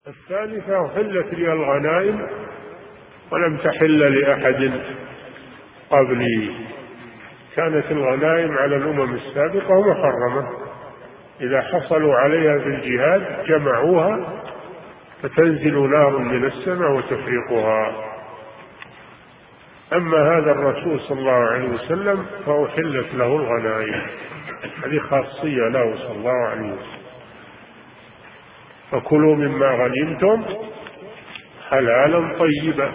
الثالثة أحلت لي الغنائم ولم تحل لأحد قبلي. كانت الغنائم على الأمم السابقة محرمة، إذا حصلوا عليها في الجهاد جمعوها فتنزل نار من السماء وتفرقها. أما هذا الرسول صلى الله عليه وسلم فأحلت له الغنائم، هذه خاصية له صلى الله عليه وسلم. فكلوا مما غنمتم حلالا طيبا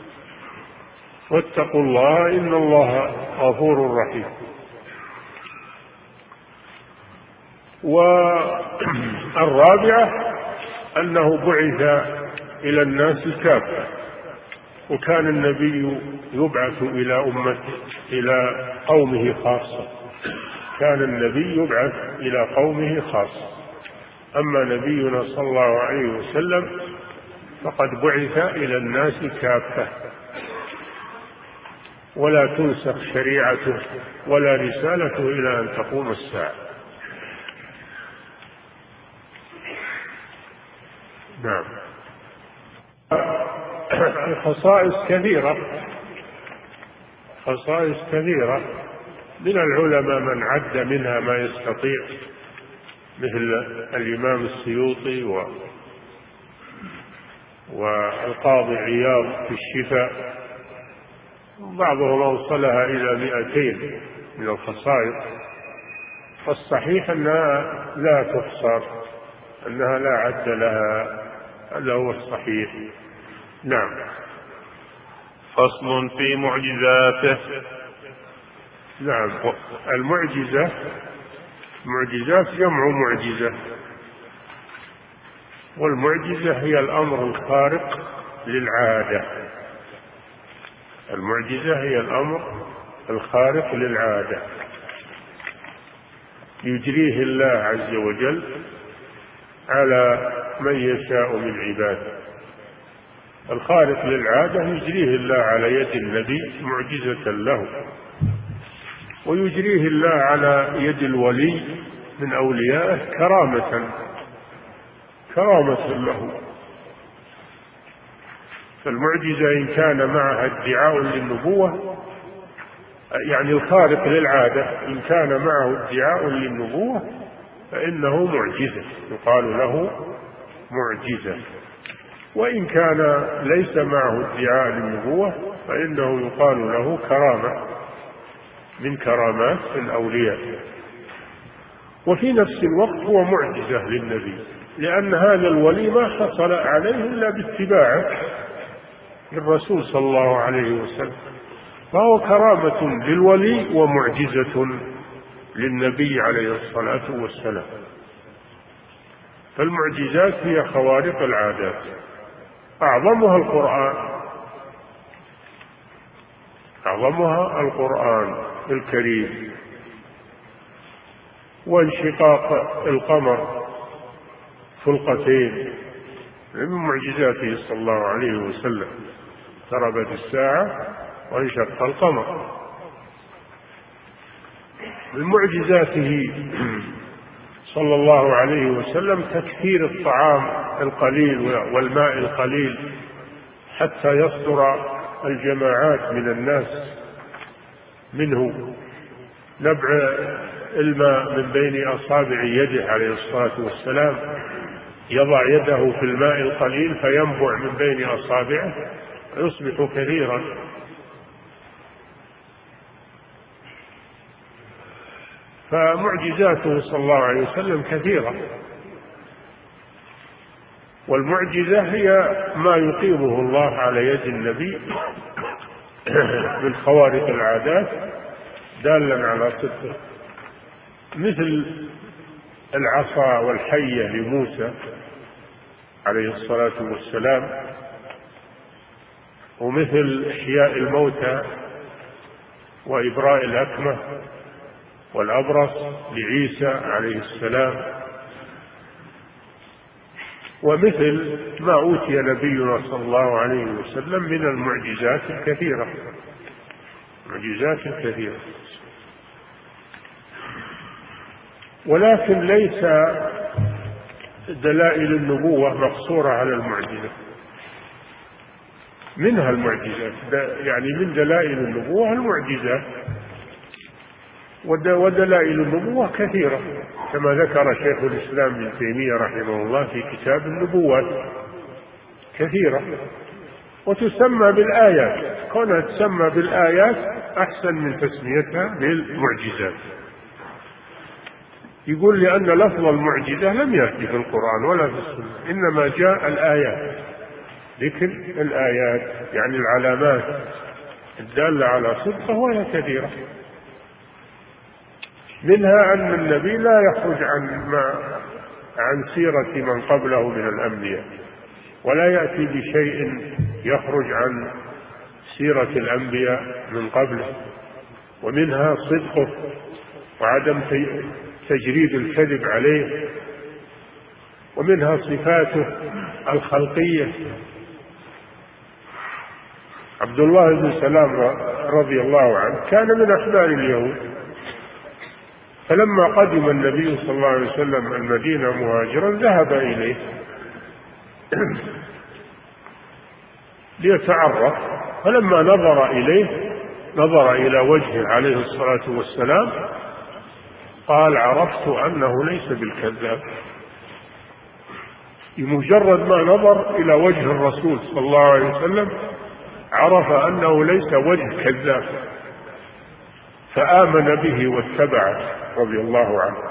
واتقوا الله إن الله غفور رحيم. والرابعة أنه بعث إلى الناس كافة، وكان النبي يبعث إلى قومه خاصة، كان النبي يبعث إلى قومه خاصة. أما نبينا صلى الله عليه وسلم فقد بعث إلى الناس كافة، ولا تنسخ شريعته ولا رسالته إلى أن تقوم الساعة. نعم. الخصائص كثيرة، خصائص كثيرة، من العلماء من عد منها ما يستطيع، مثل الإمام السيوطي والقاضي عياض في الشفاء، بعضهم أوصلها إلى 200 من الخصائص، والصحيح أنها لا تحصر، أنها لا عد لها، هذا هو الصحيح. نعم. فصل في معجزاته. نعم. المعجزة، معجزات جمع معجزة، والمعجزة هي الأمر الخارق للعادة، المعجزة هي الأمر الخارق للعادة يجريه الله عز وجل على من يشاء من عباده. الخارق للعادة يجريه الله على يد النبي معجزة له، ويجريه الله على يد الولي من أوليائه كرامة له. فالمعجزة إن كان معها ادعاء للنبوة، يعني الخارق للعادة إن كان معه ادعاء للنبوة فإنه معجزة، يقال له معجزة. وإن كان ليس معه ادعاء للنبوة فإنه يقال له كرامة من كرامات الأولياء. وفي نفس الوقت هو معجزة للنبي، لأن هذا الولي ما حصل عليه إلا باتباعه للرسول صلى الله عليه وسلم، فهو كرامة للولي ومعجزة للنبي عليه الصلاة والسلام. فالمعجزات هي خوارق العادات، أعظمها القرآن الكريم، وانشقاق القمر فلقتين من معجزاته صلى الله عليه وسلم، اقتربت الساعة وانشق القمر. من معجزاته صلى الله عليه وسلم تكثير الطعام القليل والماء القليل حتى يصدر الجماعات من الناس منه، نبع الماء من بين أصابع يده عليه الصلاة والسلام، يضع يده في الماء القليل فينبع من بين أصابعه ويصبح كثيرا. فمعجزاته صلى الله عليه وسلم كثيرة، والمعجزة هي ما يقيمه الله على يد النبي من خوارق العادات دالا على صدقه، مثل العصا والحية لموسى عليه الصلاة والسلام، ومثل إحياء الموتى وإبراء الأكمة والأبرص لعيسى عليه السلام، ومثل ما أوتي نبينا صلى الله عليه وسلم من المعجزات الكثيرة، معجزات كثيرة. ولكن ليس دلائل النبوة مقصورة على المعجزة، منها المعجزات، يعني من دلائل النبوة المعجزات، ودلائل النبوة كثيرة كما ذكر شيخ الإسلام ابن تيمية رحمه الله في كتاب النبوات، كثيرة، وتسمى بالآيات. كونها تسمى بالآيات أحسن من تسميتها بالمعجزات. يقول لأن لفظ المعجزة لم يأتي في القرآن ولا في السنة، إنما جاء الآيات، ذكر الآيات يعني العلامات الدالة على صدقه، وهي كثيرة. منها أن النبي لا يخرج عن سيرة من قبله من الأنبياء، ولا يأتي بشيء يخرج عن سيرة الأنبياء من قبله. ومنها صدقه وعدم تجريد الكذب عليه. ومنها صفاته الخلقية. عبد الله بن سلام رضي الله عنه كان من أحبار اليهود، فلما قدم النبي صلى الله عليه وسلم المدينة مهاجرا ذهب إليه ليتعرف، فلما نظر إليه نظر إلى وجهه عليه الصلاة والسلام قال: عرفت أنه ليس بالكذاب. بمجرد ما نظر إلى وجه الرسول صلى الله عليه وسلم عرف أنه ليس وجه كذاب، فآمن به واتبعه رضي الله عنه.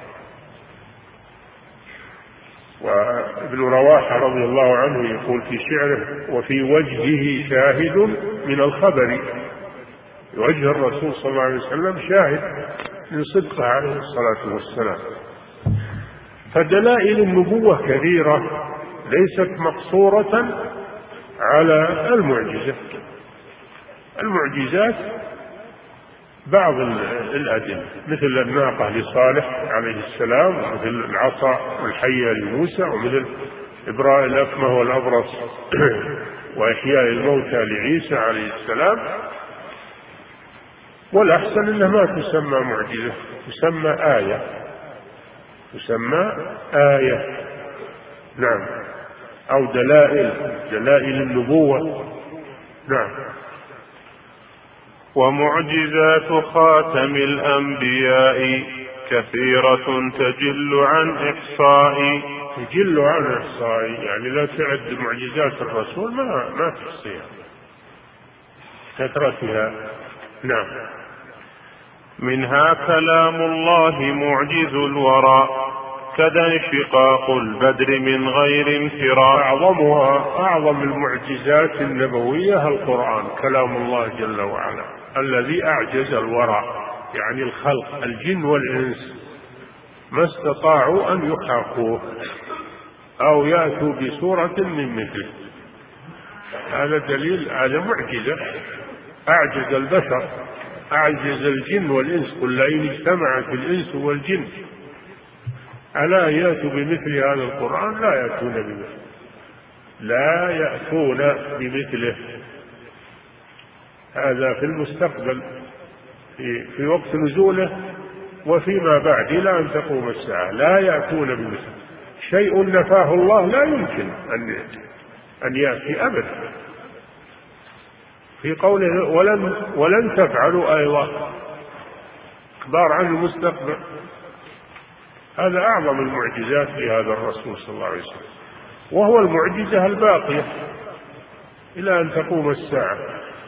وابن رواحة رضي الله عنه يقول في شعره: وفي وجهه شاهد من الخبر. وجه الرسول صلى الله عليه وسلم شاهد من صدقه عليه الصلاة والسلام. فدلائل النبوة كثيرة ليست مقصورة على المعجزة. المعجزات بعض الأدلة، مثل الناقة لصالح عليه السلام، ومثل العصا الحية لموسى، ومثل إبراء الأكمه والأبرص وإحياء الموتى لعيسى عليه السلام. والأحسن أنها ما تسمى معجزة، تسمى آية، تسمى آية، نعم، أو دلائل النبوة، نعم. ومعجزات خاتم الأنبياء كثيرة تجل عن إحصاء. يعني لا تعد معجزات الرسول ما تحصيها، كثرتها، نعم. منها كلام الله معجز الورى، كذا انشقاق البدر من غير انفراء. أعظم المعجزات النبوية القرآن، كلام الله جل وعلا الذي أعجز الورى، يعني الخلق الجن والإنس ما استطاعوا أن يحاكوه أو يأتوا بسورة من مثله. هذا دليل، هذا معجزة. أعجز البشر، أعجز الجن والإنس، قل لئن اجتمعت الإنس والجن ألا يأتوا بمثل هذا القرآن لا يأتون بمثله. هذا في المستقبل، في وقت نزوله وفيما بعد إلى أن تقوم الساعة لا يأتون بمثله. شيء نفاه الله لا يمكن أن يأتي أبدا. في قوله ولن تفعلوا أيضا، إخبار عن المستقبل. هذا أعظم المعجزات لهذا الرسول صلى الله عليه وسلم، وهو المعجزة الباقية إلى أن تقوم الساعة.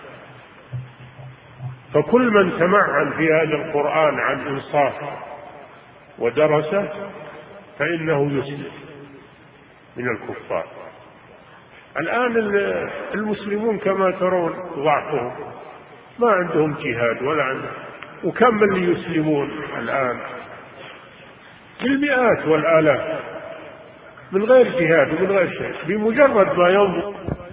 فكل من تمعن في هذا القرآن عن إنصاف ودرسه فإنه يسلم من الكفار. الآن المسلمون كما ترون ضعفهم، ما عندهم جهاد ولا عندهم، وكم اللي يسلمون الآن بالمئات والآلاف من غير جهاد ومن غير شيء، بمجرد ما ينظر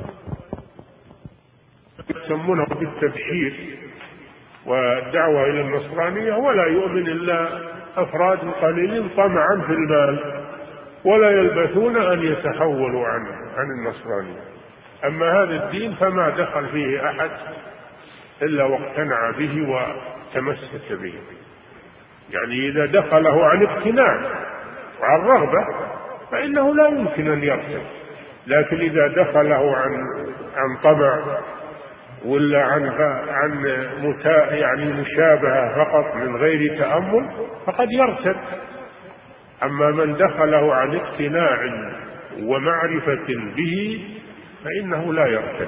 يسمونه بالتبشير والدعوة إلى النصرانية، ولا يؤمن إلا أفراد قليلين طمعا في المال، ولا يلبثون أن يتحولوا عن النصرانية. أما هذا الدين فما دخل فيه أحد إلا واقتنع به وتمسك به، يعني إذا دخله عن اقتناع وعن رغبة فإنه لا يمكن أن يرتد. لكن إذا دخله عن طمع ولا يعني مشابهة فقط من غير تأمل فقد يرتد. أما من دخله عن اقتناع ومعرفة به فإنه لا يرتد،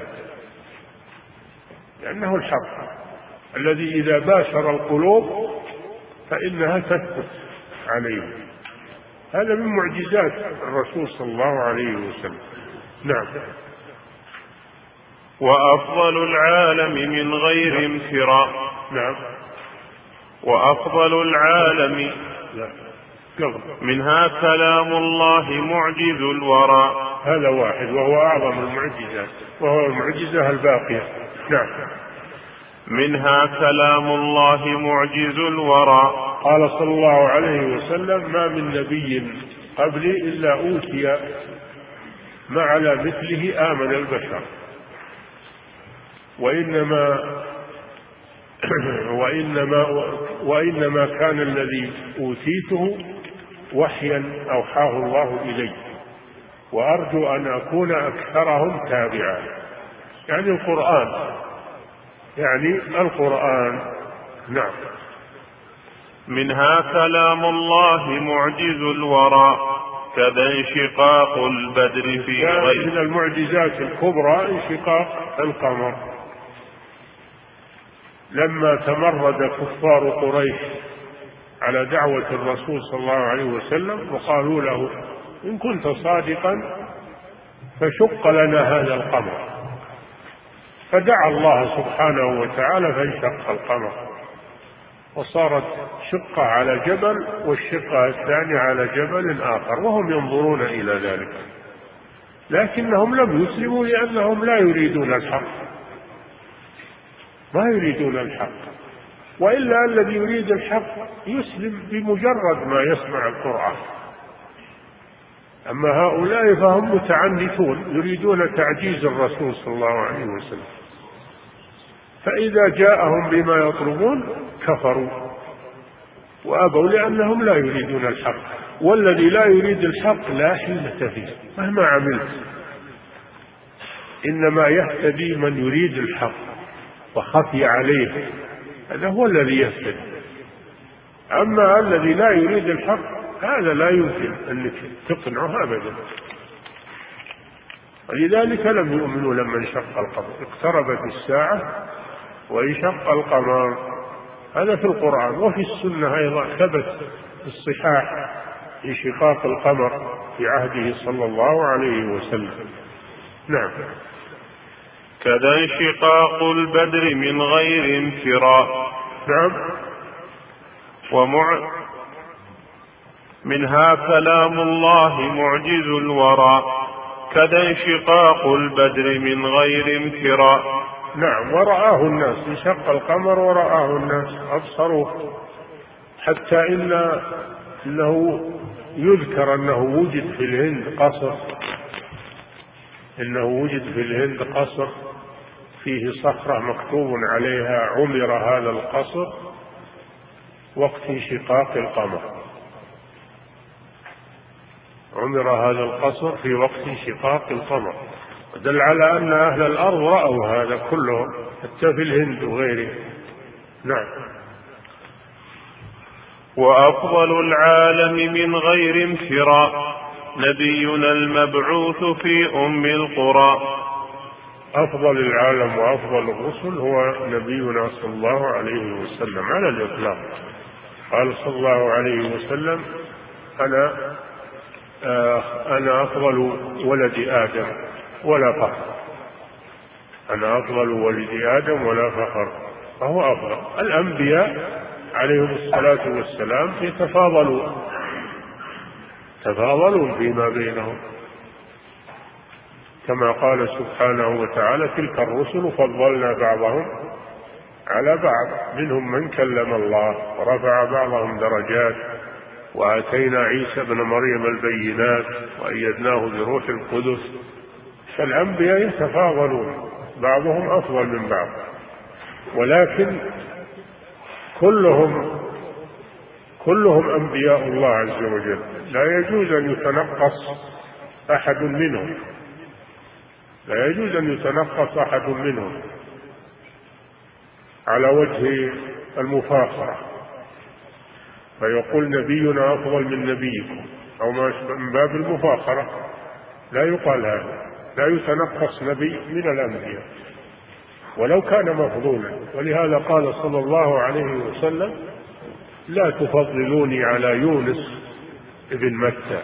لأنه الحق الذي إذا باشر القلوب فإنها تثبت عليه. هذا من معجزات الرسول صلى الله عليه وسلم. نعم. وأفضل العالم من غير امتراء. نعم. وأفضل العالم لا. منها كلام الله معجز الورى. هذا واحد وهو أعظم المعجزات، وهو المعجزة الباقية. نعم. منها كلام الله معجز الورى. قال صلى الله عليه وسلم: ما من نبي قبلي إلا أوتي ما على مثله آمن البشر، وإنما كان الذي أوتيته وحيا أوحاه الله إلي، وأرجو أن أكون أكثرهم تابعا. يعني القرآن. نعم. منها كلام الله معجز الورى كذا انشقاق البدر في غير. من المعجزات الكبرى انشقاق القمر، لما تمرد كفار قريش على دعوة الرسول صلى الله عليه وسلم وقالوا له: إن كنت صادقا فشق لنا هذا القمر، فدعا الله سبحانه وتعالى فانشق القمر، وصارت شقة على جبل والشقة الثانية على جبل آخر، وهم ينظرون إلى ذلك، لكنهم لم يسلموا لأنهم لا يريدون الحق، ما يريدون الحق. وإلا الذي يريد الحق يسلم بمجرد ما يسمع القرآن. أما هؤلاء فهم متعنتون يريدون تعجيز الرسول صلى الله عليه وسلم، فإذا جاءهم بما يطلبون كفروا وأبوا لأنهم لا يريدون الحق، والذي لا يريد الحق لا حيلة فيه مهما عملت، إنما يهتدي من يريد الحق وخفي عليه، هذا هو الذي يهتدي. أما الذي لا يريد الحق هذا لا يمكن أنك تقنعه أبدا. ولذلك لم يؤمنوا لما انشق القمر. اقتربت الساعة وانشق القمر، هذا في القرآن. وفي السنة أيضا ثبت الصحاح انشقاق القمر في عهده صلى الله عليه وسلم. نعم. كذا انشقاق البدر من غير انفراء. نعم. منها كلام الله معجز الورى كذا انشقاق البدر من غير امتراء. نعم. ورآه الناس، انشق القمر ورآه الناس أبصروه، حتى إنه يذكر أنه وجد في الهند قصر فيه صخرة مكتوب عليها عمر هذا القصر وقت انشقاق القمر. عمر هذا القصر في وقت انشقاق القمر، دل على أن أهل الأرض رأوا هذا كلهم حتى في الهند وغيره. نعم. وأفضل العالم من غير امتراء نبينا المبعوث في أم القرى. أفضل العالم وأفضل الرسل هو نبينا صلى الله عليه وسلم على الإطلاق. قال صلى الله عليه وسلم: أنا أفضل ولد آدم ولا فخر. أنا أفضل ولد آدم ولا فخر، فهو أفضل. الأنبياء عليهم الصلاة والسلام تفاضلوا فيما بينهم، كما قال سبحانه وتعالى: تلك الرسل فضلنا بعضهم على بعض، منهم من كلم الله ورفع بعضهم درجات، وآتينا عيسى ابن مريم البينات وأيدناه بروح القدس. فالأنبياء يتفاضلون، بعضهم أفضل من بعض، ولكن كلهم أنبياء الله عز وجل، لا يجوز أن يتنقص أحد منهم، لا يجوز أن يتنقص أحد منهم على وجه المفاخرة، فيقول نبينا أفضل من نبيكم أو ما من باب المفاخرة. لا يقال هذا، لا يتنقص نبي من الأنبياء ولو كان مفضولا. ولهذا قال صلى الله عليه وسلم: لا تفضلوني على يونس ابن متى.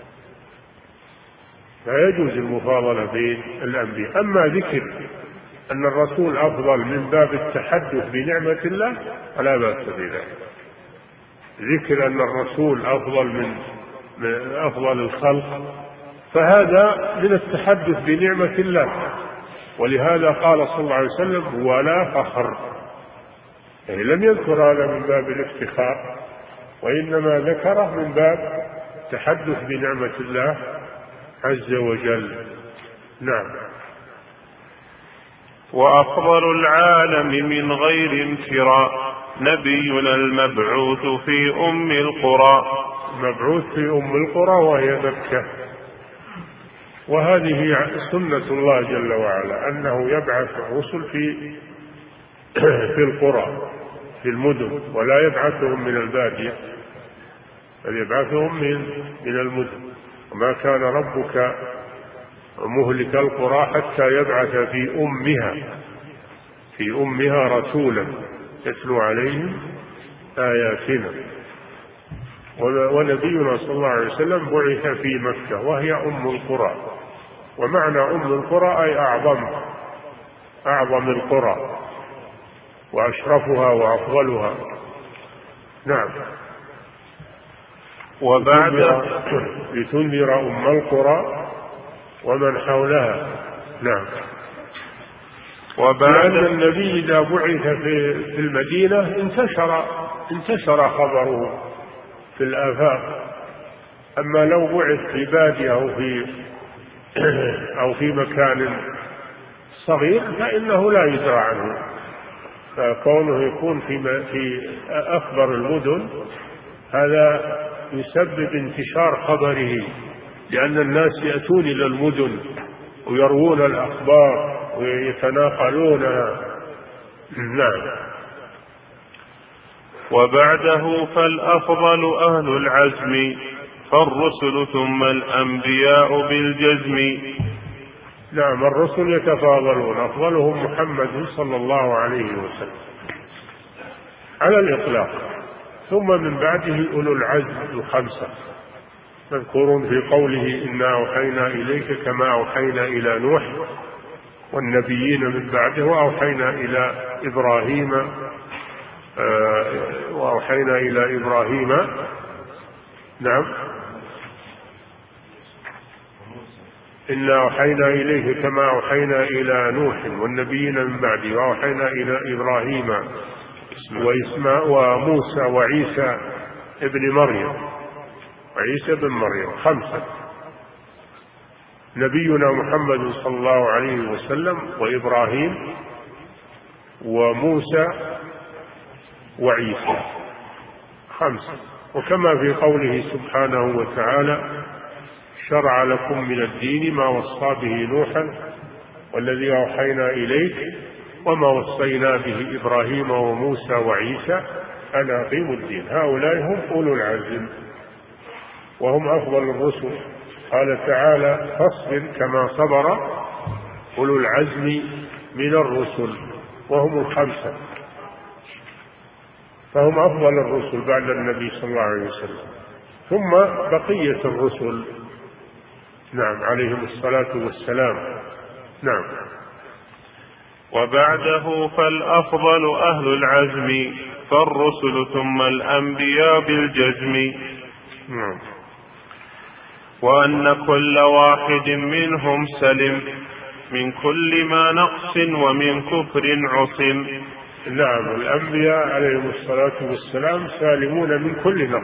لا يجوز المفاضلة بين الأنبياء. أما ذكر أن الرسول أفضل من باب التحدث بنعمة الله فلا بأس بذلك. ذكر أن الرسول أفضل من أفضل الخلق فهذا من التحدث بنعمة الله، ولهذا قال صلى الله عليه وسلم: ولا فخر. يعني لم يذكر هذا من باب الافتخار، وإنما ذكره من باب التحدث بنعمة الله عز وجل. نعم. وأفضل العالم من غير امتراء نبينا المبعوث في أم القرى. مبعوث في أم القرى وهي مكة. وهذه سنة الله جل وعلا أنه يبعث الرسل في القرى في المدن، ولا يبعثهم من البادية بل يبعثهم من المدن. وما كان ربك مهلك القرى حتى يبعث في أمها رسولا يتلو عليهم آياتنا. ونبينا صلى الله عليه وسلم بعث في مكة وهي أم القرى. ومعنى أم القرى أي أعظم القرى وأشرفها وأفضلها. نعم. وبعد لتنذر أم القرى ومن حولها. نعم. وبعد لأن النبي إذا بعث في المدينة انتشر خبره في الآفاق. أما لو بعث في بادية أو في مكان صغير فإنه لا يدرى عنه. فكونه يكون في أكبر المدن هذا يسبب انتشار خبره، لأن الناس يأتون إلى المدن ويروون الأخبار ويتناقلونها. نعم. وبعده فالأفضل أهل العزم فالرسل ثم الأنبياء بالجزم. نعم. الرسل يتفاضلون، أفضلهم محمد صلى الله عليه وسلم على الإطلاق، ثم من بعده أولو العزم الخمسة مذكورون في قوله: إنا أوحينا إليك كما أوحينا إلى نوح والنبيين من بعده وأوحينا إلى إبراهيم نعم. إنا أوحينا إليه كما أوحينا إلى نوح والنبيين من بعده وأوحينا إلى إبراهيم وموسى وعيسى ابن مريم بن مريم. خمسة: نبينا محمد صلى الله عليه وسلم وإبراهيم وموسى وعيسى. خمسة. وكما في قوله سبحانه وتعالى: شرع لكم من الدين ما وصى به نوحا والذي أوحينا إليك وما وصينا به إبراهيم وموسى وعيسى أن أقيموا الدين. هؤلاء هم أولو العزم وهم أفضل الرسل. قال تعالى: فاصبر كما صبر أولو العزم من الرسل، وهم الخمسة، فهم أفضل الرسل بعد النبي صلى الله عليه وسلم. ثم بقية الرسل نعم عليهم الصلاة والسلام. نعم. وبعده فالأفضل أهل العزم فالرسل ثم الأنبياء بالجزم. نعم. وأن كل واحد منهم سلم من كل ما نقص ومن كفر عصم. نعم. الأنبياء عليهم الصلاة والسلام سالمون من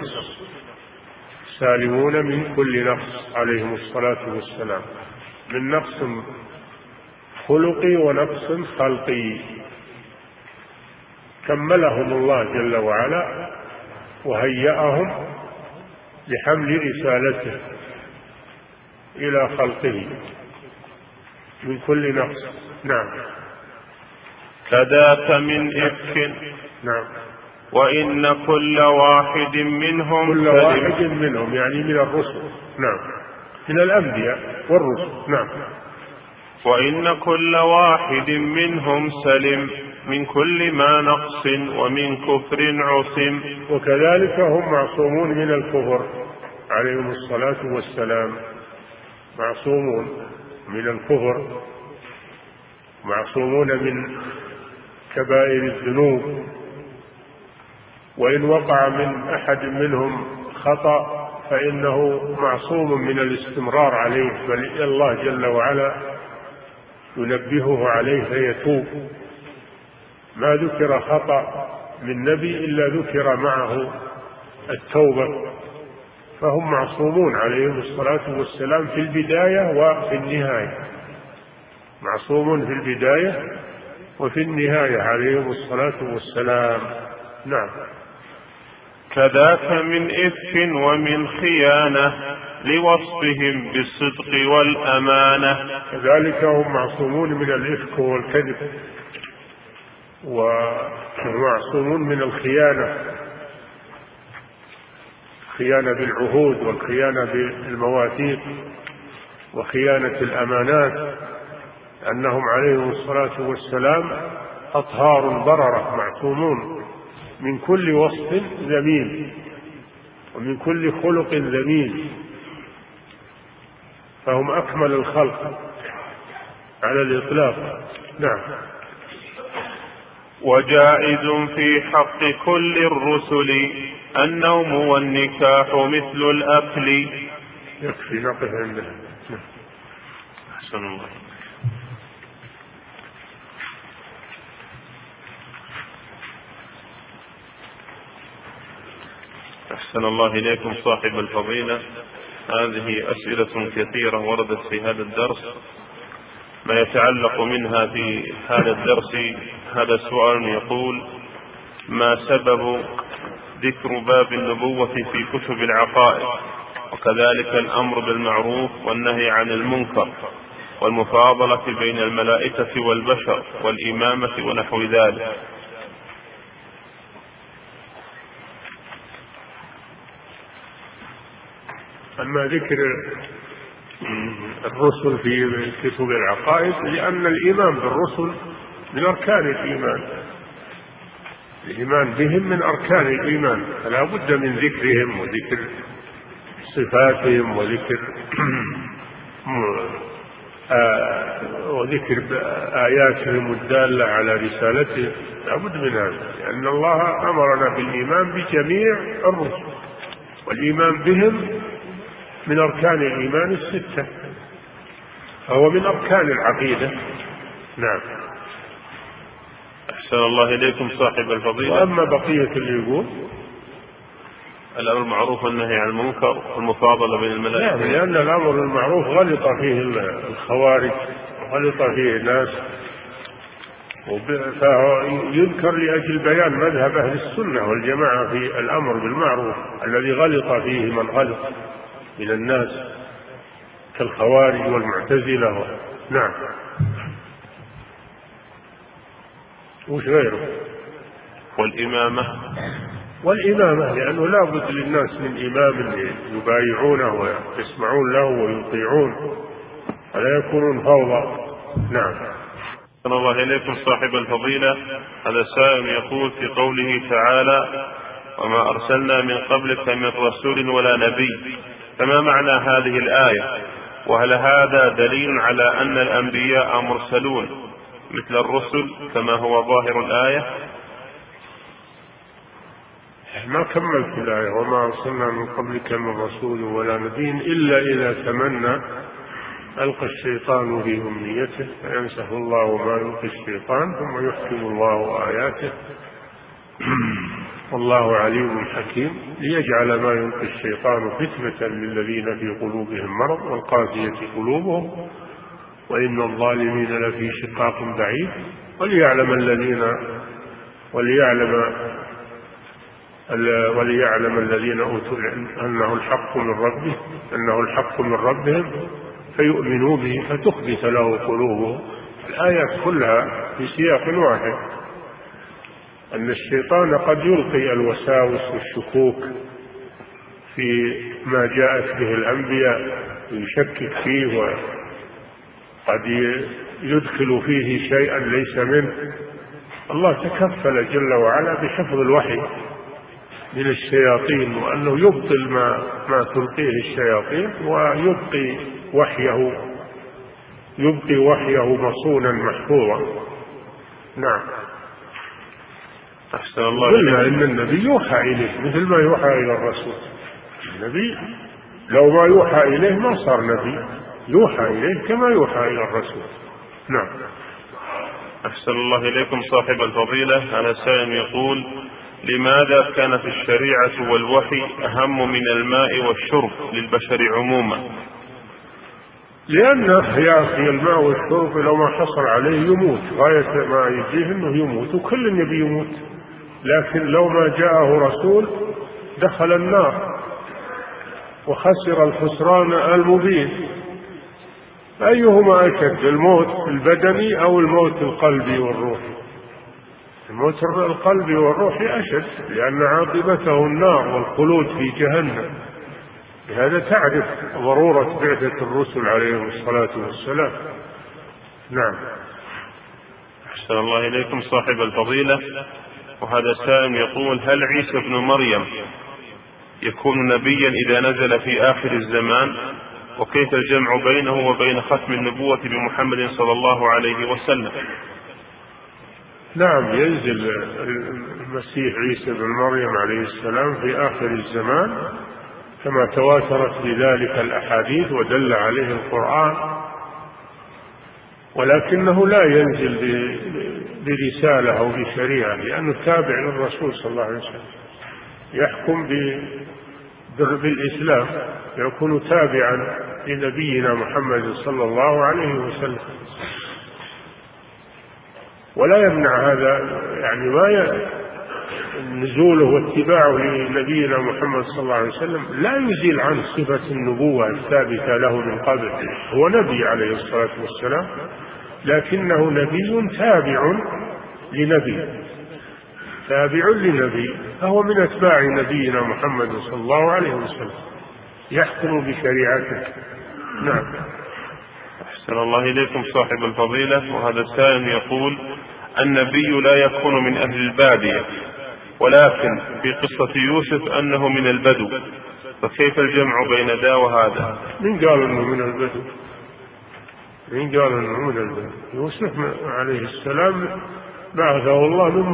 كل نقص عليهم الصلاة والسلام، من نقص خلقي ونقص خلقي. كملهم الله جل وعلا وهيأهم لحمل رسالته إلى خلقه من كل نقص. نعم. كذاك من إفك. نعم. وإن كل واحد منهم كل واحد منهم يعني من الرسل. نعم، من الأنبياء والرسل. نعم. وإن كل واحد منهم سلم من كل ما نقص ومن كفر عصم. وكذلك هم معصومون من الكفر عليهم الصلاة والسلام، معصومون من الكفر، معصومون من كبائر الذنوب، وإن وقع من أحد منهم خطأ فإنه معصوم من الاستمرار عليه، بل الله جل وعلا ينبهه عليه فيتوب. ما ذكر خطأ من نبي إلا ذكر معه التوبة، فهم معصومون عليهم الصلاة والسلام في البداية وفي النهاية، معصوم في البداية وفي النهاية عليهم الصلاة والسلام. نعم. كذاك من إفك ومن خيانة لوصفهم بالصدق والأمانة. كذلك هم معصومون من الإفك والكذب، ومعصومون من الخيانة، خيانة بالعهود والخيانة بالمواثيق وخيانة الأمانات، أنهم عليهم الصلاة والسلام أطهار بررة معصومون من كل وصف ذميم ومن كل خلق ذميم، فهم أكمل الخلق على الإطلاق. نعم. وجائز في حق كل الرسل النوم والنكاح مثل الأكل. يكفي نقف عندنا. أحسن الله. أحسن الله إليكم صاحب الفضيلة. هذه أسئلة كثيرة وردت في هذا الدرس. ما يتعلق منها في هذا الدرس هذا السؤال يقول: ما سبب ذكر باب النبوة في كتب العقائد، وكذلك الأمر بالمعروف والنهي عن المنكر والمفاضلة بين الملائكة والبشر والإمامة ونحو ذلك؟ أما ذكر الرسل في كتب العقائد لأن الإيمان بالرسل من أركان الإيمان، الإيمان بهم من أركان الإيمان، فلا بد من ذكرهم وذكر صفاتهم وذكر آياتهم الدالة على رسالتهم، لا بد من هذا، لأن الله أمرنا بالإيمان بجميع الرسل، والإيمان بهم من أركان الإيمان الستة، فهو من أركان العقيدة. نعم. أحسن الله إليكم صاحب الفضيلة. وأما بقية اللي يقول الأمر بالمعروف والنهي عن المنكر والمفاضلة بين الملائكة. نعم، لأن الأمر بالمعروف غلط فيه الخوارج وغلط فيه الناس، فهو يذكر لأجل بيان مذهب أهل السنة والجماعة في الأمر بالمعروف الذي غلط فيه من غلط من الناس كالخوارج والمعتزلة. نعم. وش غيره؟ والإمامة لأنه لا بد للناس من إمام يبايعونه ويسمعون له ويطيعون ولا يكونون فوضى. نعم. أحسن الله إليكم صاحب الفضيلة. هذا سائل يقول في قوله تعالى: وما أرسلنا من قبلك من رسول ولا نبي، فما معنى هذه الآية؟ وهل هذا دليل على أن الأنبياء مرسلون مثل الرسل كما هو ظاهر الآية؟ ما كملت الآية: وما أرسلنا من قبلك من رسول ولا نبي إلا إذا تمنى ألقى الشيطان في أمنيته فينسخ الله ما يلقي الشيطان ثم يحكم الله آياته والله عليم حكيم، ليجعل ما يلقي الشيطان فتنة للذين في قلوبهم مرض والقاسية قلوبهم وإن الظالمين لفي شقاق بعيد، وليعلم وليعلم الذين أوتوا أنه الحق من ربهم فيؤمنوا به فتخبت له قلوبهم. الآيات كلها في سياق واحد، أن الشيطان قد يلقي الوساوس والشكوك في ما جاءت به الأنبياء ويشكك فيه، وقد يدخل فيه شيئا ليس منه. الله تكفل جل وعلا بحفظ الوحي من الشياطين، وأنه يبطل ما تلقيه الشياطين، ويبقي وحيه مصونا محفوظا. نعم. أحسن الله قلنا إن النبي يوحى إليه مثل ما يوحى إلى الرسول. النبي لو ما يوحى إليه ما صار نبي، يوحى إليه كما يوحى إلى الرسول. نعم. أحسن الله إليكم صاحب الفضيلة. هذا سائل يقول: لماذا كانت الشريعة والوحي أهم من الماء والشرب للبشر عموما؟ لأنه يا أخي الماء والشرب لو ما حصل عليه يموت، غاية ما يجيه أنه يموت، وكل النبي يموت. لكن لو ما جاءه رسول دخل النار وخسر الخسران المبين. أيهما أشد، الموت البدني أو الموت القلبي والروحي؟ الموت القلبي والروحي أشد، لأن عاقبته النار والخلود في جهنم. لهذا تعرف ضرورة بعثة الرسل عليهم الصلاة والسلام. نعم. أحسن الله إليكم صاحب الفضيلة. وهذا سائل يقول: هل عيسى ابن مريم يكون نبيا إذا نزل في آخر الزمان؟ وكيف الجمع بينه وبين ختم النبوة بمحمد صلى الله عليه وسلم؟ نعم، ينزل المسيح عيسى بن مريم عليه السلام في آخر الزمان كما تواترت بذلك الأحاديث ودل عليه القرآن، ولكنه لا ينزل برسالة أو بشريعة، لأنه تابع للرسول صلى الله عليه وسلم، يحكم بالإسلام، يكون تابعا لنبينا محمد صلى الله عليه وسلم. ولا يمنع هذا يعني نزوله واتباعه لنبينا محمد صلى الله عليه وسلم لا يزيل عن صفة النبوة الثابتة له من قبل. هو نبي عليه الصلاة والسلام، لكنه نبي تابع لنبي، فهو من أتباع نبينا محمد صلى الله عليه وسلم، يحكم بشريعته. نعم. أحسن الله إليكم صاحب الفضيلة. وهذا السائل يقول: النبي لا يكون من أهل البادية، ولكن في قصة يوسف أنه من البدو، فكيف الجمع بين ذا وهذا؟ من قال أنه من البدو؟ يوسف عليه السلام بعثه الله من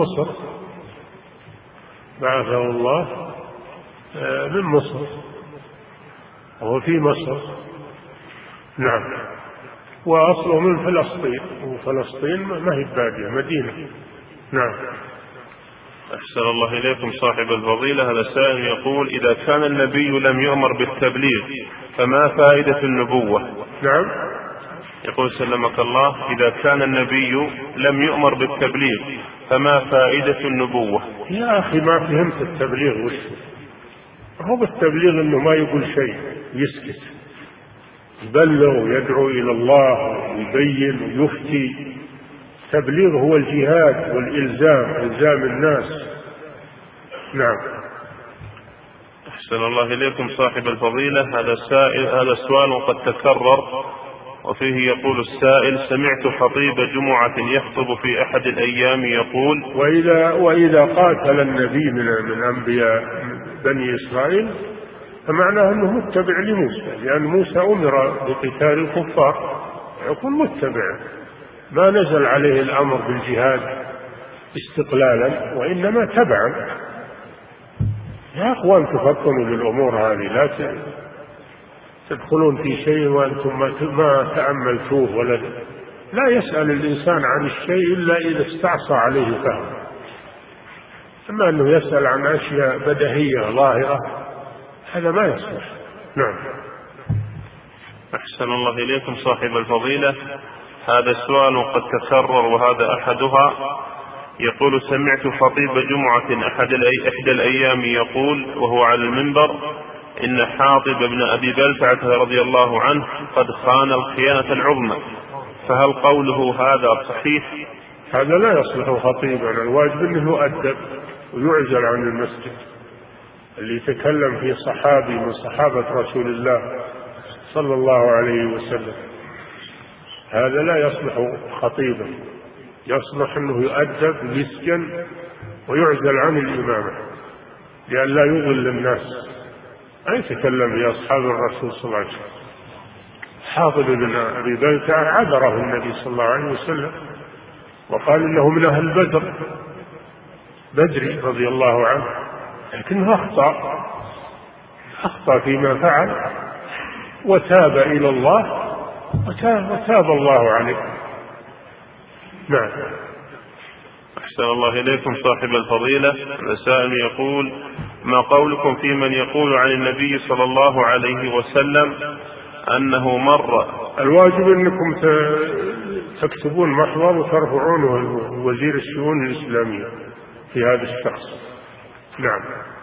مصر، وهو في مصر. نعم. وأصله من فلسطين، وفلسطين ما هي بادية، مدينة. نعم. أحسن الله إليكم صاحب الفضيلة. هذا السائل يقول: إذا كان النبي لم يؤمر بالتبليغ فما فائدة النبوة؟ نعم. يقول سلمك الله: إذا كان النبي لم يؤمر بالتبليغ فما فائدة النبوة؟ يا أخي ما فهمت التبليغ وش هو؟ بالتبليغ إنه ما يقول شيء، يسكت، يبلغ ويدعو إلى الله ويبين ويفتي. التبليغ هو الجهاد والإلزام الناس. نعم. أحسن الله إليكم صاحب الفضيلة. هذا السؤال قد تكرر، وفيه يقول السائل: سمعت خطيب جمعة يخطب في أحد الأيام يقول: وإذا قاتل النبي من أنبياء بني إسرائيل فمعناه أنه متبع لموسى، لأن موسى أمر بقتال الكفار، يكون متبع، ما نزل عليه الأمر بالجهاد استقلالا، وإنما تبعا. يا أخوان تفطنوا للأمور هذه، لا تدخلون في شيء وأنتم ما تأملتوه، ولا لا يسأل الإنسان عن الشيء إلا إذا استعصى عليه فهم. أما أنه يسأل عن أشياء بديهية ظاهرة هذا ما يصلح. نعم. أحسن الله إليكم صاحب الفضيلة. هذا السؤال قد تكرر وهذا أحدها، يقول: سمعت خطيب جمعة إحدى الأيام يقول وهو على المنبر: إن حاطب بن أبي بلتعة رضي الله عنه قد خان الخيانة العظمى، فهل قوله هذا صحيح؟ هذا لا يصلح خطيبا، الواجب أنه يؤدب ويعزل عن المسجد. اللي يتكلم في صحابي من صحابة رسول الله صلى الله عليه وسلم هذا لا يصلح خطيبا، يصلح أنه يؤدب ويسجن ويعزل عن الإمامة لئلا يضل الناس. لا يتكلم في أصحاب الرسول صلى الله عليه وسلم. حاطب بن أبي بلتعة عذره النبي صلى الله عليه وسلم وقال إنه من أهل بدر، بدري رضي الله عنه، لكنه أخطأ فيما فعل وتاب إلى الله وتاب الله عليه. نعم. أحسن الله إليكم صاحب الفضيلة. السائل يقول: ما قولكم في من يقول عن النبي صلى الله عليه وسلم أنه مر؟ الواجب أنكم تكتبون محضر وترفعونه لوزير الشؤون الإسلامية في هذا الشخص. نعم.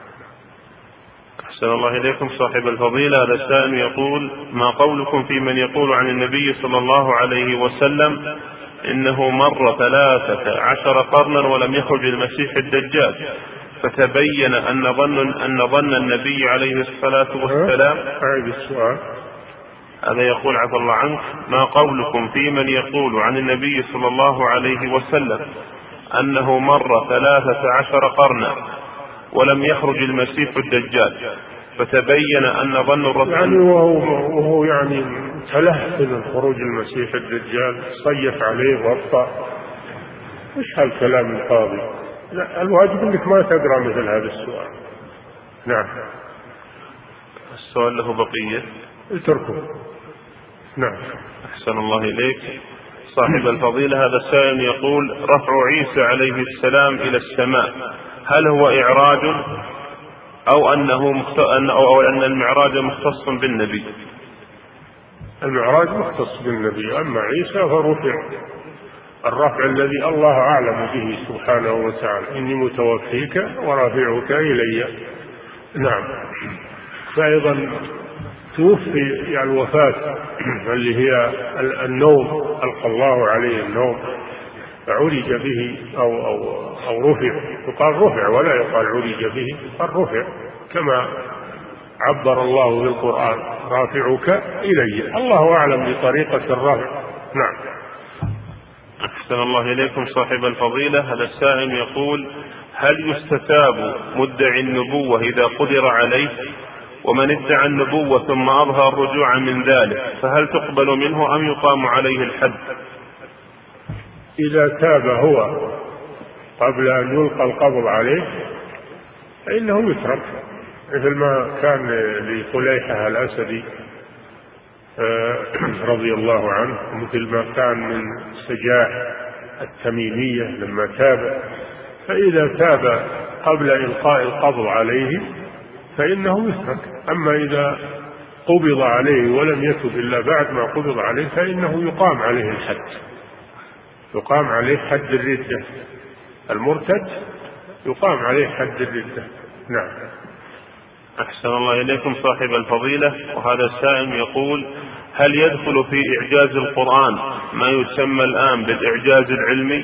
أحسن الله إليكم صاحب الفضيلة. هذا السائل يقول: ما قولكم في من يقول عن النبي صلى الله عليه وسلم إنه مر 13 قرنا ولم يخرج المسيح الدجال، فتبين أن ظن النبي عليه الصلاة والسلام. أعيد السؤال. هذا يقول: عفى الله عنك، ما قولكم في من يقول عن النبي صلى الله عليه وسلم أنه مر 13 قرنا ولم يخرج المسيح الدجال، فتبين أن ظن الرسول يعني وهو يعني تلهف من خروج المسيح الدجال، صيف عليه وابطأ. وش هالكلام الفاضي؟ لا، الواجب انك ما تقرأ مثل هذا السؤال. نعم. السؤال له بقية، اتركه. نعم. أحسن الله إليك صاحب الفضيلة. هذا السائل يقول: رفع عيسى عليه السلام إلى السماء هل هو إعراج أو أن المعراج مختص بالنبي؟ المعراج مختص بالنبي، أما عيسى فرفع الرفع الذي الله أعلم به سبحانه وتعالى: إني متوفيك ورافعك إلي. نعم. فأيضا توفي الوفاة اللي هي النوم، ألقى الله عليه النوم فعرج به أو رفع. يقال رفع ولا يقال عرج به، يقال رفع كما عبر الله بالقرآن: رافعك إلي. الله أعلم بطريقة الرفع. نعم. أحسن الله إليكم صاحب الفضيلة. هذا السائل يقول: هل يستتاب مدعي النبوة إذا قدر عليه؟ ومن ادعى النبوة ثم أظهر الرجوع من ذلك فهل تقبل منه أم يقام عليه الحد؟ إذا تاب هو قبل أن يلقى القبض عليه فإنه يترك، مثل ما كان لطليحة الأسدي رضي الله عنه، مثل ما كان من سجاح التميمية لما تاب. فإذا تاب قبل إلقاء القبض عليه فإنه يترك. أما إذا قبض عليه ولم يتب إلا بعد ما قبض عليه فإنه يقام عليه الحد، يقام عليه حد الردة. المرتد يقام عليه حد الردة. نعم. أحسن الله إليكم صاحب الفضيلة. وهذا السائل يقول: هل يدخل في إعجاز القرآن ما يسمى الآن بالإعجاز العلمي؟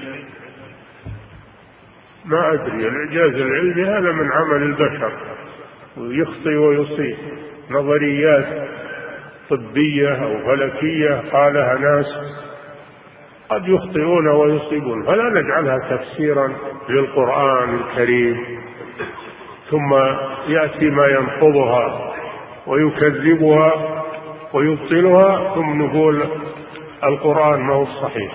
ما أدري، الإعجاز العلمي هذا من عمل البشر، ويخطئ ويصيب. نظريات طبية أو فلكية قالها ناس قد يخطئون ويصيبون، فلا نجعلها تفسيرا للقرآن الكريم ثم يأتي ما ينقضها ويكذبها ويبطلها ثم نقول القرآن ما هو صحيح،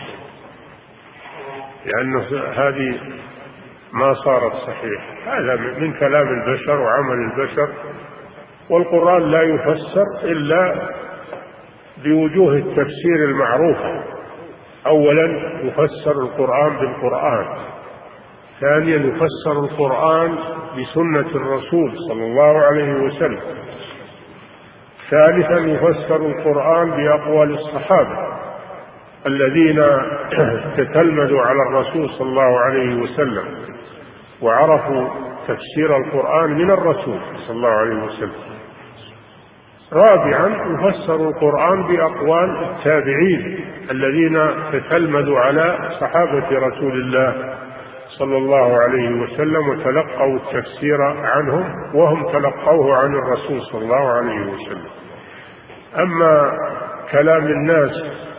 لأنه هذه ما صارت صحيح. هذا من كلام البشر وعمل البشر، والقرآن لا يفسر إلا بوجوه التفسير المعروفة. أولا يفسر القرآن بالقرآن، ثانيا يفسر القرآن بسنة الرسول صلى الله عليه وسلم، ثالثا يفسر القرآن بأقوال الصحابة، الذين تتلمذوا على الرسول صلى الله عليه وسلم وعرفوا تفسير القرآن من الرسول صلى الله عليه وسلم. رابعا يفسر القرآن بأقوال التابعين الذين تتلمذوا على صحابة رسول الله صلى الله عليه وسلم وتلقوا التفسير عنهم وهم تلقوه عن الرسول صلى الله عليه وسلم. أما كلام الناس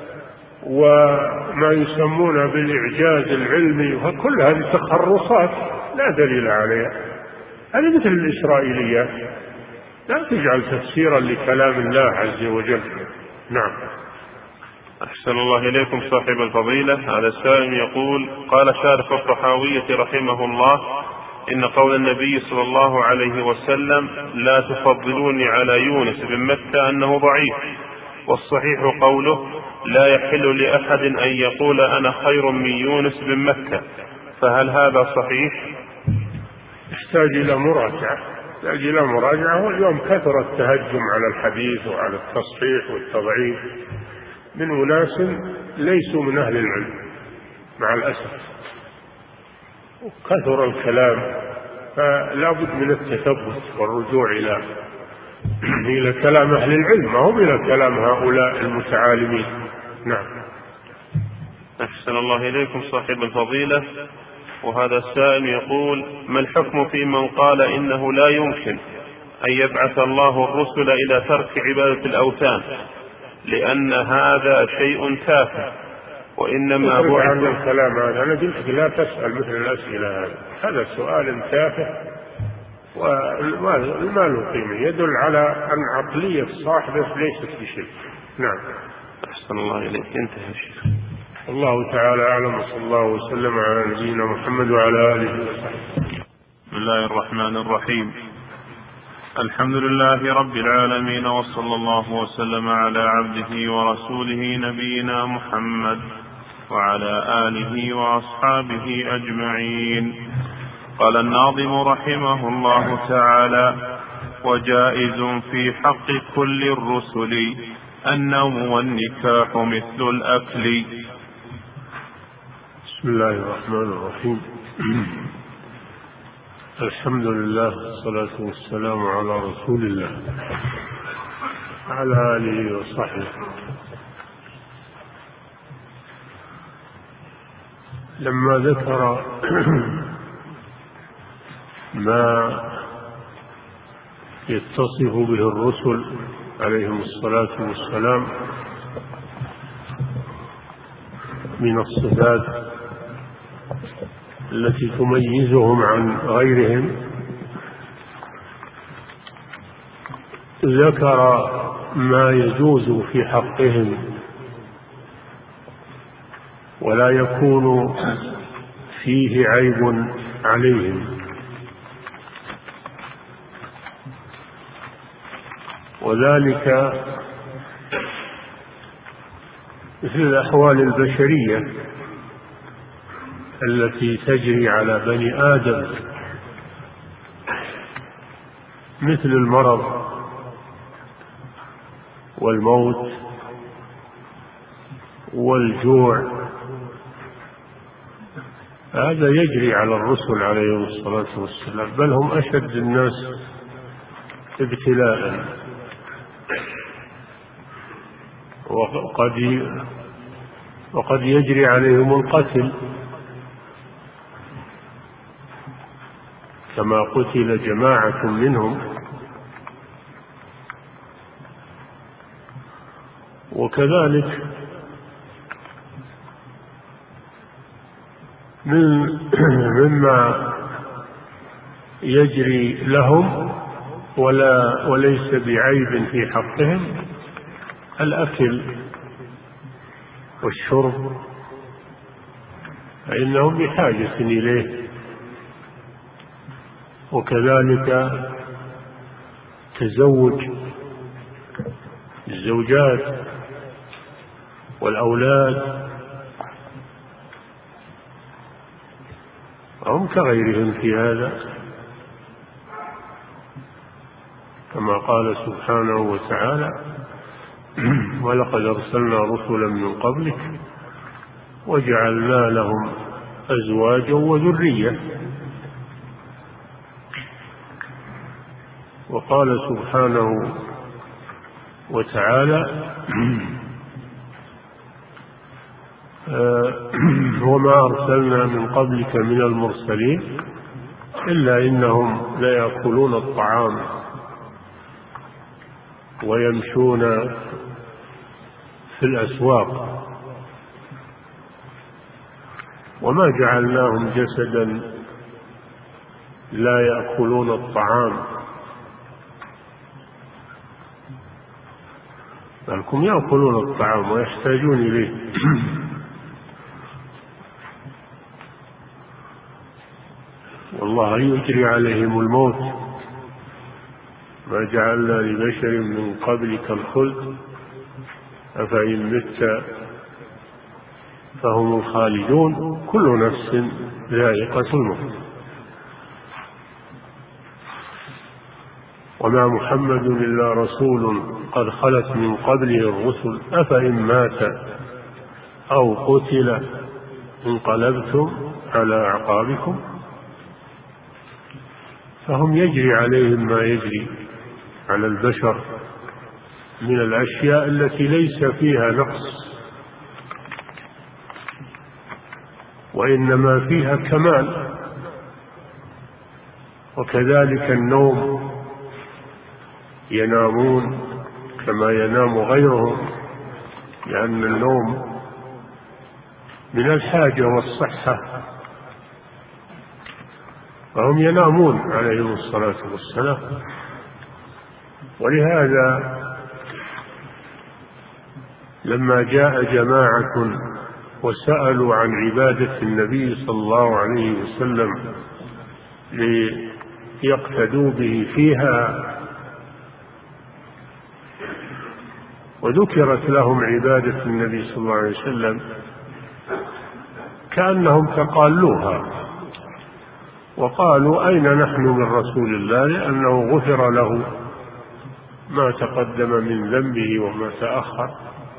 وما يسمون بالإعجاز العلمي فكل هذه تخرصات لا دليل عليها، هذه مثل الإسرائيليات، لا تجعل تفسيرا لكلام الله عز وجل. نعم. أحسن الله إليكم صاحب الفضيلة. هذا السائل يقول: قال شارح الطحاوية رحمه الله: إن قول النبي صلى الله عليه وسلم لا تفضلوني على يونس بن متى أنه ضعيف، والصحيح قوله لا يحل لأحد أن يقول أنا خير من يونس بن متى، فهل هذا صحيح؟ يحتاج إلى مراجعة. واليوم كثر التهجم على الحديث وعلى التصحيح والتضعيف من أناس ليسوا من أهل العلم مع الأسف، كثر الكلام، فلا بد من التثبت والرجوع إلى كلام أهل العلم، ما هو إلى كلام هؤلاء المتعالمين. نعم. أحسن الله إليكم صاحب الفضيلة. وهذا السائل يقول: ما الحكم في من قال إنه لا يمكن أن يبعث الله الرسل إلى ترك عبادة الأوثان لأن هذا شيء تافه، وإنما بعث عن الكلام هذا؟ أنا قلت لا تسأل مثل الأسئلة هذا سؤال تافه وما له قيمة، يدل على أن عقلية صاحبه ليست بشيء. نعم. أحسن الله إليك. انتهى الشيخ. الله تعالى أعلم، وصلى الله وسلم على نبينا محمد وعلى آله وصحبه. بسم الله الرحمن الرحيم. الحمد لله رب العالمين، وصلى الله وسلم على عبده ورسوله نبينا محمد وعلى آله وأصحابه أجمعين. قال الناظم رحمه الله تعالى: وجائز في حق كل الرسل النوم والنكاح مثل الأكل. بسم الله الرحمن الرحيم. الحمد لله والصلاة والسلام على رسول الله وعلى آله وصحبه. لما ذكر ما يتصف به الرسل عليهم الصلاة والسلام من الصفات التي تميزهم عن غيرهم، ذكر ما يجوز في حقهم ولا يكون فيه عيب عليهم، وذلك مثل الأحوال البشرية التي تجري على بني آدم، مثل المرض والموت والجوع، هذا يجري على الرسل عليهم الصلاة والسلام، بل هم أشد الناس ابتلاء، وقد يجري عليهم القتل كما قتل جماعة منهم، وكذلك مما يجري لهم وليس بعيب في حقهم الأكل والشرب، فإنهم بحاجة إليه، وكذلك تزوج الزوجات والأولاد، هم كغيرهم في هذا، كما قال سبحانه وتعالى: ولقد أرسلنا رسلا من قبلك وجعلنا لهم أزواجا وذرية. وقال سبحانه وتعالى وما أرسلنا من قبلك من المرسلين إلا إنهم ليأكلون الطعام ويمشون في الأسواق وما جعلناهم جسدا لا يأكلون الطعام بلكم يأكلون الطعام ويحتاجون إليه. والله يجري عليهم الموت ما جعلنا لبشر من قبلك الخلد أفإن مت فهم الخالدون كل نفس ذائقة الموت. وما محمد إلا رسول قد خلت من قبله الرسل أفإن مات أو قتل انقلبتم على أعقابكم. فهم يجري عليهم ما يجري على البشر من الأشياء التي ليس فيها نقص وإنما فيها كمال. وكذلك النوم ينامون كما ينام غيرهم لأن النوم من الحاجة والصحة فهم ينامون عليهم الصلاة والسلام. ولهذا لما جاء جماعة وسألوا عن عبادة النبي صلى الله عليه وسلم ليقتدوا به فيها وذكرت لهم عبادة النبي صلى الله عليه وسلم كأنهم تقالوها وقالوا أين نحن من رسول الله لأنه غفر له ما تقدم من ذنبه وما تأخر.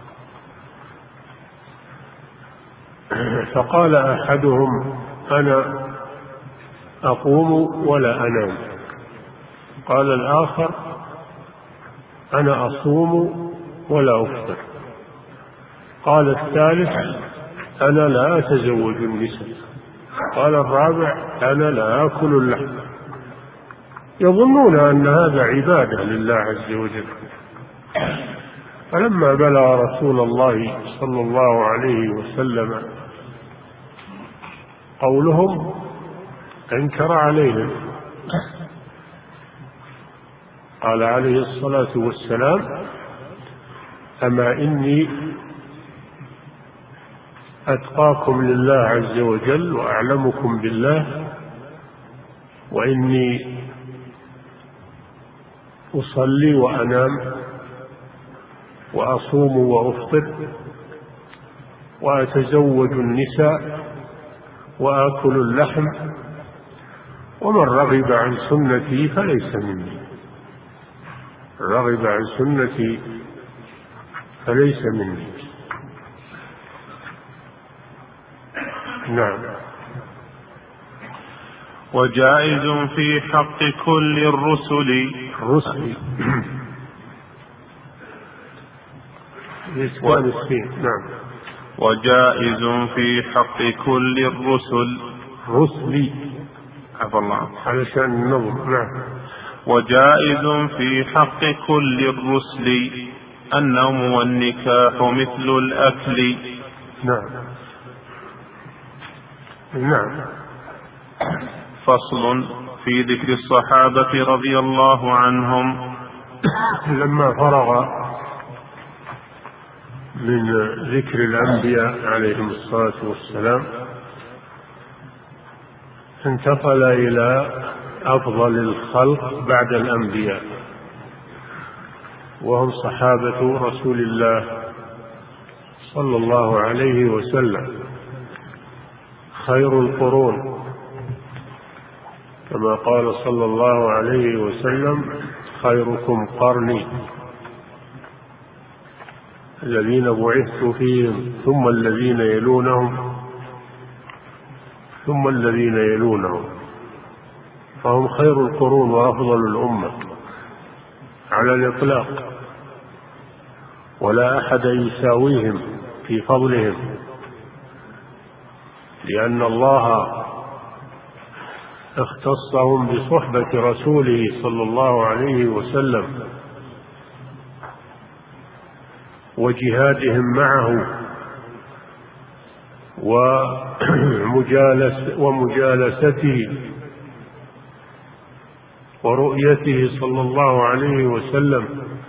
فقال أحدهم أنا أقوم ولا أنام. قال الآخر أنا أصوم ولا أفطر. قال الثالث أنا لا أتزوج النساء. قال الرابع أنا لا آكل اللحم. يظنون أن هذا عبادة لله عز وجل. فلما بلغ رسول الله صلى الله عليه وسلم قولهم أنكر عليهم. قال عليه الصلاة والسلام أما إني أتقاكم لله عز وجل وأعلمكم بالله وإني أصلي وأنام وأصوم وأفطر وأتزوج النساء وآكل اللحم ومن رغب عن سنتي فليس مني. رغب عن سنتي فليس مني. نعم. وجائز في حق كل الرسل نعم. وجائز في حق كل الرسل عفى الله علشان النظم. نعم. وجائز في حق كل الرسل النوم والنكاح مثل الأكل. نعم. نعم. فصل في ذكر الصحابة رضي الله عنهم. لما فرغ من ذكر الأنبياء عليهم الصلاة والسلام انتقل إلى أفضل الخلق بعد الأنبياء وهم صحابة رسول الله صلى الله عليه وسلم خير القرون كما قال صلى الله عليه وسلم خيركم قرني الذين بعثت فيهم ثم الذين يلونهم ثم الذين يلونهم، فهم خير القرون وأفضل الأمة على الإطلاق، ولا أحد يساويهم في فضلهم، لأن الله اختصهم بصحبة رسوله صلى الله عليه وسلم وجهادهم معه ومجالسته ورؤيته صلى الله عليه وسلم،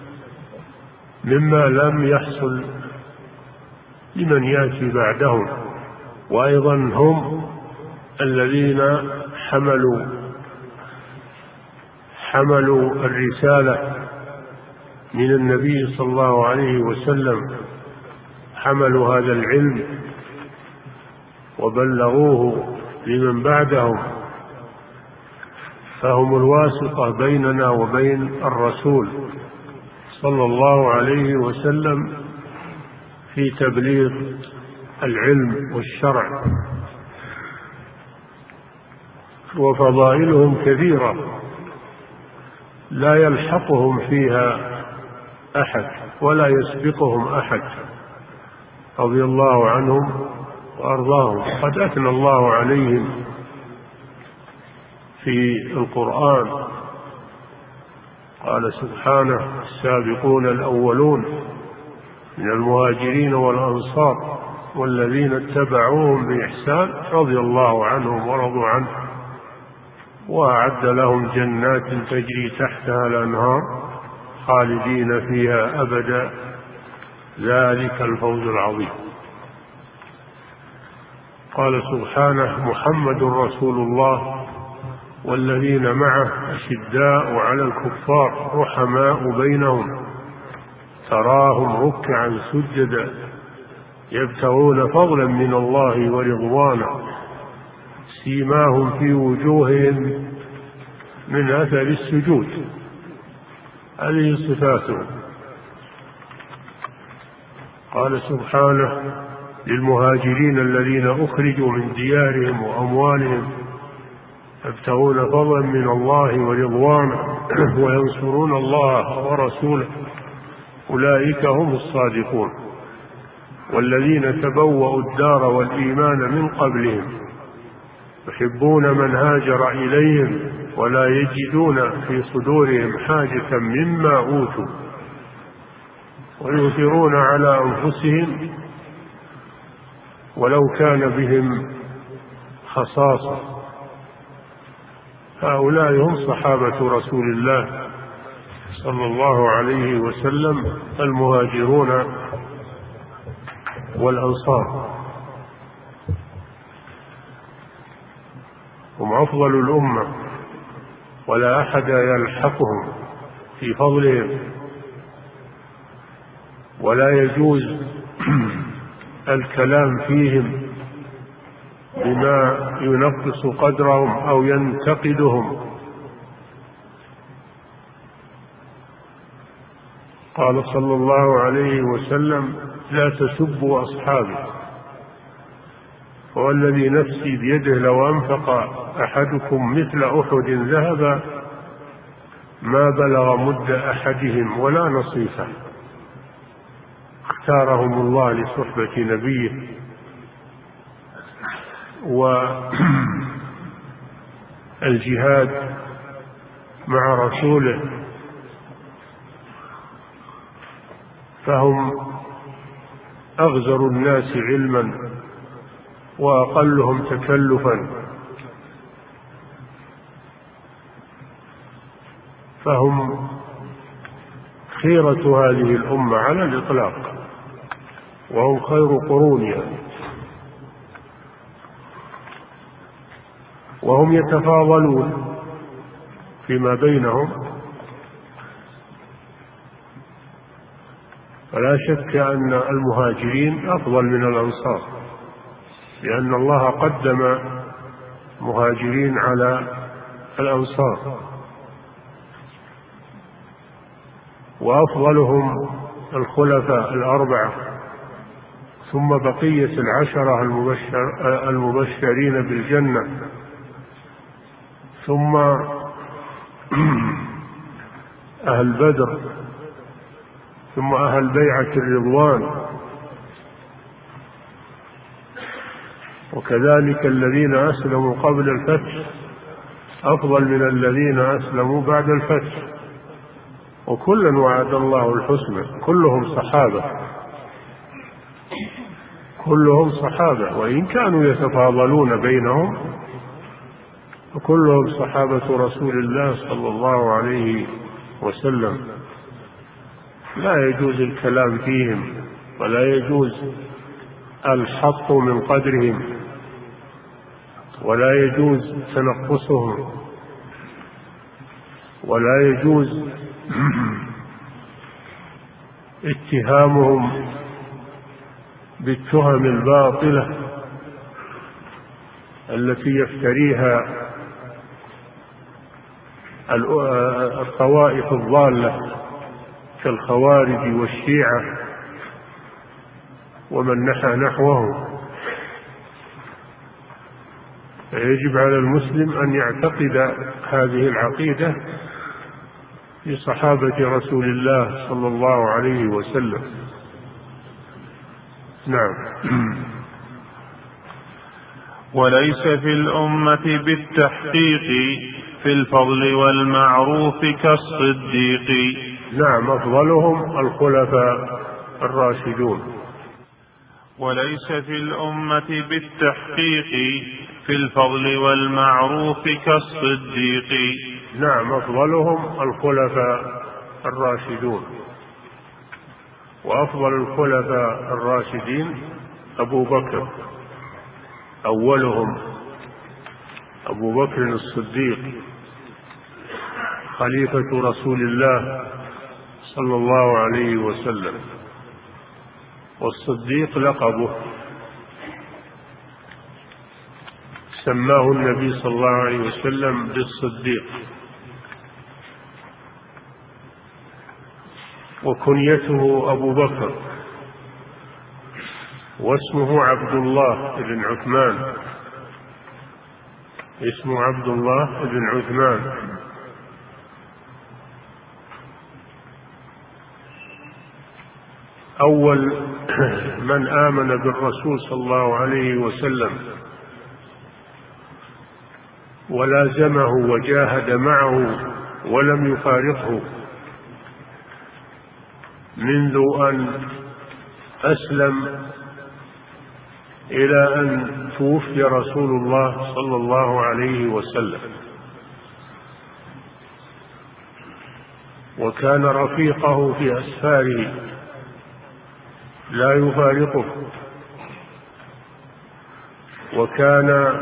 مما لم يحصل لمن يأتي بعدهم. وأيضا هم الذين حملوا الرسالة من النبي صلى الله عليه وسلم، حملوا هذا العلم وبلغوه لمن بعدهم، فهم الواسطة بيننا وبين الرسول صلى الله عليه وسلم في تبليغ العلم والشرع. وفضائلهم كثيرة لا يلحقهم فيها أحد ولا يسبقهم أحد، رضي الله عنهم وأرضاهم. قد أثنى الله عليهم في القرآن، قال سبحانه: السابقون الأولون من المهاجرين والأنصار والذين اتبعوهم بإحسان رضي الله عنهم ورضوا عنه وأعد لهم جنات تجري تحتها الأنهار خالدين فيها أبدا ذلك الفوز العظيم. قال سبحانه: محمد رسول الله والذين معه أشداء على الكفار رحماء بينهم تراهم ركعا سجدا يبتغون فضلا من الله ورضوانا سيماهم في وجوههم من أثر السجود. هذه صفاتهم. قال سبحانه: للمهاجرين الذين أخرجوا من ديارهم وأموالهم يبتغون فضلا من الله ورضوانا وينصرون الله ورسوله أولئك هم الصادقون. والذين تبوأوا الدار والإيمان من قبلهم يحبون من هاجر إليهم ولا يجدون في صدورهم حاجة مما أوتوا ويؤثرون على أنفسهم ولو كان بهم خصاصة. هؤلاء هم صحابة رسول الله صلى الله عليه وسلم المهاجرون والأنصار، هم أفضل الأمة ولا أحد يلحقهم في فضلهم، ولا يجوز الكلام فيهم بما ينقص قدرهم أو ينتقدهم. قال صلى الله عليه وسلم: لا تسبوا أصحابي، والذي نفسي بيده لو أنفق أحدكم مثل أحد ذهبا ما بلغ مد أحدهم ولا نصيفه. اختارهم الله لصحبة نبيه والجهاد مع رسوله، فهم أغزر الناس علما وأقلهم تكلفا، فهم خيرة هذه الأمة على الإطلاق، وهم خير قرونها، وهم يتفاضلون فيما بينهم. فلا شك أن المهاجرين أفضل من الأنصار، لأن الله قدم مهاجرين على الأنصار، وأفضلهم الخلفاء الأربعة، ثم بقية العشرة المبشرين بالجنة، ثم أهل بدر، ثم أهل بيعة الرضوان، وكذلك الذين أسلموا قبل الفتح أفضل من الذين أسلموا بعد الفتح، وكلا وعد الله الحسنى. كلهم صحابة وإن كانوا يتفاضلون بينهم، وكلهم صحابة رسول الله صلى الله عليه وسلم. لا يجوز الكلام فيهم، ولا يجوز الحط من قدرهم، ولا يجوز تنقصهم، ولا يجوز اتهامهم بالتهم الباطلة التي يفتريها الطوائف الضالة كالخوارج والشيعة ومن نحى نحوه. فيجب على المسلم أن يعتقد هذه العقيدة في صحابة رسول الله صلى الله عليه وسلم. نعم. وليس في الأمة بالتحقيق في الفضل والمعروف كالصديق. نعم، أفضلهم الخلفاء الراشدون. وليس في الأمة بالتحقيق في الفضل والمعروف كالصديق. نعم، أفضلهم الخلفاء الراشدون، وأفضل الخلفاء الراشدين أبو بكر، أولهم أبو بكر الصديق خليفة رسول الله صلى الله عليه وسلم. والصديق لقبه، سماه النبي صلى الله عليه وسلم بالصديق، وكنيته أبو بكر، واسمه عبد الله بن عثمان، اسمه عبد الله بن عثمان. أول من آمن بالرسول صلى الله عليه وسلم ولازمه وجاهد معه ولم يفارقه منذ أن أسلم إلى أن توفي رسول الله صلى الله عليه وسلم، وكان رفيقه في أسفاره لا يفارقه، وكان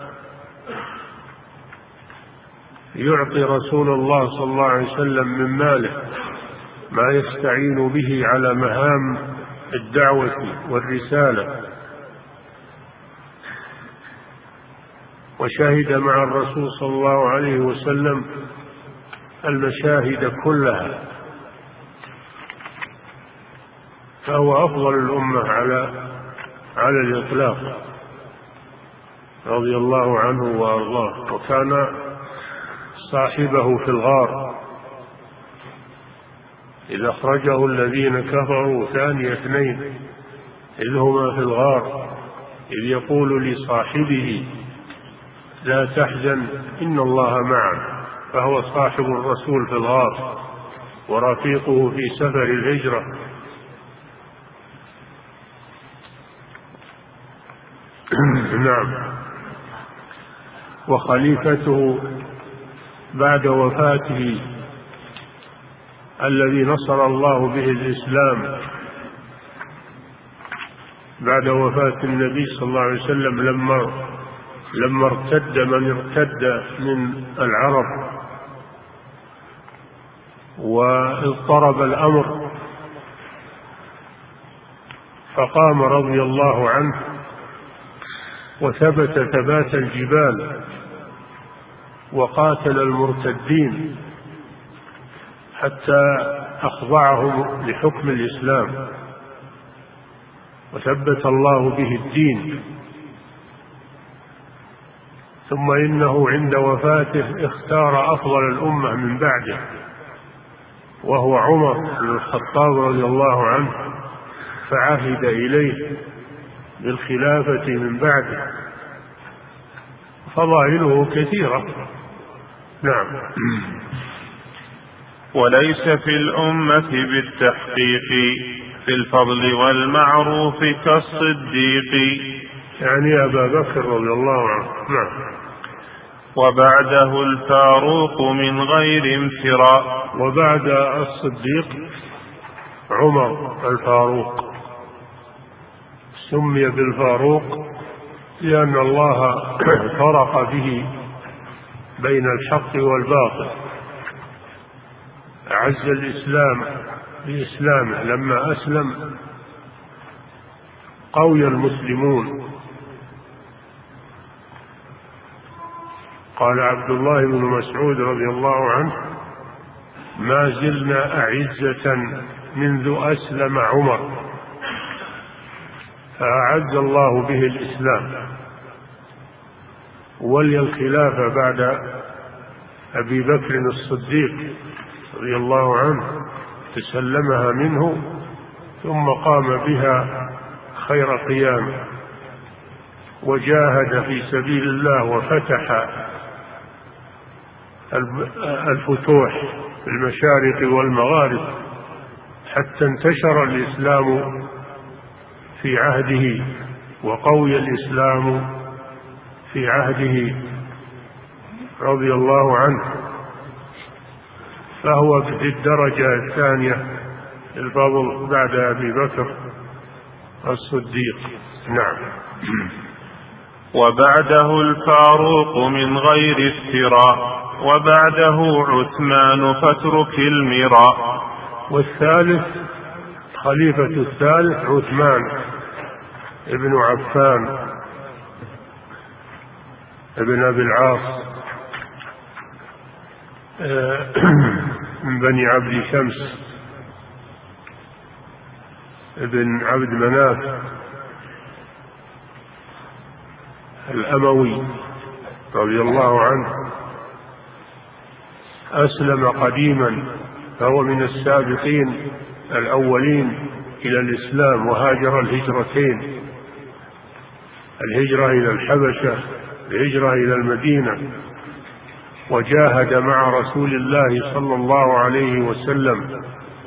يعطي رسول الله صلى الله عليه وسلم من ماله ما يستعين به على مهام الدعوة والرسالة، وشهد مع الرسول صلى الله عليه وسلم المشاهد كلها، فهو أفضل الأمة على الإطلاق رضي الله عنه وأرضاه. وكان صاحبه في الغار إذ أخرجه الذين كفروا ثاني اثنين إذ هما في الغار إذ يقول لصاحبه لا تحزن إن الله معنا، فهو صاحب الرسول في الغار ورفيقه في سفر الهجرة. نعم. وخليفته بعد وفاته الذي نصر الله به الإسلام بعد وفاة النبي صلى الله عليه وسلم لما ارتد من ارتد من العرب واضطرب الأمر، فقام رضي الله عنه وثبت ثبات الجبال وقاتل المرتدين حتى أخضعهم لحكم الإسلام وثبت الله به الدين. ثم إنه عند وفاته اختار أفضل الأمة من بعده، وهو عمر بن الخطاب رضي الله عنه، فعهد إليه بالخلافة من بعده. فضائله كثيرة. نعم. وليس في الأمة بالتحقيق في الفضل والمعروف كالصديق، يعني أبا بكر رضي الله عنه. نعم. وبعده الفاروق من غير امتراء. وبعد الصديق عمر الفاروق، سمي بالفاروق لأن الله فرق به بين الحق والباطل، أعز الإسلام بإسلامه. لما أسلم قوي المسلمون. قال عبد الله بن مسعود رضي الله عنه: ما زلنا أعزة منذ أسلم عمر، فأعز الله به الإسلام. ولي الخلافة بعد أبي بكر الصديق رضي الله عنه، تسلمها منه ثم قام بها خير قيام، وجاهد في سبيل الله وفتح الفتوح في المشارق والمغارب حتى انتشر الإسلام في عهده، وقوي الإسلام في عهده رضي الله عنه. فهو في الدرجة الثانية الفضل بعد أبي بكر الصديق. نعم. وبعده الفاروق من غير افتراء، وبعده عثمان فاترك المراء. والثالث خليفة الثالث عثمان ابن عفان ابن أبي العاص من بني عبد شمس ابن عبد مناف الأموي رضي الله عنه. أسلم قديما، فهو من السابقين الأولين إلى الإسلام، وهاجر الهجرتين، الهجرة إلى الحبشة، الهجرة إلى المدينة، وجاهد مع رسول الله صلى الله عليه وسلم.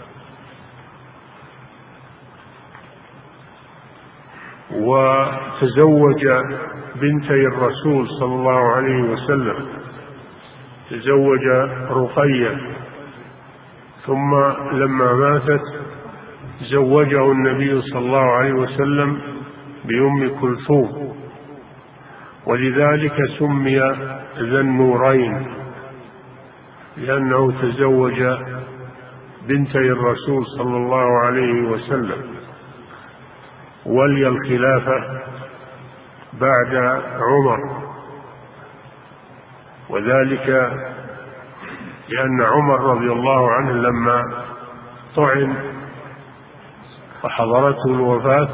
وتزوج بنتي الرسول صلى الله عليه وسلم، تزوج رقية، ثم لما ماتت زوجه النبي صلى الله عليه وسلم بأم كلثوم، ولذلك سمي ذا النورين، لأنه تزوج بنتي الرسول صلى الله عليه وسلم. ولي الخلافة بعد عمر، وذلك لأن عمر رضي الله عنه لما طعن وحضرته الوفاة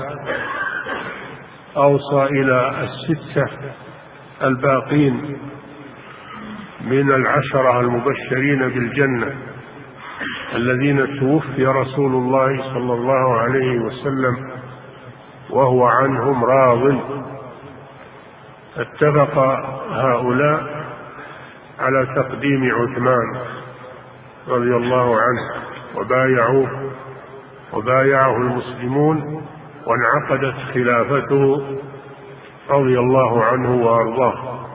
أوصى إلى الستة الباقين من العشرة المبشرين بالجنة الذين توفي رسول الله صلى الله عليه وسلم وهو عنهم راض. اتفق هؤلاء على تقديم عثمان رضي الله عنه وبايعوه، وبايعه المسلمون، وانعقدت خلافته رضي الله عنه وأرضاه.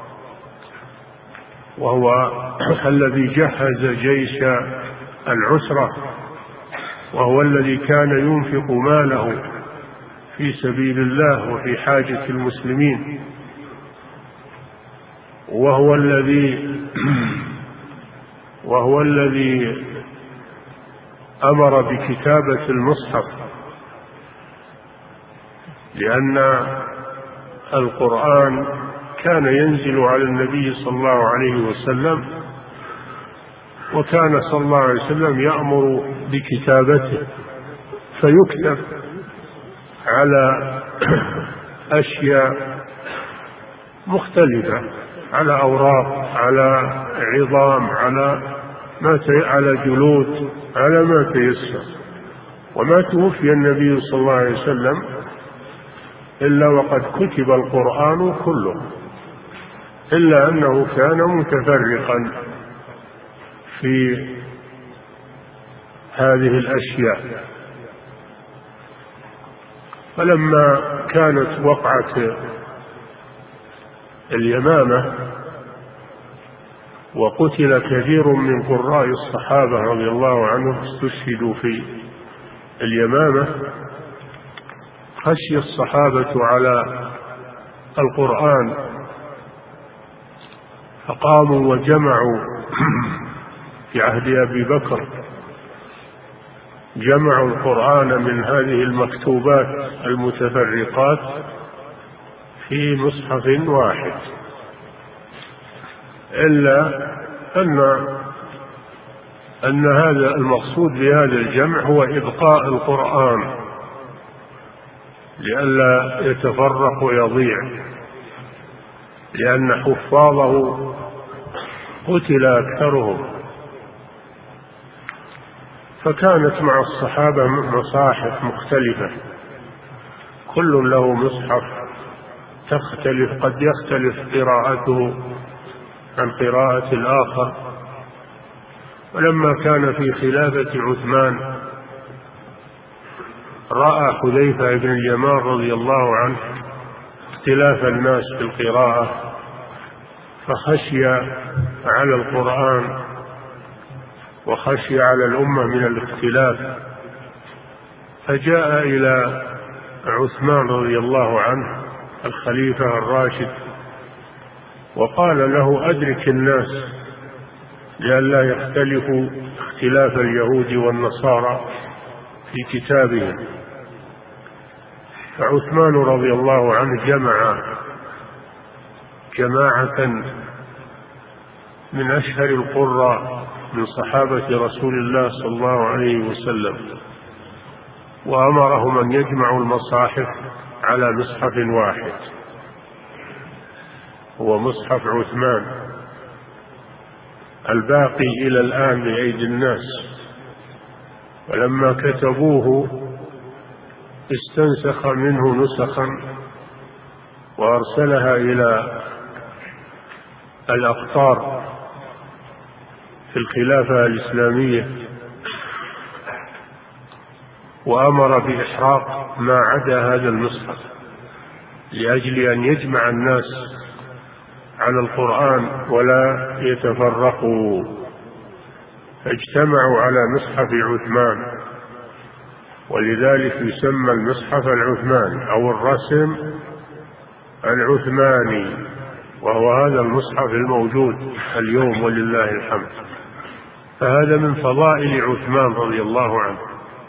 وهو الذي جهز جيش العسرة، وهو الذي كان ينفق ماله في سبيل الله وفي حاجة المسلمين، وهو الذي أمر بكتابة المصحف، لأن القرآن كان ينزل على النبي صلى الله عليه وسلم، وكان صلى الله عليه وسلم يأمر بكتابته، فيكتب على أشياء مختلفة، على أوراق، على عظام، على جلود، على ما تيسر. وما توفي النبي صلى الله عليه وسلم إلا وقد كتب القرآن كله، إلا أنه كان متفرقا في هذه الأشياء. فلما كانت وقعة اليمامة وقتل كثير من قراء الصحابة رضي الله عنهم استشهدوا في اليمامة، خشي الصحابة على القرآن، فقاموا وجمعوا في عهد أبي بكر، جمعوا القرآن من هذه المكتوبات المتفرقات في مصحف واحد، إلا أن هذا المقصود بهذا الجمع هو إبقاء القرآن لئلا يتفرق ويضيع، لأن حفاظه قتل أكثرهم. فكانت مع الصحابة مصاحف مختلفة، كل له مصحف قد يختلف قراءته عن قراءة الآخر. ولما كان في خلافة عثمان رأى حذيفة بن اليمان رضي الله عنه اختلاف الناس في القراءة، فخشي على القرآن وخشي على الأمة من الاختلاف، فجاء إلى عثمان رضي الله عنه الخليفة الراشد وقال له: أدرك الناس لئلا يختلفوا اختلاف اليهود والنصارى في كتابهم. فعثمان رضي الله عنه جمع جماعة من أشهر القراء من صحابة رسول الله صلى الله عليه وسلم، وأمرهم أن يجمعوا المصاحف على مصحف واحد، هو مصحف عثمان الباقي إلى الآن بأيدي الناس. ولما كتبوه استنسخ منه نسخا وأرسلها إلى الأقطار في الخلافة الإسلامية، وأمر بإحراق ما عدا هذا المصحف لأجل أن يجمع الناس على القرآن ولا يتفرقوا، فاجتمعوا على مصحف عثمان، ولذلك يسمى المصحف العثماني أو الرسم العثماني، وهو هذا المصحف الموجود اليوم ولله الحمد. فهذا من فضائل عثمان رضي الله عنه.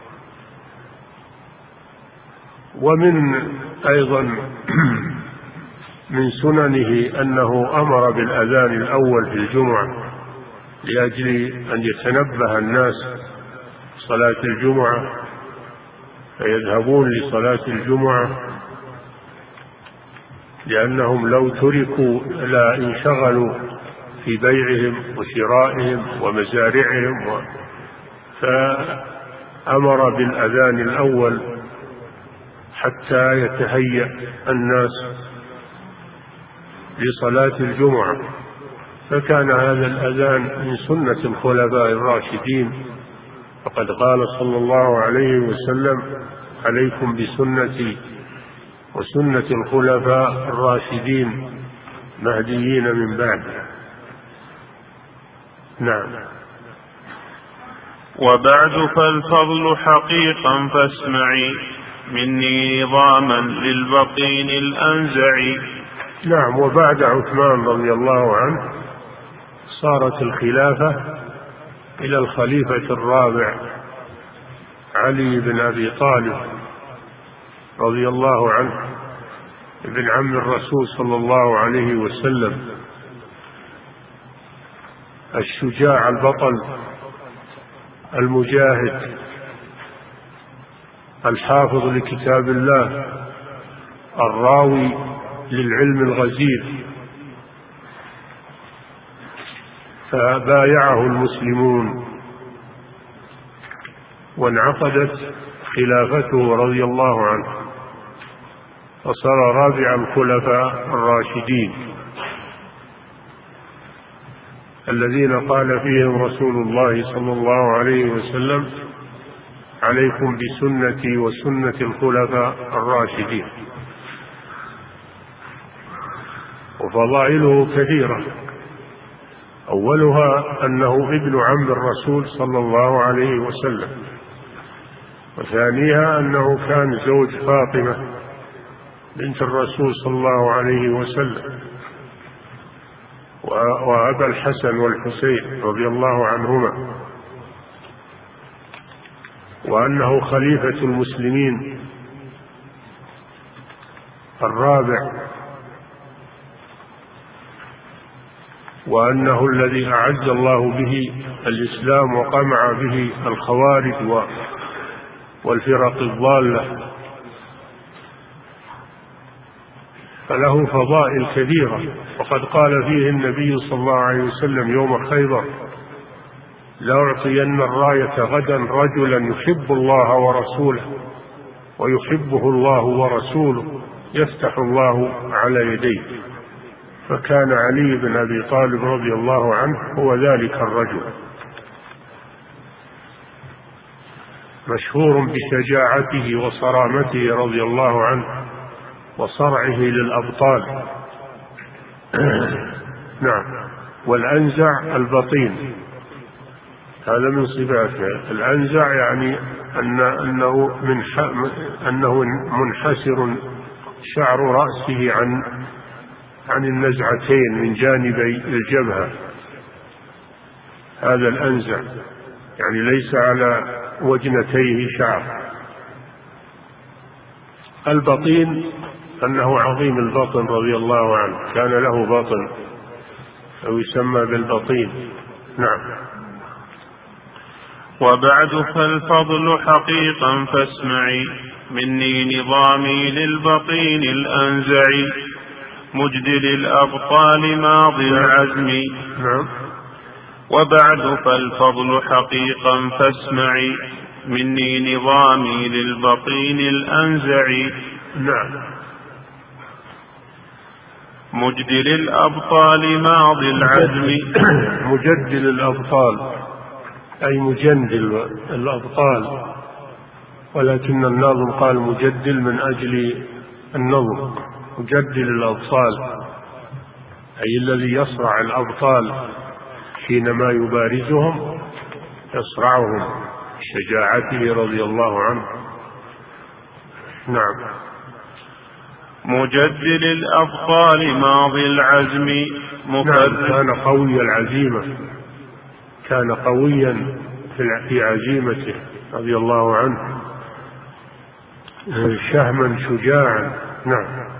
ومن أيضا من سننه أنه أمر بالأذان الأول في الجمعة لأجل أن يتنبه الناس صلاة الجمعة فيذهبون لصلاة الجمعة، لأنهم لو تركوا لا انشغلوا في بيعهم وشرائهم ومزارعهم، فأمر بالأذان الأول حتى يتهيأ الناس لصلاة الجمعة. فكان هذا الأذان من سنة الخلفاء الراشدين، فقد قال صلى الله عليه وسلم: عليكم بسنتي وسنة الخلفاء الراشدين مهديين من بعد. نعم. وبعد فالفضل حقيقا فاسمعي مني نظاما للبطين الأنزع. نعم. وبعد عثمان رضي الله عنه صارت الخلافة إلى الخليفة الرابع علي بن أبي طالب رضي الله عنه، ابن عم الرسول صلى الله عليه وسلم، الشجاع البطل المجاهد الحافظ لكتاب الله الراوي للعلم الغزير، فبايعه المسلمون وانعقدت خلافته رضي الله عنه، وصار رابع الخلفاء الراشدين الذين قال فيهم رسول الله صلى الله عليه وسلم: عليكم بسنتي وسنة الخلفاء الراشدين. وفضائله كثيرة، أولها أنه ابن عم الرسول صلى الله عليه وسلم، وثانيها أنه كان زوج فاطمة بنت الرسول صلى الله عليه وسلم، وأبا الحسن والحسين رضي الله عنهما، وأنه خليفة المسلمين الرابع، وأنه الذي أعز الله به الإسلام وقمع به الخوارج والفرق الضالة، فله فضائل كثيرة. وقد قال فيه النبي صلى الله عليه وسلم يوم خيبر: لأعطين الراية غدا رجلا يحب الله ورسوله ويحبه الله ورسوله يفتح الله على يديه. فكان علي بن أبي طالب رضي الله عنه هو ذلك الرجل، مشهور بشجاعته وصرامته رضي الله عنه وصرعه للأبطال. نعم. والأنزع البطين، هذا من صفاته. الأنزع يعني أنه منحسر شعر رأسه عن النزعتين من جانبي الجبهة، هذا الأنزع، يعني ليس على وجنتيه شعر. البطين أنه عظيم البطن رضي الله عنه، كان له بطن أو يسمى بالبطين. نعم. وبعد فالفضل حقيقا فاسمعي مني نظامي للبطين الأنزعي مجدل الأبطال ماضي العزم. نعم. وبعد فالفضل حقيقا فاسمعي مني نظامي للبطين الأنزعي. نعم. مجدل الأبطال ماضي العزم. مجدل الأبطال أي مجندل الأبطال، ولكن الناظم قال مجدل من أجل النظم. مجدل الأبطال أي الذي يصرع الأبطال حينما يبارزهم، يصرعهم بشجاعته رضي الله عنه. نعم. مجدل الأبطال ماضي العزم نعم. كان قوي العزيمة، كان قويا في عزيمته رضي الله عنه، شهما شجاعا. نعم.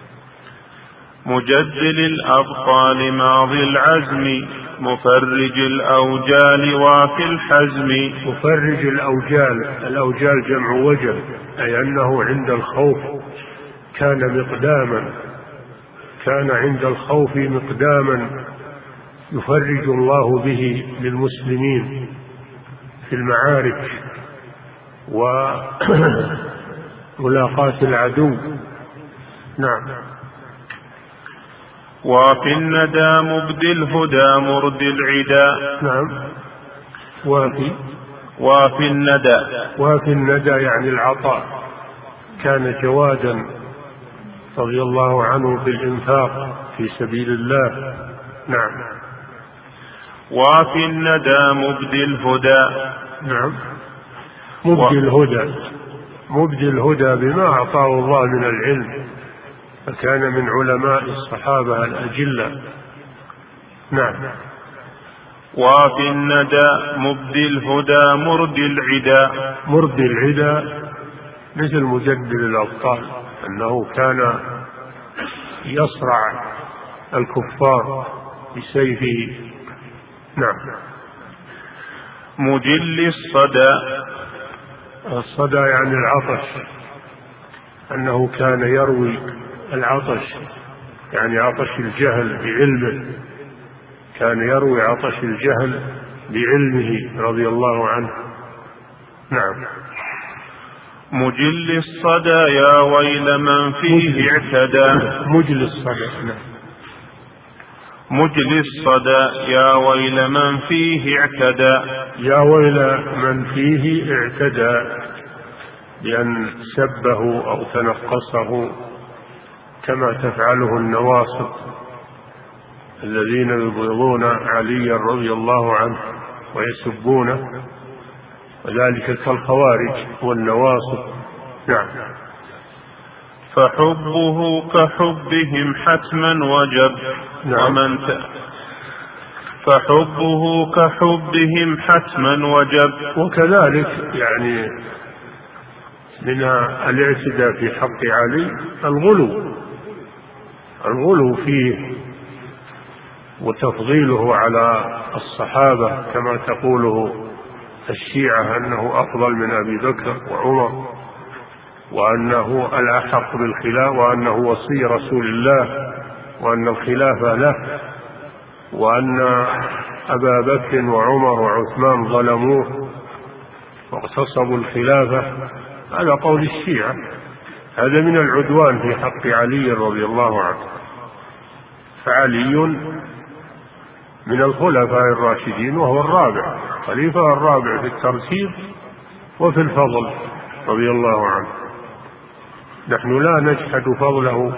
مجدل الأبطال ماضي العزم مفرج الأوجال وفي الحزم. مفرج الأوجال، الأوجال جمع وجل، أي أنه عند الخوف كان عند الخوف مقداما يفرج الله به للمسلمين في المعارك وملاقاة العدو. نعم. وفي الندى مبدي الهدى مرد العدا. نعم. وفي الندى يعني العطاء، كان جوادا رضي الله عنه بالإنفاق في سبيل الله. نعم. وفي الندى مبدي الهدى. نعم. مبدي الهدى بما أعطاه الله من العلم، فكان من علماء الصحابة الأجلة. نعم. وفي الندى مبدي الهدى مرد العدا مثل مجدل الأبطال، أنه كان يصرع الكفار بسيفه. نعم. مجل الصدى. الصدى يعني العطش، أنه كان يروي العطش، يعني عطش الجهل بعلمه، كان يروي عطش الجهل بعلمه رضي الله عنه. نعم. مجل الصدى يا ويل من فيه اعتدى. مجل الصدى. نعم. مجل الصدى يا ويل من فيه اعتدى. يا ويل من فيه اعتدى، بأن سبه أو تنقصه كما تفعله النواصب الذين يبغضون عليا رضي الله عنه ويسبونه، وذلك كالخوارج والنواصب. نعم. فحبه كحبهم حتما وجب. نعم. فحبه كحبهم حتما وجب. وكذلك يعني من الاعتداء في حق علي الغلو فيه وتفضيله على الصحابة كما تقوله الشيعة أنه أفضل من أبي بكر وعمر، وأنه الأحق بالخلافة، وأنه وصي رسول الله، وأن الخلافة له، وأن أبا بكر وعمر وعثمان ظلموه واغتصبوا الخلافة. هذا قول الشيعة، هذا من العدوان في حق علي رضي الله عنه. فعلي من الخلفاء الراشدين، وهو الرابع، خليفة الرابع في الترتيب وفي الفضل رضي الله عنه. نحن لا نجحد فضله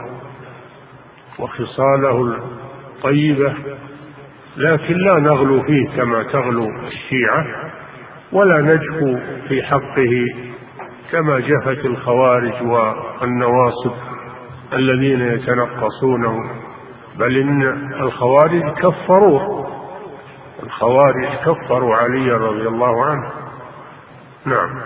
وخصاله الطيبة، لكن لا نغلو فيه كما تغلو الشيعة، ولا نجفو في حقه كما جفت الخوارج والنواصب الذين يتنقصونه. بل إن الخوارج كفروا علي رضي الله عنه. نعم.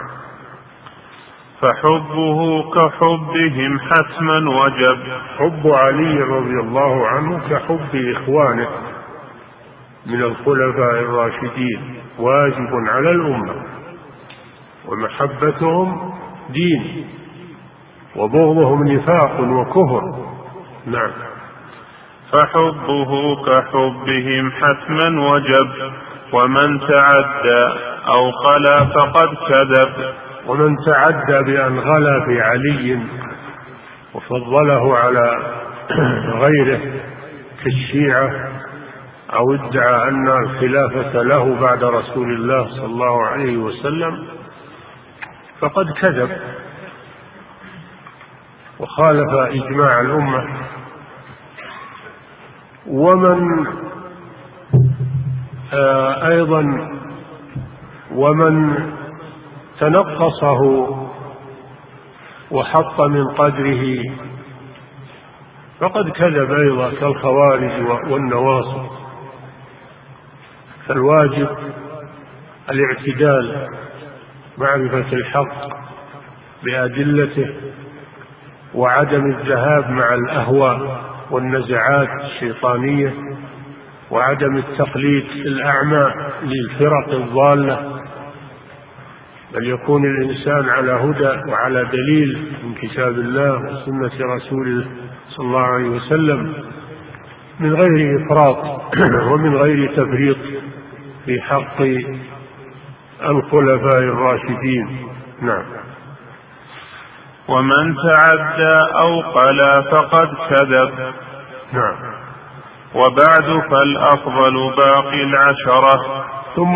فحبه كحبهم حتما وجب. حب علي رضي الله عنه كحب إخوانه من الخلفاء الراشدين، واجب على الأمة، ومحبتهم دين، وبغضهم نفاق وكفر. نعم. فحبه كحبهم حتما وجب. ومن تعدى أو خلا فقد كذب. ومن تعدى بأن غلا في علي وفضله على غيره كالشيعة، أو ادعى أن الخلافة له بعد رسول الله صلى الله عليه وسلم، فقد كذب وخالف إجماع الأمة. ومن تنقصه وحط من قدره فقد كذب أيضا كالخوارج والنواصب. فالواجب الاعتدال، معرفة الحق بأدلته، وعدم الذهاب مع الأهواء والنزعات الشيطانية، وعدم التقليد الأعمى للفرق الضالة، بل يكون الإنسان على هدى وعلى دليل من كتاب الله وسنة رسوله صلى الله عليه وسلم، من غير إفراط ومن غير تفريط في حق الخلفاء الراشدين. نعم. ومن تعدى أو قلا فقد كذب. نعم. وبعد فالأفضل باقي العشرة. ثم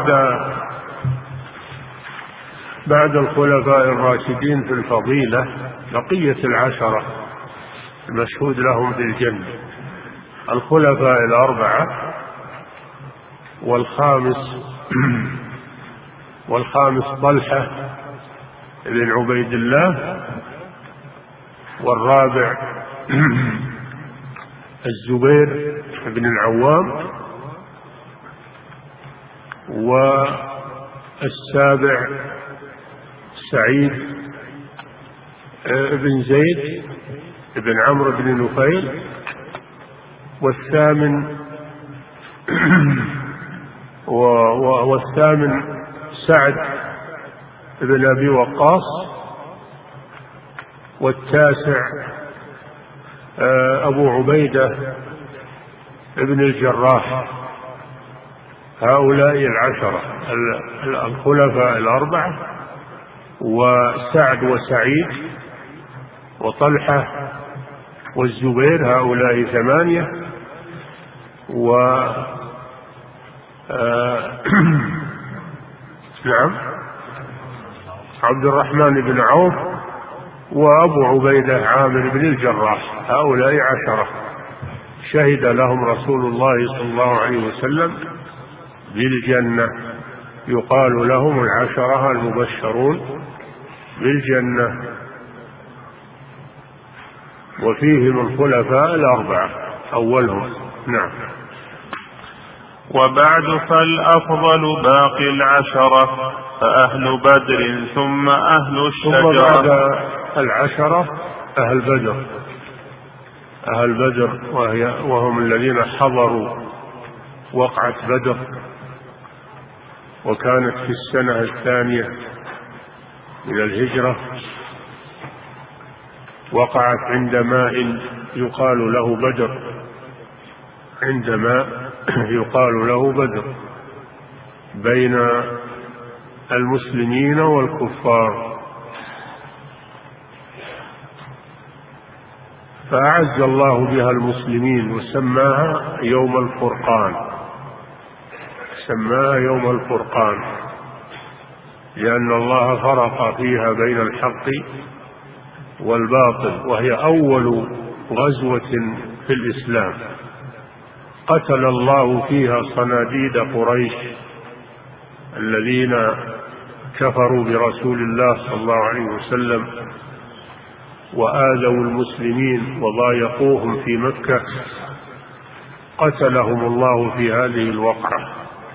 بعد الخلفاء الراشدين في الفضيلة بقية العشرة المشهود لهم بالجنة: الخلفاء الأربعة، والخامس طلحة بن عبيد الله، والرابع الزبير بن العوام، والسابع سعيد بن زيد بن عمرو بن نفيل، والثامن والثامن سعد بن أبي وقاص، والتاسع أبو عبيدة ابن الجراح. هؤلاء العشرة الخلفاء الأربعة، وسعد وسعيد وطلحة والزبير، هؤلاء 8. نعم، عبد الرحمن بن عوف وأبو عبيدة عامر بن الجراح، هؤلاء 10 شهد لهم رسول الله صلى الله عليه وسلم بالجنة، يقال لهم 10 المبشرون بالجنة، وفيهم الخلفاء الأربعة أولهم. نعم. وبعد فالأفضل باقي 10 فأهل بدر ثم أهل الشجرة. ثم بعد 10 أهل بدر، أهل بدر وهم الذين حضروا وقعة بدر، وكانت في السنة 2 من الهجرة، وقعت عند ماء يقال له بدر، عند ماء يقال له بدر بين المسلمين والكفار، فأعز الله بها المسلمين وسماها يوم الفرقان، سماها يوم الفرقان، لأن الله فرق فيها بين الحق والباطل، وهي أول غزوة في الإسلام قتل الله فيها صناديد قريش الذين كفروا برسول الله صلى الله عليه وسلم وآذوا المسلمين وضايقوهم في مكة، قتلهم الله في هذه الوقعة.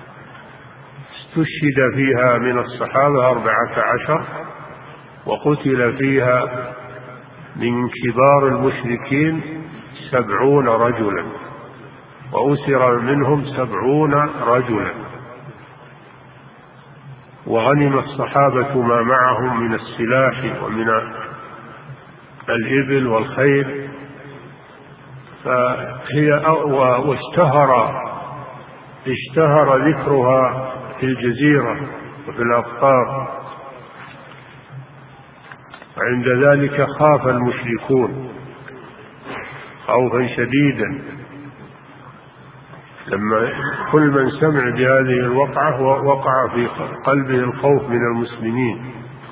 استشهد فيها من الصحابة 14، وقتل فيها من كبار المشركين 70 رجلا، وأسر منهم 70 رجلا، وغنم الصحابة ما معهم من السلاح ومن الإبل والخيل، واشتهر ذكرها في الجزيرة وفي الأقطار. وعند ذلك خاف المشركون خوفا شديدا، لما كل من سمع بهذه الوقعة وقع في قلبه الخوف من المسلمين،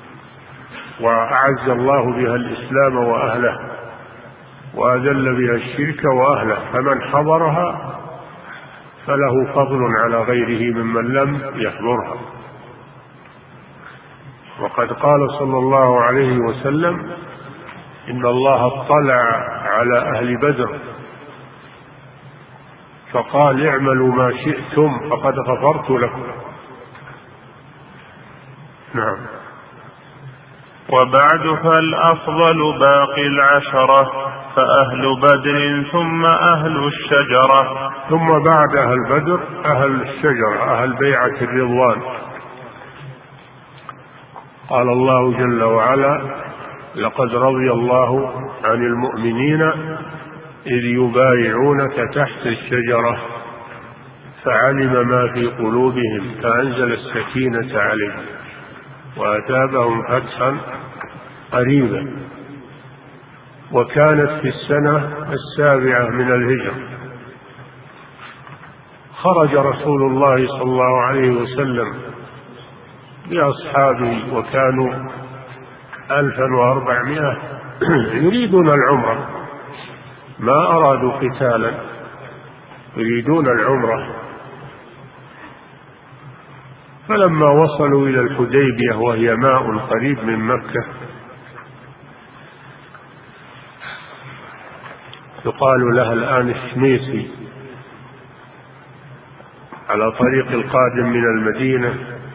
وأعز الله بها الإسلام وأهله، وأذل بها الشرك وأهله، فمن حضرها فله فضل على غيره ممن لم يحضرها. وقد قال صلى الله عليه وسلم: إن الله اطلع على أهل بدر فقال: اعملوا ما شئتم فقد غفرت لكم. نعم. وبعد فالأفضل باقي 10 فأهل بدر ثم أهل الشجرة. ثم بعد أهل بدر أهل الشجرة، أهل بيعة الرضوان. قال الله جل وعلا: لقد رضي الله عن المؤمنين إذ يبايعونك تحت الشجرة فعلم ما في قلوبهم فأنزل السكينة عليهم وأتابهم فتحا قريبا. وكانت في السنة 7 من الهجرة. خرج رسول الله صلى الله عليه وسلم بأصحابه، وكانوا 1400 يريدون العمرة، ما أرادوا قتالا، يريدون العمرة. فلما وصلوا إلى الحديبية وهي ماء قريب من مكة، يقال لها الآن الشميسي، على طريق القادم من المدينة،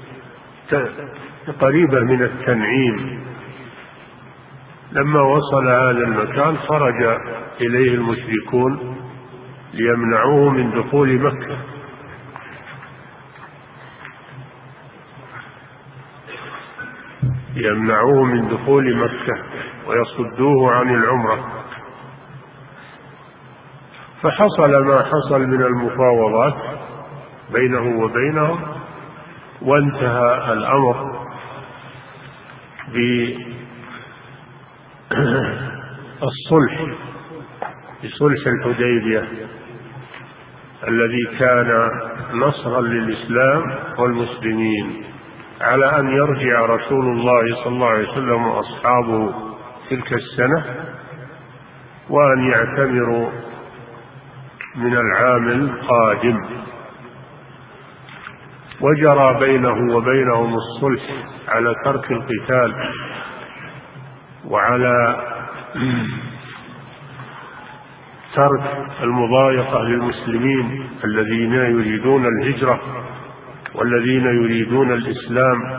قريبة من التنعيم. لما وصل هذا المكان خرج إليه المشركون ليمنعوه من دخول مكة، يمنعوه من دخول مكة ويصدوه عن العمرة. فحصل ما حصل من المفاوضات بينه وبينهم، وانتهى الأمر بصلح الحديبية الذي كان نصرا للإسلام والمسلمين، على أن يرجع رسول الله صلى الله عليه وسلم وأصحابه تلك السنة وأن يعتمروا من العام القادم. وجرى بينه وبينهم الصلح على ترك القتال وعلى ترك المضايقة للمسلمين الذين يريدون الهجرة والذين يريدون الإسلام.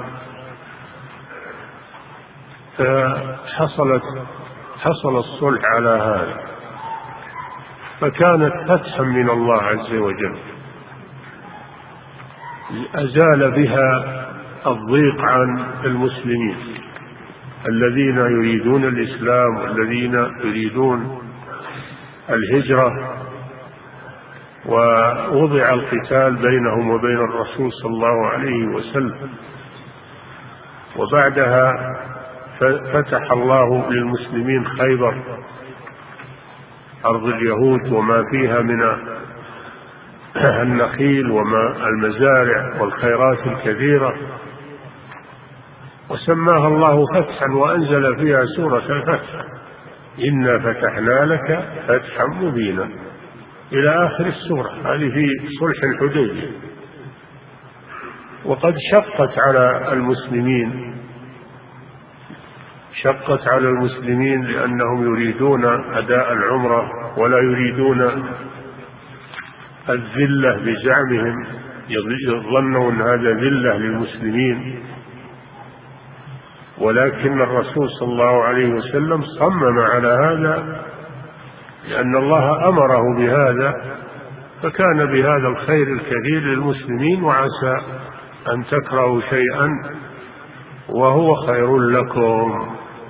فحصل الصلح على هذا، فكانت فتحا من الله عز وجل أزال بها الضيق عن المسلمين الذين يريدون الإسلام والذين يريدون الهجرة، ووضع القتال بينهم وبين الرسول صلى الله عليه وسلم. وبعدها فتح الله للمسلمين خيبر أرض اليهود وما فيها من النخيل وما المزارع والخيرات الكثيرة، وسماها الله فتحا وأنزل فيها سورة الفتح: إنا فتحنا لك فتحا مبينا، إلى آخر السورة. هذه في صلح الحديبية. وقد شقت على المسلمين لأنهم يريدون أداء العمرة ولا يريدون الذلة بزعمهم، يظنون أن هذا ذلة للمسلمين، ولكن الرسول صلى الله عليه وسلم صمم على هذا لأن الله أمره بهذا، فكان بهذا الخير الكثير للمسلمين. وعسى أن تكرهوا شيئا وهو خير لكم.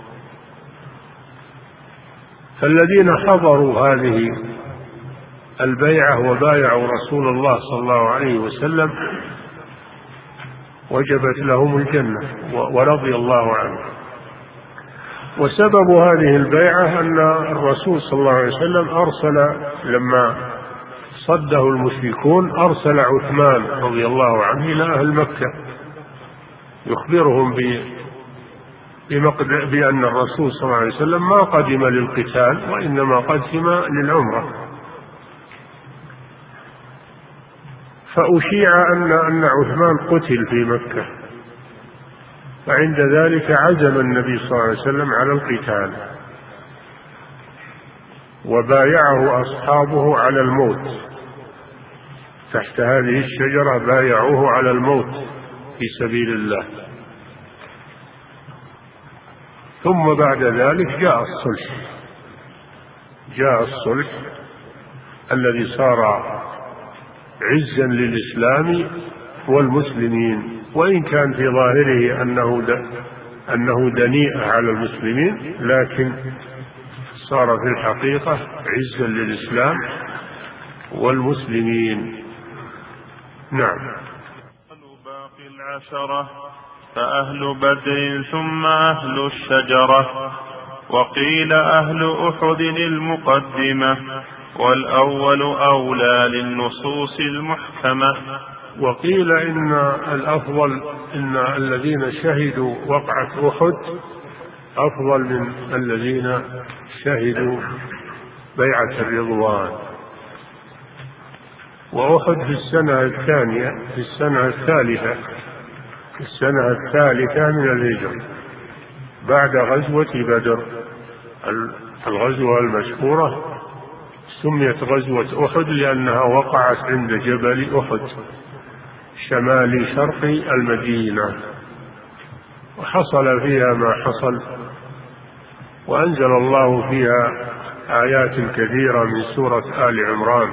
فالذين حضروا هذه البيعة وبايعوا رسول الله صلى الله عليه وسلم وجبت لهم الجنة ورضي الله عنه. وسبب هذه البيعة أن الرسول صلى الله عليه وسلم أرسل، لما صده المشركون، أرسل عثمان رضي الله عنه إلى أهل مكة يخبرهم بأن الرسول صلى الله عليه وسلم ما قدم للقتال وإنما قدم للعمرة. فأشيع أن عثمان قتل في مكة، فعند ذلك عزم النبي صلى الله عليه وسلم على القتال، وبايعه أصحابه على الموت تحت هذه الشجرة، بايعوه على الموت في سبيل الله. ثم بعد ذلك جاء الصلح الذي صار عزا للإسلام والمسلمين، وإن كان في ظاهره أنه دنيء على المسلمين، لكن صار في الحقيقة عزا للإسلام والمسلمين. نعم. باقي العشرة فأهل بدر ثم أهل الشجرة، وقيل أهل أحد المقدمة، والأول أولى للنصوص المحكمة. وقيل إن الأفضل إن الذين شهدوا وقعة أحد أفضل من الذين شهدوا بيعة الرضوان. وأحد في السنة الثانية، في السنة الثالثة من الهجرة بعد غزوة بدر. الغزوة المشهورة سميت غزوة أحد لأنها وقعت عند جبل أحد شمال شرق المدينة، وحصل فيها ما حصل، وأنزل الله فيها آيات كثيرة من سورة آل عمران،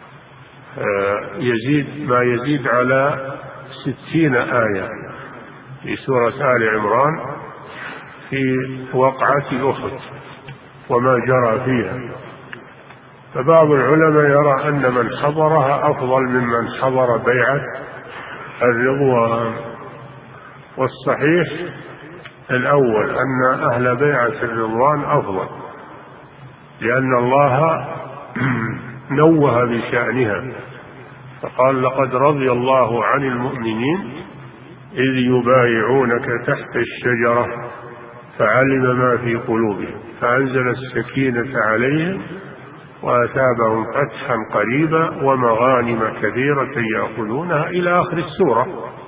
ما يزيد على 60 آية في سورة آل عمران في وقعة أحد وما جرى فيها. فبعض العلماء يرى أن من حضرها أفضل ممن حضر بيعة الرضوان، والصحيح الأول أن أهل بيعة الرضوان أفضل، لأن الله نوه بشأنها فقال: لقد رضي الله عن المؤمنين إذ يبايعونك تحت الشجرة فعلم ما في قلوبهم فأنزل السكينة عليهم وأثابهم فتحا قريبا ومغانم كثيرة يأخذونها إلى آخر السورة.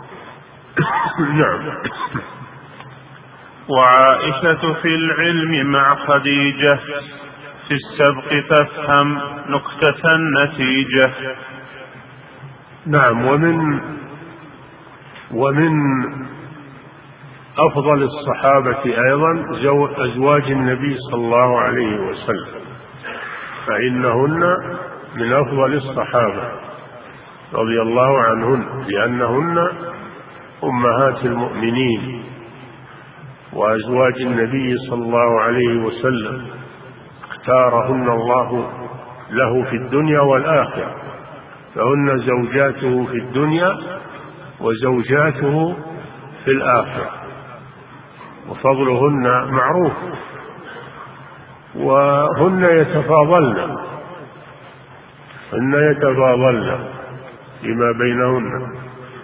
نعم. وعائشة في العلم مع خديجة في السبق فافهم نكتة النتيجة. نعم. ومن أفضل الصحابة أيضا أزواج النبي صلى الله عليه وسلم، فإنهن من أفضل الصحابة رضي الله عنهن، لأنهن أمهات المؤمنين وأزواج النبي صلى الله عليه وسلم، اختارهن الله له في الدنيا والآخرة، فهن زوجاته في الدنيا وزوجاته في الآخرة، وفضلهن معروف، وهن يتفاضلن فيما بينهن،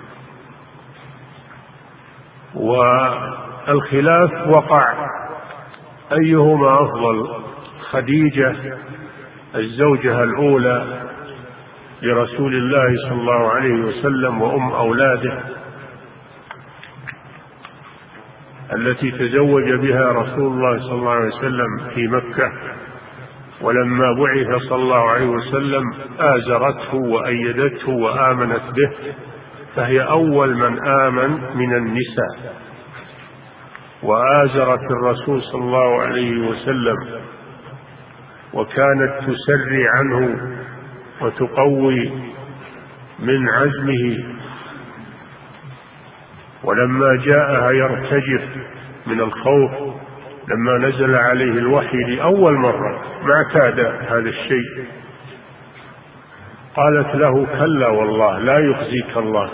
والخلاف وقع أيهما أفضل: خديجة الزوجة الأولى لرسول الله صلى الله عليه وسلم وأم أولاده التي تزوج بها رسول الله صلى الله عليه وسلم في مكة، ولما بعث صلى الله عليه وسلم آزرته وأيدته وآمنت به، فهي أول من آمن من النساء، وآزرت الرسول صلى الله عليه وسلم وكانت تسري عنه وتقوي من عزمه، ولما جاءها يرتجف من الخوف لما نزل عليه الوحي لأول مرة ما اعتاد هذا الشيء، قالت له: كلا والله لا يخزيك الله،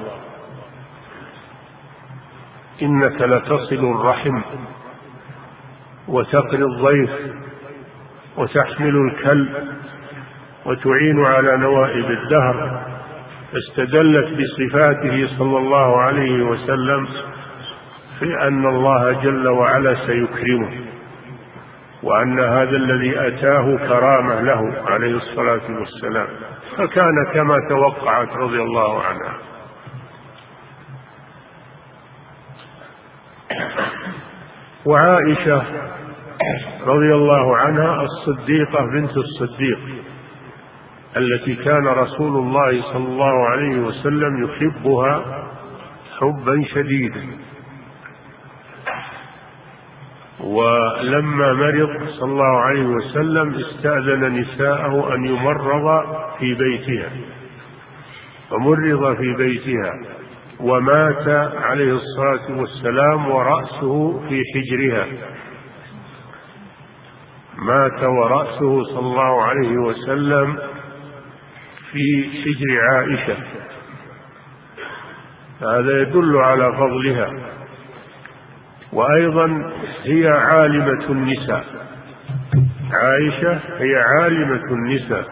إنك لتصل الرحم وتقري الضيف وتحمل الكلب وتعين على نوائب الدهر. استدلت بصفاته صلى الله عليه وسلم في أن الله جل وعلا سيكرمه، وأن هذا الذي أتاه كرامة له عليه الصلاة والسلام، فكان كما توقعت رضي الله عنها. وعائشة رضي الله عنها الصديقة بنت الصديق التي كان رسول الله صلى الله عليه وسلم يحبها حبا شديدا، ولما مرض صلى الله عليه وسلم استأذن نساءه أن يمرض في بيتها، فمرض في بيتها ومات عليه الصلاة والسلام ورأسه في حجرها، مات ورأسه صلى الله عليه وسلم في حجر عائشة، هذا يدل على فضلها. وأيضا هي عالمة النساء، عائشة هي عالمة النساء،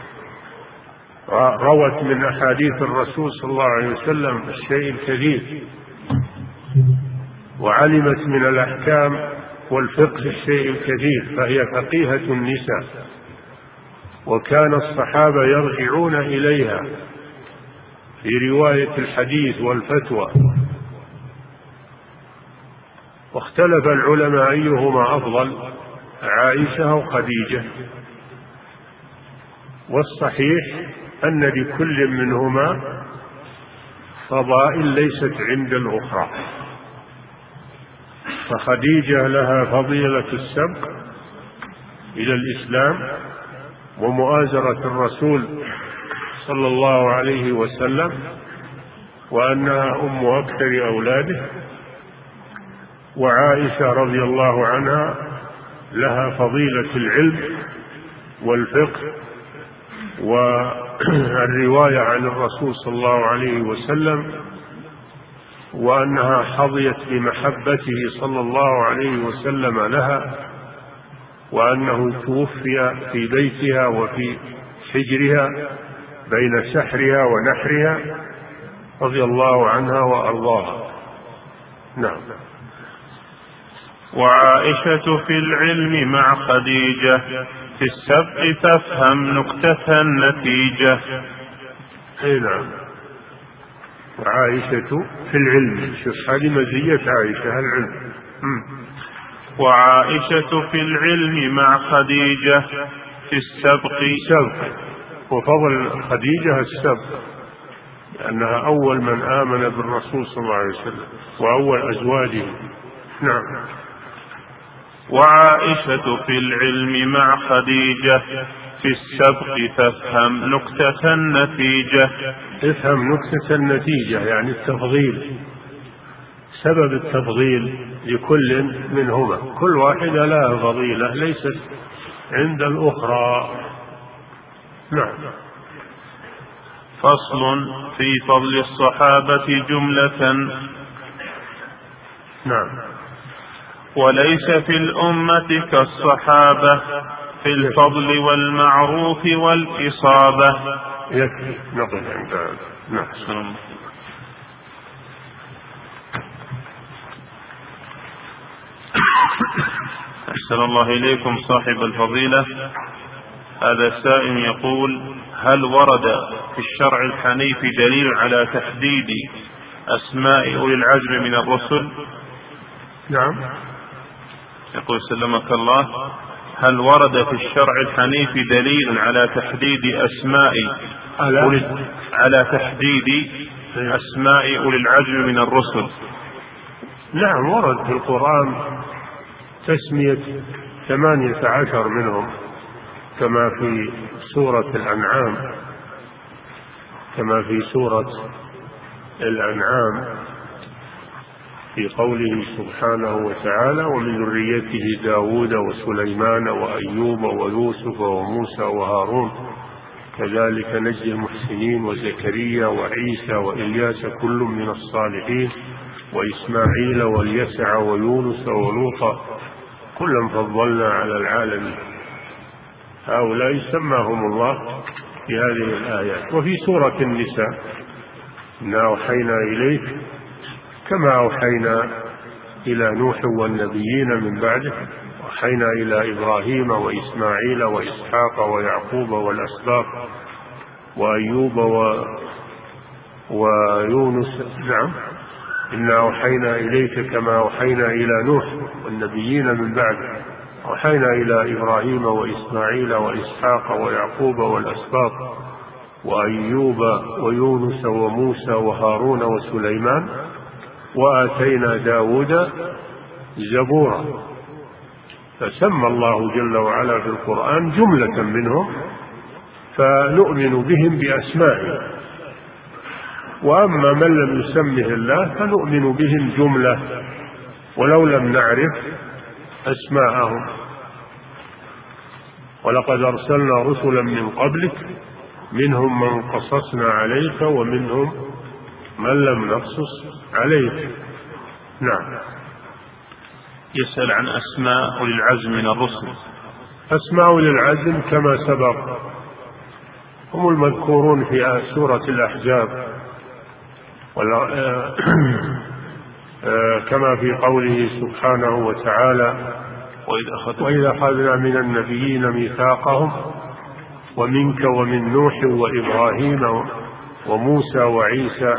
روت من أحاديث الرسول صلى الله عليه وسلم الشيء الكثير، وعلمت من الأحكام والفقه الشيء الكثير، فهي فقيهة النساء، وكان الصحابة يرجعون إليها في رواية الحديث والفتوى. واختلف العلماء أيهما أفضل، عائشة أو خديجة، والصحيح أن لكل منهما فضائل ليست عند الأخرى، فخديجة لها فضيلة السبق إلى الإسلام ومؤازرة الرسول صلى الله عليه وسلم، وأنها أم أكثر أولاده، وعائشة رضي الله عنها لها فضيلة العلم والفقه والرواية عن الرسول صلى الله عليه وسلم، وأنها حظيت بمحبته صلى الله عليه وسلم لها، وأنه توفي في بيتها وفي حجرها بين سحرها ونحرها رضي الله عنها وأرضاها. نعم. وعائشة في العلم مع خديجة، في السبق تفهم نكتة النتيجة. نعم. وعائشة في العلم، شوف هذه مزية عائشة العلم. وعائشة في العلم مع خديجة، في السبق. وفضل خديجة السبق، لأنها أول من آمن بالرسول صلى الله عليه وسلم وأول أزواجه. نعم. وعائشة في العلم مع خديجة، في السبق تفهم نكتة النتيجة. افهم نكتة النتيجة يعني التفضيل، سبب التفضيل لكل منهما، كل واحدة لها فضيلة ليست عند الأخرى. نعم. فصل في فضل الصحابة جملة. نعم. وليس في الأمة كالصحابة في الفضل والمعروف والإصابة. يكفي نقل عند هذا. نعم. أحسن الله إليكم صاحب الفضيلة. هذا سائل يقول: هل ورد في الشرع الحنيف دليل على تحديد أسماء أولي العزم من الرسل؟ نعم. يقول سلمك الله: هل ورد في الشرع الحنيف دليل على تحديد أسماء أولي العزم من الرسل؟ نعم، ورد في القرآن تسمية 18 منهم، كما في سورة الأنعام في قوله سبحانه وتعالى: ومن ذريته داود وسليمان وأيوب ويوسف وموسى وهارون كذلك نجزي المحسنين وزكريا وعيسى وإلياس كل من الصالحين وإسماعيل واليسع ويونس ولوطا كلا فضلنا على العالمين. هؤلاء سماهم الله في هذه الآيات. وفي سورة النساء: إنا أوحينا إليك كما أوحينا إلى نوح والنبيين من بعده، أوحينا إلى إبراهيم وإسماعيل وإسحاق ويعقوب والأسباط وأيوب ويونس. نعم. إنا أوحينا إليك كما أوحينا إلى نوح والنبيين من بعده، أوحينا إلى إبراهيم وإسماعيل وإسحاق ويعقوب والأسباط وأيوب ويونس وموسى وهارون وسليمان وآتينا داود زبورا. فسمى الله جل وعلا في القرآن جملة منهم فنؤمن بهم بأسمائهم، وأما من لم يسمه الله فنؤمن بهم جملة ولو لم نعرف أسماءهم. ولقد أرسلنا رسلا من قبلك منهم من قصصنا عليك ومنهم من لم نقصص عليك. نعم. يسأل عن أسماء أولي العزم من الرسل. أسماء أولي العزم كما سبق هم المذكورون في سورة الأحزاب، كما في قوله سبحانه وتعالى: وإذا أخذنا من النبيين ميثاقهم ومنك ومن نوح وإبراهيم وموسى وعيسى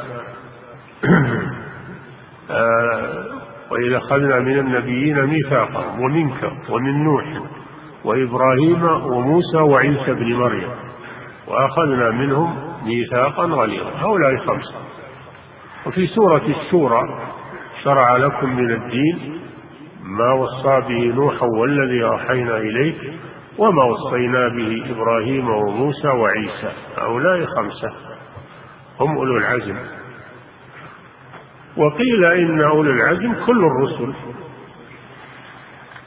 وإذا أخذنا من النبيين ميثاقهم ومنك ومن نوح وإبراهيم وموسى وعيسى بن مريم وأخذنا منهم ميثاقا غليظا. هؤلاء 5. وفي سورة الشورى: شرع لكم من الدين ما وصى به نوحا والذي أوحينا إليك وما وصينا به إبراهيم وموسى وعيسى. هؤلاء 5 هم أولو العزم. وقيل إن أولو العزم كل الرسل،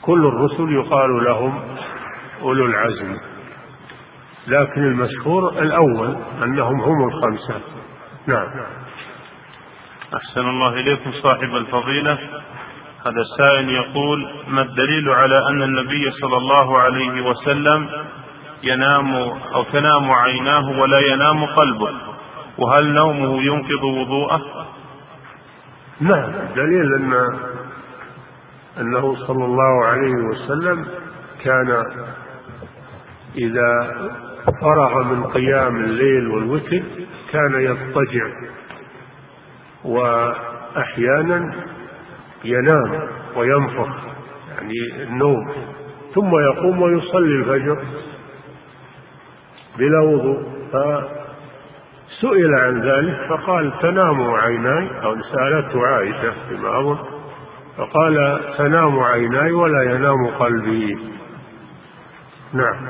كل الرسل يقال لهم أولو العزم، لكن المشهور الأول أنهم هم الخمسة. نعم. أحسن الله إليكم صاحب الفضيلة. هذا السائل يقول: ما الدليل على أن النبي صلى الله عليه وسلم ينام أو تنام عيناه ولا ينام قلبه، وهل نومه ينقض وضوءه؟ نعم، دليل أنه صلى الله عليه وسلم كان إذا فرغ من قيام الليل والوتر كان يضطجع، وأحيانا ينام وينفخ يعني النوم، ثم يقوم ويصلي الفجر بلا وضوء. فسئل عن ذلك فقال: تنام عيناي، أو سألته عائشة فيما أظن، فقال: تنام عيناي ولا ينام قلبي. نعم.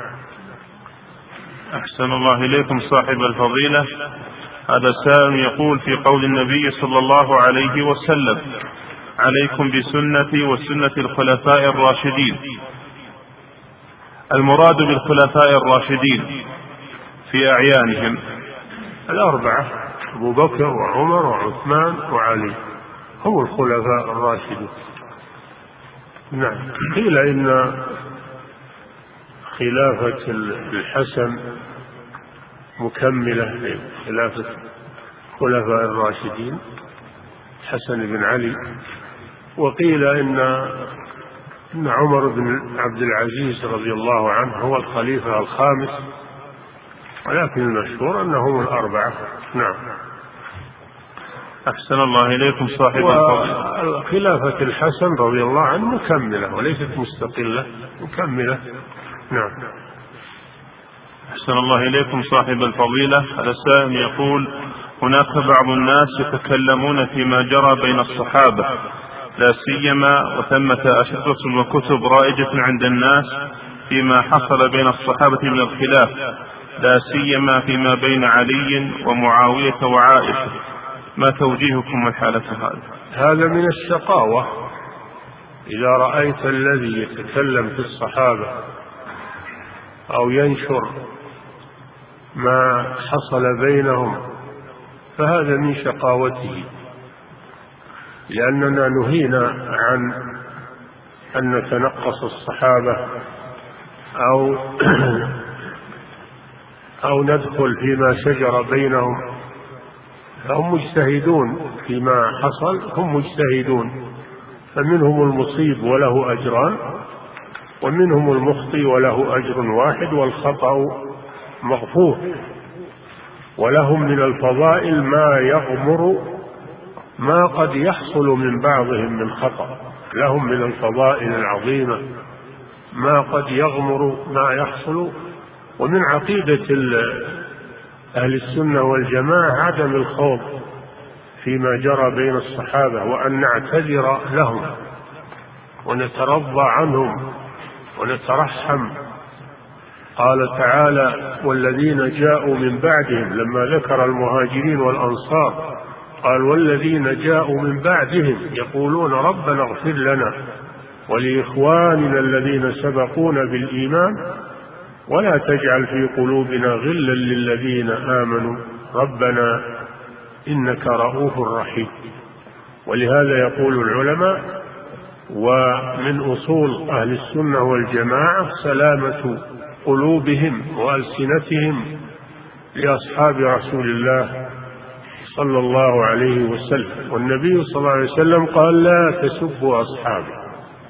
أحسن الله إليكم صاحب الفضيلة. هذا السائل يقول: في قول النبي صلى الله عليه وسلم: عليكم بسنتي وسنة الخلفاء الراشدين، المراد بالخلفاء الراشدين في أعيانهم الأربعة: أبو بكر وعمر وعثمان وعلي، هم الخلفاء الراشدون. نعم. قيل إن خلافة الحسن مكملة لخلافة الخلفاء الراشدين الحسن بن علي، وقيل إن عمر بن عبد العزيز رضي الله عنه هو الخليفة الخامس، ولكن المشهور أنهم الأربعة. نعم. أحسن الله إليكم صاحب الفضيلة. خلافة الحسن رضي الله عنه مكملة وليست مستقلة، مكملة. نعم. أحسن الله إليكم صاحب الفضيلة. هذا السائل يقول: هناك بعض الناس يتكلمون فيما جرى بين الصحابة، لا سيما وثمة أشرطة وكتب رائجة عند الناس فيما حصل بين الصحابة من الخلاف، لا سيما فيما بين علي ومعاوية وعائشة، ما توجيهكم من حالة هذا من الشقاوة. إذا رأيت الذي يتكلم في الصحابة أو ينشر ما حصل بينهم فهذا من شقاوته، لأننا نهينا عن أن نتنقص الصحابة أو ندخل فيما شجر بينهم، فهم مجتهدون فيما حصل، هم مجتهدون، فمنهم المصيب وله أجران، ومنهم المخطئ وله أجر واحد، والخطأ مغفور، ولهم من الفضائل ما يغمر ما قد يحصل من بعضهم من خطأ، لهم من الفضائل العظيمة ما قد يغمر ما يحصل. ومن عقيدة أهل السنة والجماعة عدم الخوض فيما جرى بين الصحابة، وأن نعتذر لهم ونترضى عنهم ونترحم. قال تعالى: والذين جاءوا من بعدهم، لما ذكر المهاجرين والأنصار قال: والذين جاءوا من بعدهم يقولون ربنا اغفر لنا ولإخواننا الذين سبقونا بالإيمان ولا تجعل في قلوبنا غلا للذين آمنوا ربنا إنك رؤوف رحيم. ولهذا يقول العلماء: ومن أصول أهل السنة والجماعة سلامة قلوبهم وألسنتهم لأصحاب رسول الله صلى الله عليه وسلم. والنبي صلى الله عليه وسلم قال: لا تسبوا أصحابي،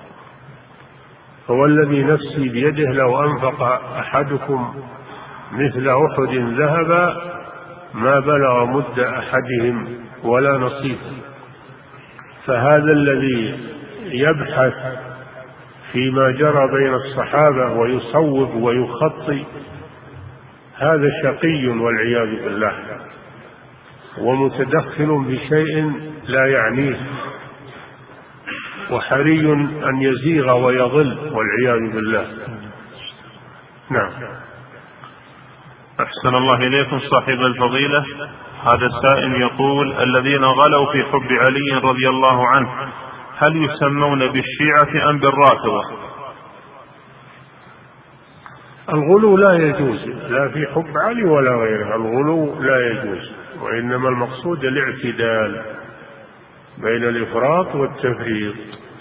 فوالذي نفسي بيده لو أنفق أحدكم مثل أحد ذهبا ما بلغ مد أحدهم ولا نصيفه. فهذا الذي يبحث فيما جرى بين الصحابة ويصوب ويخطي هذا شقي والعياذ بالله، ومتدخل بشيء لا يعنيه، وحري أن يزيغ ويضل والعياذ بالله. نعم. أحسن الله إليكم صاحب الفضيلة. هذا السائل يقول: الذين غلوا في حب علي رضي الله عنه هل يسمون بالشيعة أم بالرافضة؟ الغلو لا يجوز، لا في حب علي ولا غيره، الغلو لا يجوز، وإنما المقصود الاعتدال بين الإفراط والتفريط.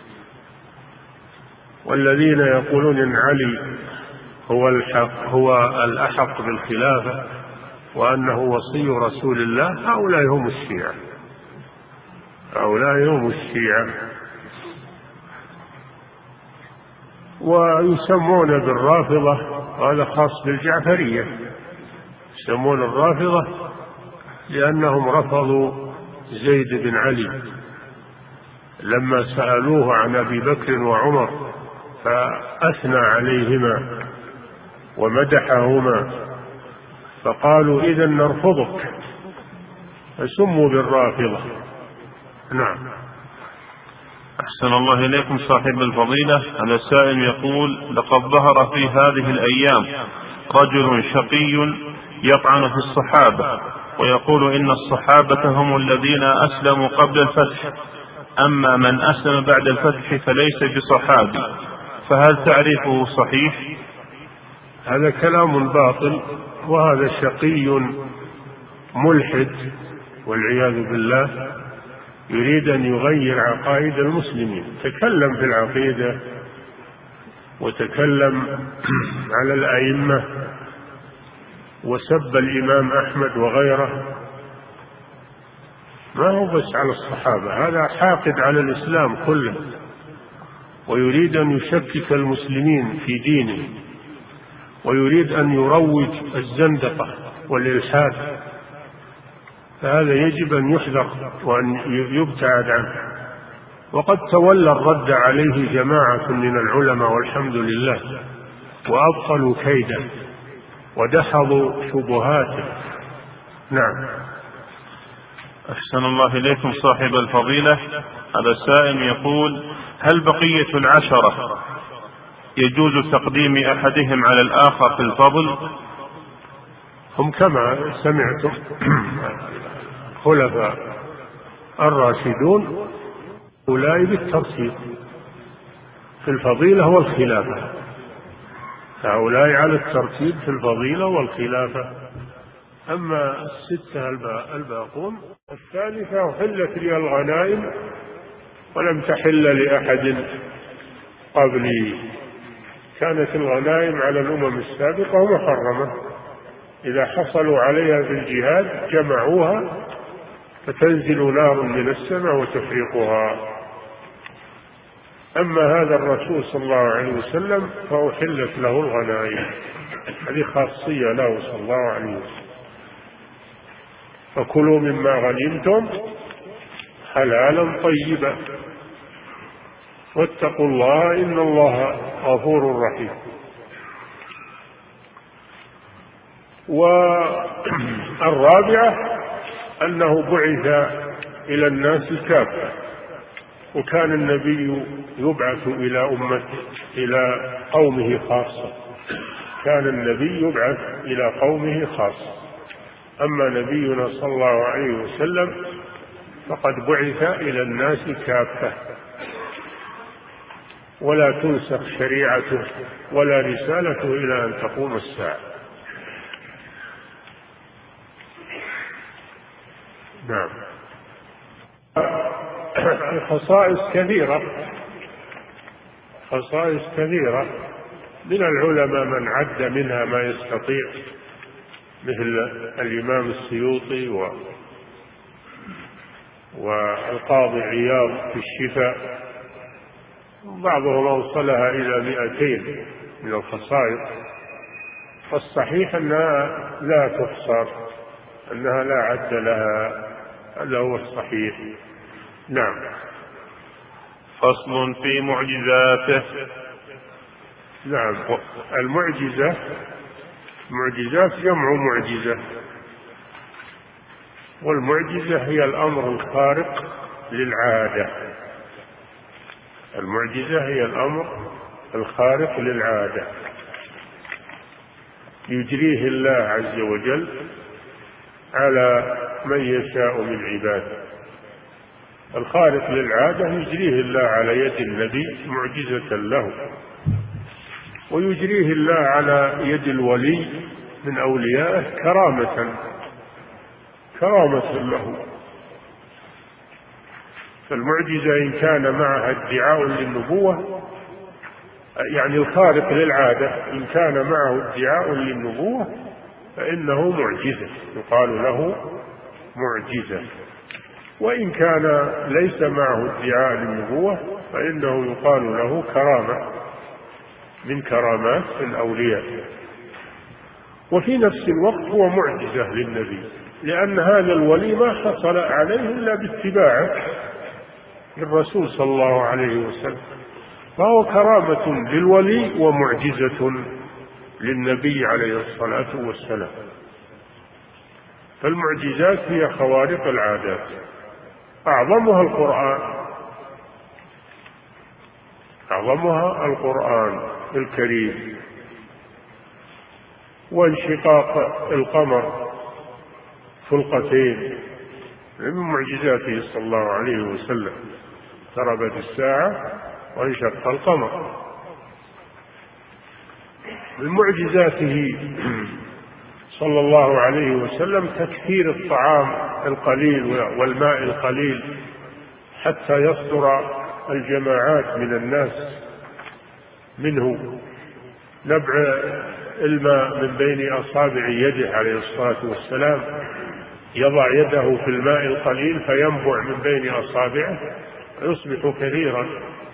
والذين يقولون إن علي هو الأحق بالخلافة وأنه وصي رسول الله، هؤلاء هم الشيعة، هؤلاء هم الشيعة. ويسمون بالرافضة، هذا خاص بالجعفرية، يسمون الرافضة لأنهم رفضوا زيد بن علي لما سألوه عن أبي بكر وعمر فأثنى عليهما ومدحهما، فقالوا إذن نرفضك، فسموا بالرافضة. نعم. أحسن الله إليكم صاحب الفضيلة. هذا السائل يقول: لقد ظهر في هذه الأيام رجل شقي يطعن في الصحابة ويقول إن الصحابة هم الذين أسلموا قبل الفتح، أما من أسلم بعد الفتح فليس بصحابي، فهل تعريفه صحيح؟ هذا كلام باطل، وهذا شقي ملحد والعياذ بالله، يريد أن يغير عقائد المسلمين، تكلم في العقيدة وتكلم على الأئمة وسب الإمام أحمد وغيره، ما هو بس على الصحابة، هذا حاقد على الإسلام كله ويريد أن يشكك المسلمين في دينه، ويريد أن يروج الزندقة والإلحاد، فهذا يجب أن يحذر وأن يبتعد عنه. وقد تولى الرد عليه جماعة من العلماء والحمد لله، وأبطلوا كيده ودحضوا شبهاته. نعم. أحسن الله إليكم صاحب الفضيلة. هذا السائل يقول: هل بقية العشرة يجوز تقديم أحدهم على الآخر في الفضل؟ هم كما سمعتم خلفاء الراشدون أولئك بالترتيب في الفضيلة والخلافة، هؤلاء على الترتيب في الفضيلة والخلافة. أما الستة الباقون، الثالثة أحلت لي الغنائم ولم تحل لأحد قبلي، كانت الغنائم على الأمم السابقة محرمة، إذا حصلوا عليها في الجهاد جمعوها فتنزل نار من السماء وتفرقها. أما هذا الرسول صلى الله عليه وسلم فأحلت له الغنائم، هذه خاصية له صلى الله عليه وسلم. فكلوا مما غنمتم حلالا طيبا واتقوا الله إن الله غفور رحيم. والرابعة أنه بعث إلى الناس كافة، وكان النبي يبعث إلى قومه خاصة، كان النبي يبعث إلى قومه خاصة. أما نبينا صلى الله عليه وسلم فقد بعث إلى الناس كافة، ولا تنسخ شريعته ولا رسالته إلى أن تقوم الساعة. نعم. خصائص كثيرة من العلماء من عد منها ما يستطيع، مثل الإمام السيوطي والقاضي عياض في الشفاء، بعضهم أوصلها إلى 200 من الخصائص، والصحيح أنها لا تحصر، أنها لا عد لها، هذا هو الصحيح. نعم. فصل في معجزاته. نعم. المعجزات جمع معجزة، والمعجزة هي الأمر الخارق للعادة، المعجزة هي الأمر الخارق للعادة يجريه الله عز وجل على من يشاء من عباده. الخارق للعادة يجريه الله على يد النبي معجزة له، ويجريه الله على يد الولي من أوليائه كرامة له. فالمعجزة إن كان معها ادعاء للنبوة، يعني الخارق للعادة، إن كان معه ادعاء للنبوة فإنه معجزة، يقال له معجزة. وإن كان ليس معه ادعاء للنبوة فإنه يقال له كرامة من كرامات الأولياء. وفي نفس الوقت هو معجزة للنبي، لأن هذا الولي ما حصل عليه إلا باتباعه للرسول صلى الله عليه وسلم، فهو كرامة للولي ومعجزة للنبي عليه الصلاة والسلام. فالمعجزات هي خوارق العادات، أعظمها القرآن الكريم، وانشقاق القمر فلقتين من معجزاته صلى الله عليه وسلم، اقتربت الساعة وانشق القمر. من معجزاته صلى الله عليه وسلم تكثير الطعام القليل والماء القليل حتى يصدر الجماعات من الناس منه، نبع الماء من بين أصابع يده عليه الصلاة والسلام، يضع يده في الماء القليل فينبع من بين أصابعه ويصبح كثيرا.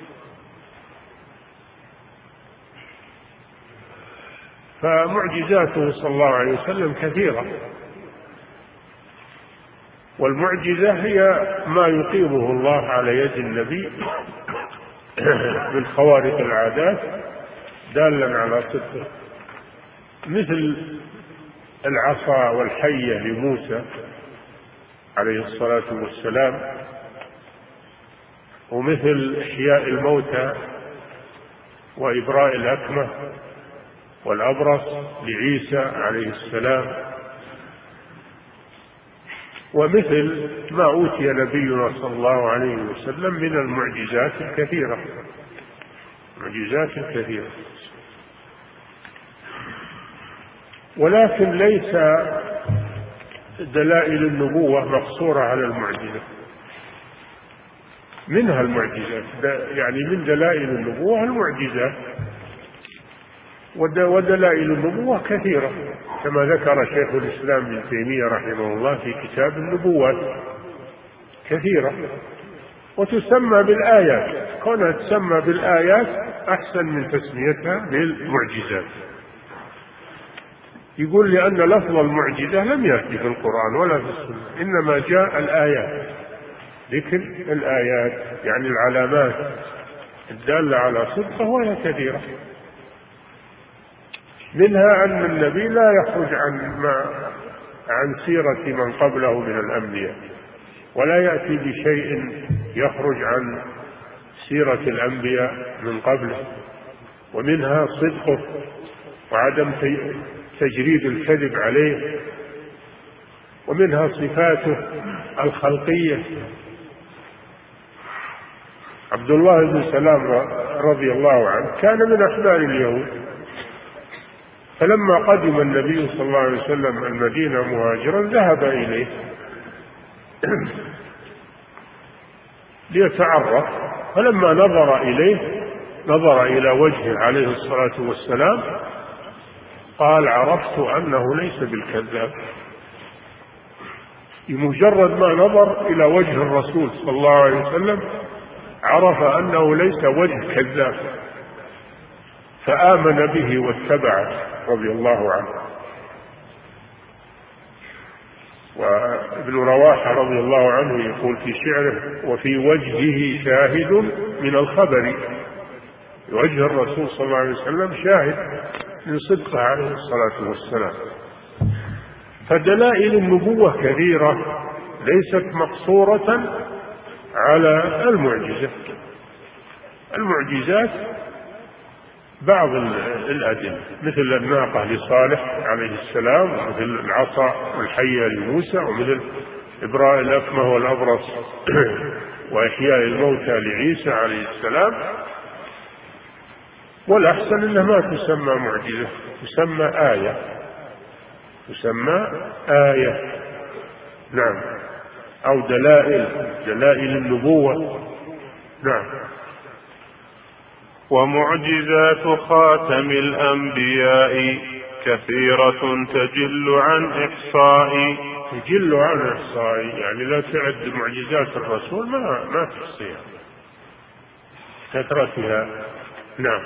فمعجزاته صلى الله عليه وسلم كثيرة، والمعجزة هي ما يقيمه الله على يد النبي من خوارق العادات دالا على صدقه، مثل العصا والحية لموسى عليه الصلاة والسلام، ومثل إحياء الموتى وإبراء الأكمة والأبرص لعيسى عليه السلام، ومثل ما أوتي نبينا صلى الله عليه وسلم من المعجزات الكثيرة، ولكن ليس دلائل النبوة مقصورة على المعجزة، منها المعجزات، يعني من دلائل النبوة المعجزات، ودلائل النبوة كثيرة كما ذكر شيخ الإسلام ابن تيمية رحمه الله في كتاب النبوات كثيرة، وتسمى بالآيات، كونها تسمى بالآيات أحسن من تسميتها بالمعجزات. يقول لأن لفظ المعجزة لم يأتي في القرآن ولا في السنة، إنما جاء الآيات، ذكر الآيات يعني العلامات الدالة على صدقه، وهي كثيرة. منها أن النبي لا يخرج عن سيرة من قبله من الأنبياء، ولا يأتي بشيء يخرج عن سيرة الأنبياء من قبله. ومنها صدقه وعدم تجريد الكذب عليه. ومنها صفاته الخلقية. عبد الله بن سلام رضي الله عنه كان من أحبار اليهود، فلما قدم النبي صلى الله عليه وسلم المدينة مهاجرا ذهب إليه ليتعرف، فلما نظر إليه نظر إلى وجهه عليه الصلاة والسلام قال: عرفت أنه ليس بالكذاب. بمجرد ما نظر إلى وجه الرسول صلى الله عليه وسلم عرف أنه ليس وجه كذاب، فآمن به واتبعه رضي الله عنه. وابن رواحة رضي الله عنه يقول في شعره: وفي وجهه شاهد من الخبر. وجه الرسول صلى الله عليه وسلم شاهد من صدقه عليه الصلاة والسلام. فدلائل النبوة كثيرة ليست مقصورة على المعجزة. المعجزات بعض الأدلة، مثل الناقة لصالح عليه السلام، ومثل العصا والحية لموسى، ومثل إبراء الأكمه والأبرص وإحياء الموتى لعيسى عليه السلام. والأحسن أنها ما تسمى معجزة، تسمى آية، تسمى آية. نعم، أو دلائل النبوة. نعم. ومعجزات خاتم الأنبياء كثيرة تجل عن إحصاء. تجل عن إحصاء يعني لا تعد معجزات الرسول ما تحصيها كثرتها. نعم.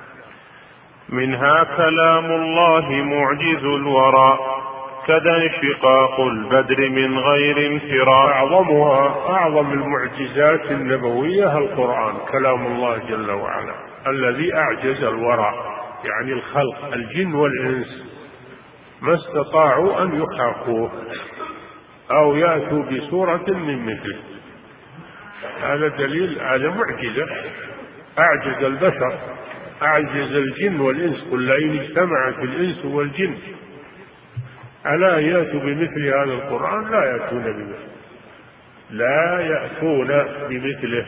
منها كلام الله معجز الورى كذا انشقاق البدر من غير انفراء. أعظم المعجزات النبوية القرآن، كلام الله جل وعلا الذي أعجز الورى، يعني الخلق الجن والإنس ما استطاعوا أن يحاقوه أو يأتوا بسورة من مثله. هذا دليل، هذا معجزة. أعجز البشر، أعجز الجن والإنس، قل لئن اجتمعت الإنس والجن ألا يأتوا بمثل هذا القرآن لا يأتون بمثله.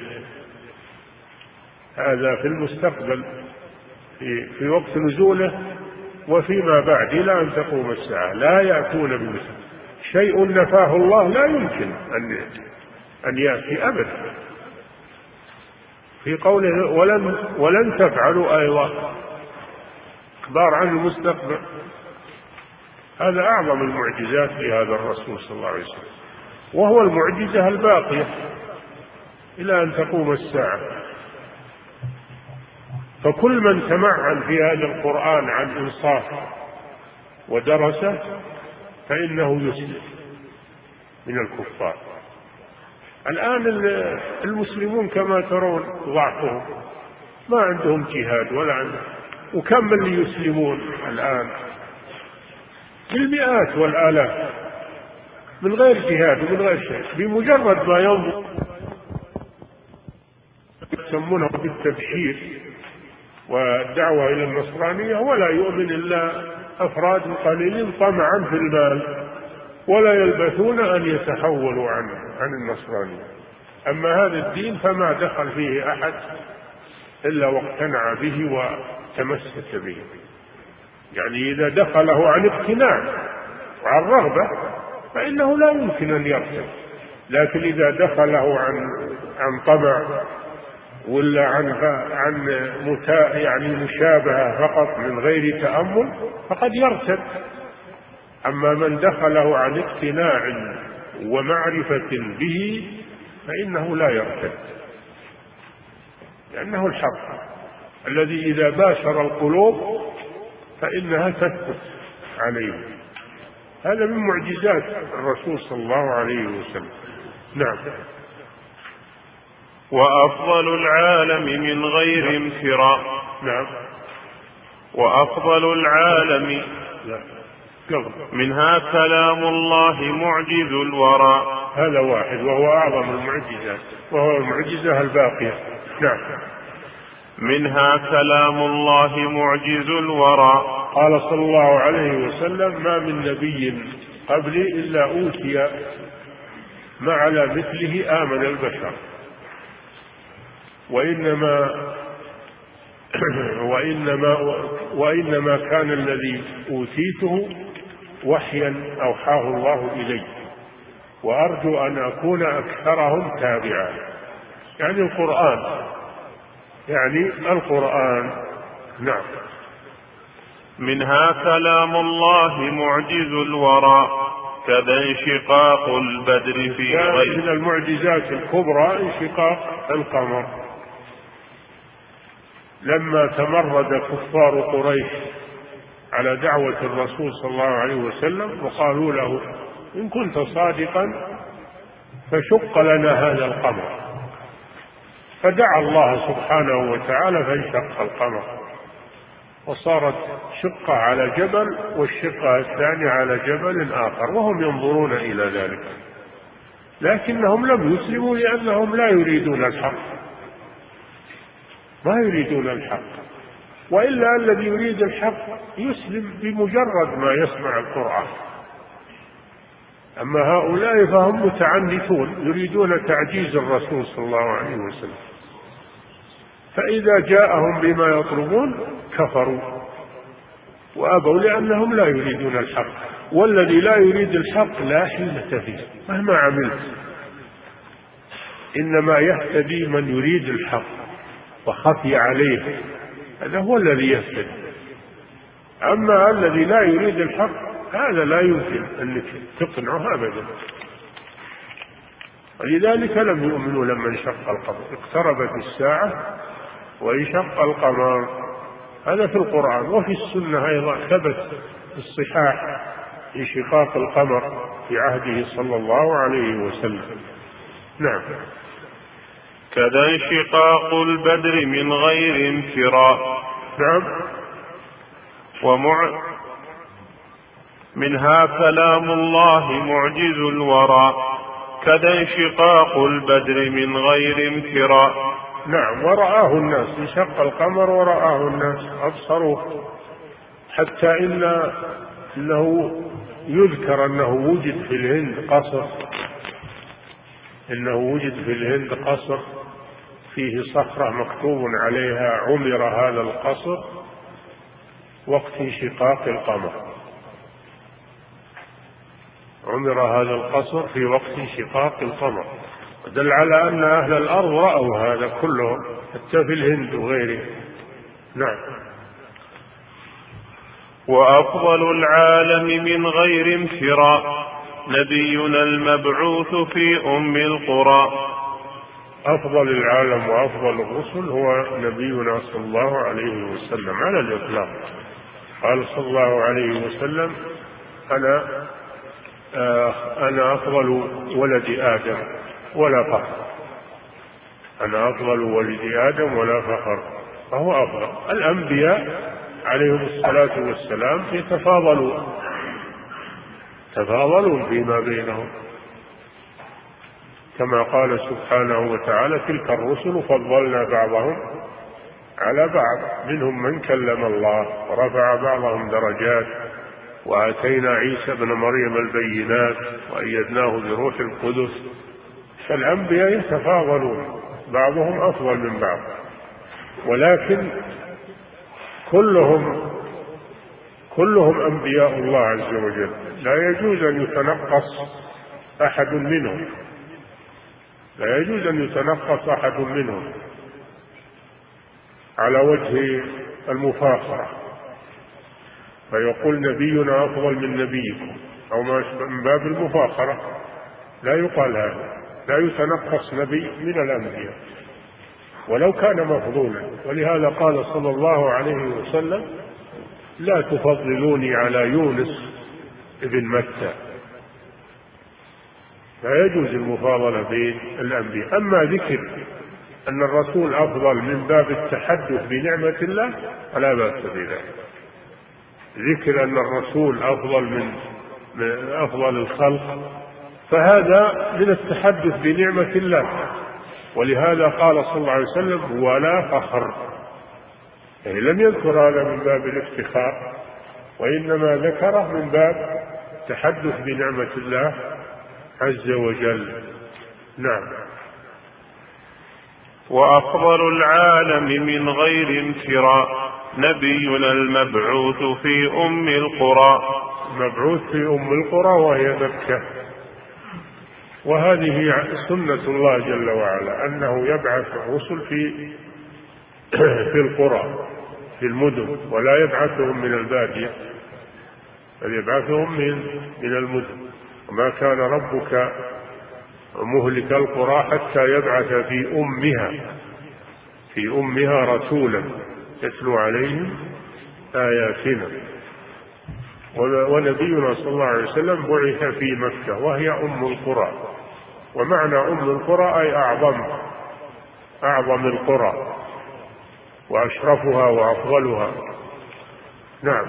هذا في المستقبل، في وقت نزوله وفيما بعد إلى أن تقوم الساعة لا يأتون بمثله. شيء نفاه الله لا يمكن أن يأتي أبدا. في قوله ولن تفعلوا أيضا، إخبار عن المستقبل. هذا أعظم المعجزات لهذا الرسول صلى الله عليه وسلم، وهو المعجزة الباقية إلى أن تقوم الساعة. فكل من تمعن في هذا القرآن عن إنصاف ودرسه فإنه يسلم من الكفار. الآن المسلمون كما ترون ضعفهم، ما عندهم جهاد ولا عندهم، وكم اللي يسلمون الآن بالمئات والآلاف من غير جهاد ومن غير شيء، بمجرد ما ينظر يسمونه بالتبشير والدعوة إلى النصرانية، ولا يؤمن إلا أفراد قليلين طمعا في المال، ولا يلبثون أن يتحولوا عن النصرانية. أما هذا الدين فما دخل فيه أحد إلا واقتنع به وتمسك به. يعني إذا دخله عن اقتناع وعن رغبة فإنه لا يمكن أن يرتد، لكن إذا دخله عن طمع ولا عن يعني مشابهة فقط من غير تأمل فقد يرتد. أما من دخله عن اقتناع ومعرفة به فإنه لا يرتد، لأنه الحق الذي إذا باشر القلوب فإنها تثبت عليه. هذا من معجزات الرسول صلى الله عليه وسلم. نعم. وأفضل العالم من غير امتراء. نعم. وأفضل العالم منها كلام الله معجز الورى. هذا واحد وهو أعظم المعجزات، وهو المعجزة الباقية. نعم. منها كلام الله معجز الورى. قال صلى الله عليه وسلم ما من نبي قبلي إلا أوتي ما على مثله آمن البشر، وإنما كان الذي أوتيته وحيا أوحاه الله إلي، وأرجو أن أكون أكثرهم تابعا. يعني القرآن. نعم. منها كلام الله معجز الورى كذا انشقاق البدر في غير. من المعجزات الكبرى انشقاق القمر، لما تمرد كفار قريش على دعوة الرسول صلى الله عليه وسلم وقالوا له إن كنت صادقا فشق لنا هذا القمر، فدعا الله سبحانه وتعالى فانشق القمر، وصارت شقة على جبل والشقة الثانية على جبل آخر، وهم ينظرون إلى ذلك، لكنهم لم يسلموا لأنهم لا يريدون الحق، ما يريدون الحق. وإلا الذي يريد الحق يسلم بمجرد ما يسمع القرآن. أما هؤلاء فهم متعنتون يريدون تعجيز الرسول صلى الله عليه وسلم، فإذا جاءهم بما يطلبون كفروا وأبوا لأنهم لا يريدون الحق، والذي لا يريد الحق لا حيلة فيه مهما عملت، إنما يهتدي من يريد الحق وخفي عليه، هذا هو الذي يهتدي. أما الذي لا يريد الحق هذا لا يمكن أنك تقنعه أبدا. ولذلك لم يؤمنوا لما انشق القمر، اقتربت الساعة وانشق القمر، هذا في القرآن. وفي السنة أيضا ثبت الصحاح انشقاق القمر في عهده صلى الله عليه وسلم. نعم. كذا انشقاق البدر من غير انفراء. نعم. منها كلام الله معجز الورى، كذا انشقاق البدر من غير انفراء. نعم. ورآه الناس، انشق القمر ورآه الناس أبصروه، حتى إنه يذكر أنه وجد في الهند قصر، إنه وجد في الهند قصر فيه صخرة مكتوب عليها عمر هذا القصر وقت انشقاق القمر، عمر هذا القصر في وقت انشقاق القمر، دل على أن أهل الأرض رأوا هذا كلهم حتى في الهند وغيره. نعم. وأفضل العالم من غير انفراء، نبينا المبعوث في أم القرى. أفضل العالم وأفضل الرسل هو نبينا صلى الله عليه وسلم على الإطلاق. قال صلى الله عليه وسلم: أنا أفضل ولد آدم ولا فخر، أنا أفضل ولد آدم ولا فخر، فهو أفضل. الأنبياء عليهم الصلاة والسلام تفاضلوا فيما بينهم، كما قال سبحانه وتعالى: تلك الرسل فضلنا بعضهم على بعض، منهم من كلم الله ورفع بعضهم درجات، وآتينا عيسى بن مريم البينات وأيدناه بروح القدس. فالأنبياء يتفاضلون، بعضهم أفضل من بعض، ولكن كلهم أنبياء الله عز وجل، لا يجوز أن يتنقص أحد منهم، لا يجوز أن يتنقص أحد منهم على وجه المفاخرة، فيقول نبينا أفضل من نبيكم أو ما من باب المفاخرة. لا يقال هذا، لا يتنقص نبي من الأنبياء ولو كان مفضولا. ولهذا قال صلى الله عليه وسلم: لا تفضلوني على يونس ابن متى. لا يجوز المفاضلة بين الأنبياء. أما ذكر أن الرسول أفضل من باب التحدث بنعمة الله فلا بأس بذلك. ذكر أن الرسول أفضل من أفضل الخلق فهذا من التحدث بنعمة الله، ولهذا قال صلى الله عليه وسلم: ولا فخر، يعني لم يذكر هذا من باب الافتخار، وإنما ذكره من باب التحدث بنعمة الله عز وجل. نعم. وأفضل العالم من غير انفراء، نبينا المبعوث في أم القرى. مبعوث في أم القرى وهي مكة، وهذه سنة الله جل وعلا أنه يبعث الرسل في القرى في المدن، ولا يبعثهم من البادية بل يبعثهم من المدن. وما كان ربك مهلك القرى حتى يبعث في أمها رسولا يتلو عليهم آياتنا. ونبينا صلى الله عليه وسلم بعث في مكة وهي أم القرى، ومعنى أم القرى أي أعظم القرى وأشرفها وأفضلها. نعم.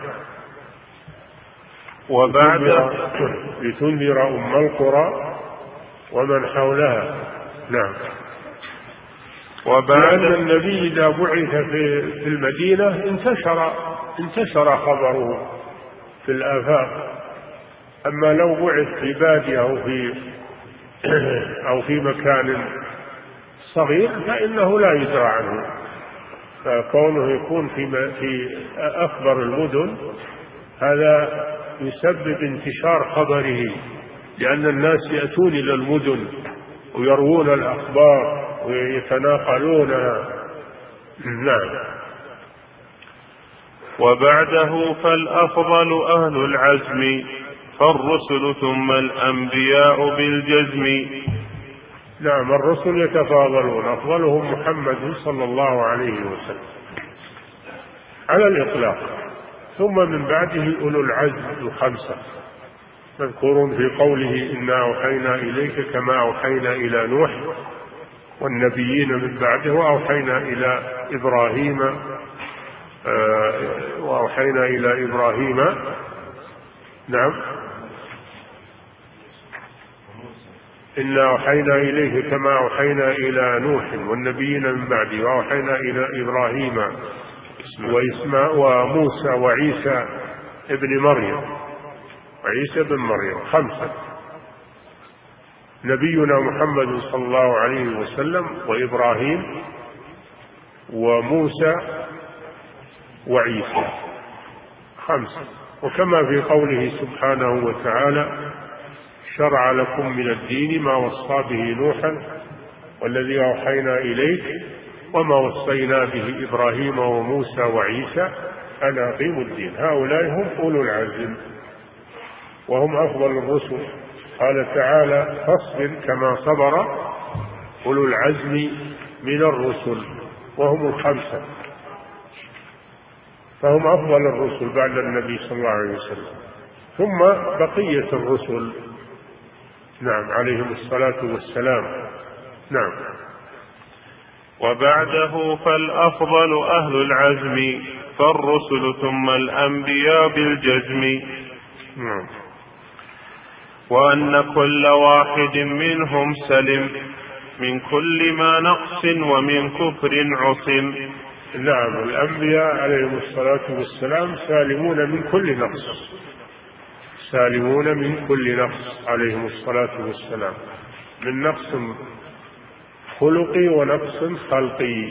وبعد لتنذر أم القرى ومن حولها. نعم. وبعد النبي إذا بعث في المدينة انتشر خبره في الآفاق، أما لو بعث في بادية أو في مكان صغير فإنه لا يدرى عنه، فكونه يكون في أخبر المدن هذا يسبب انتشار خبره، لأن الناس يأتون إلى المدن ويروون الأخبار ويتناقلونها. نعم. وبعده فالأفضل أهل العزم فالرسل ثم الأنبياء بالجزم. نعم، الرسل يتفاضلون، أفضلهم محمد صلى الله عليه وسلم على الإطلاق، ثم من بعده أولو العزم الخمسة مذكورون في قوله إنا أوحينا إليك كما أوحينا إلى نوح والنبيين من بعده وأوحينا إلى إبراهيم نعم إنا أوحينا إليه كما أوحينا إلى نوح والنبيين من بعده وأوحينا إلى إبراهيم وموسى وعيسى ابن مريم خمسة. نبينا محمد صلى الله عليه وسلم وإبراهيم وموسى وعيسى خمسة. وكما في قوله سبحانه وتعالى شرع لكم من الدين ما وصى به نوحا والذي أوحينا إليك وما وصينا به إبراهيم وموسى وعيسى أن أقيموا الدين. هؤلاء هم أولو العزم وهم أفضل الرسل. قال تعالى فاصبر كما صبر أولو العزم من الرسل وهم الخمسة، فهم أفضل الرسل بعد النبي صلى الله عليه وسلم، ثم بقية الرسل نعم عليهم الصلاة والسلام. نعم. وبعده فالأفضل أهل العزم فالرسل ثم الأنبياء بالجزم. نعم. وأن كل واحد منهم سلم من كل ما نقص ومن كفر عصم. نعم، الأنبياء عليهم الصلاة والسلام سالمون من كل نقص عليهم الصلاة والسلام، من نقص خلقي ونقص خلقي،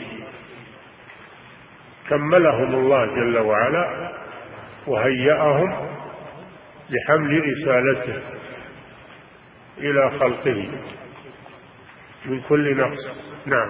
كملهم الله جل وعلا وهيأهم لحمل رسالته إلى خلقه من كل نقص. نعم.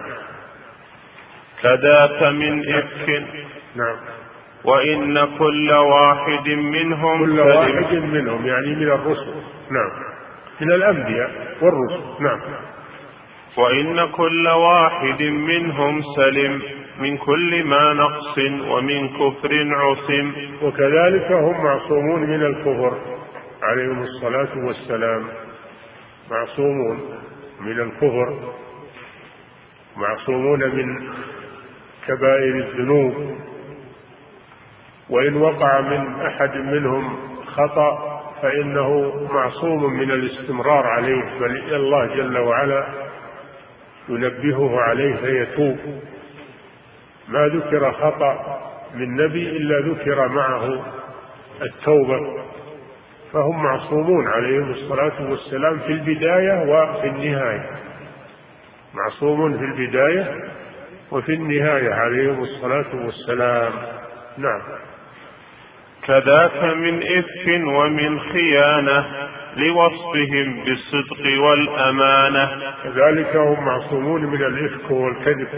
كذاك من إفك. نعم. وإن كل واحد منهم يعني من الرسل. نعم، من الأنبياء والرسل. نعم. وإن كل واحد منهم سلم من كل ما نقص ومن كفر عصم. وكذلك هم معصومون من الكفر عليهم الصلاة والسلام، معصومون من الكفر، معصومون من كبائر الذنوب، وإن وقع من أحد منهم خطأ فإنه معصوم من الاستمرار عليه، بل الله جل وعلا ينبهه عليه فيتوب. ما ذكر خطأ من نبي إلا ذكر معه التوبة، فهم معصومون عليهم الصلاة والسلام في البداية وفي النهاية، معصوم في البداية وفي النهاية عليهم الصلاة والسلام. نعم. كذاك من إفك ومن خيانة لوصفهم بالصدق والأمانة. كذلك هم معصومون من الإفك والكذب،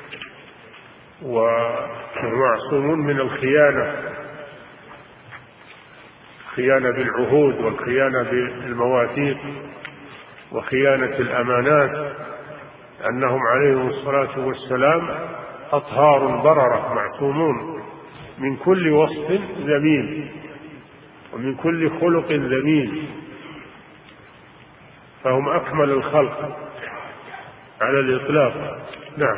ومعصومون من الخيانة، خيانة بالعهود والخيانة بالمواثيق وخيانة الأمانات، أنهم عليهم الصلاة والسلام أطهار بررة معصومون من كل وصف ذميم ومن كل خلق ذميم، فهم أكمل الخلق على الإطلاق. نعم.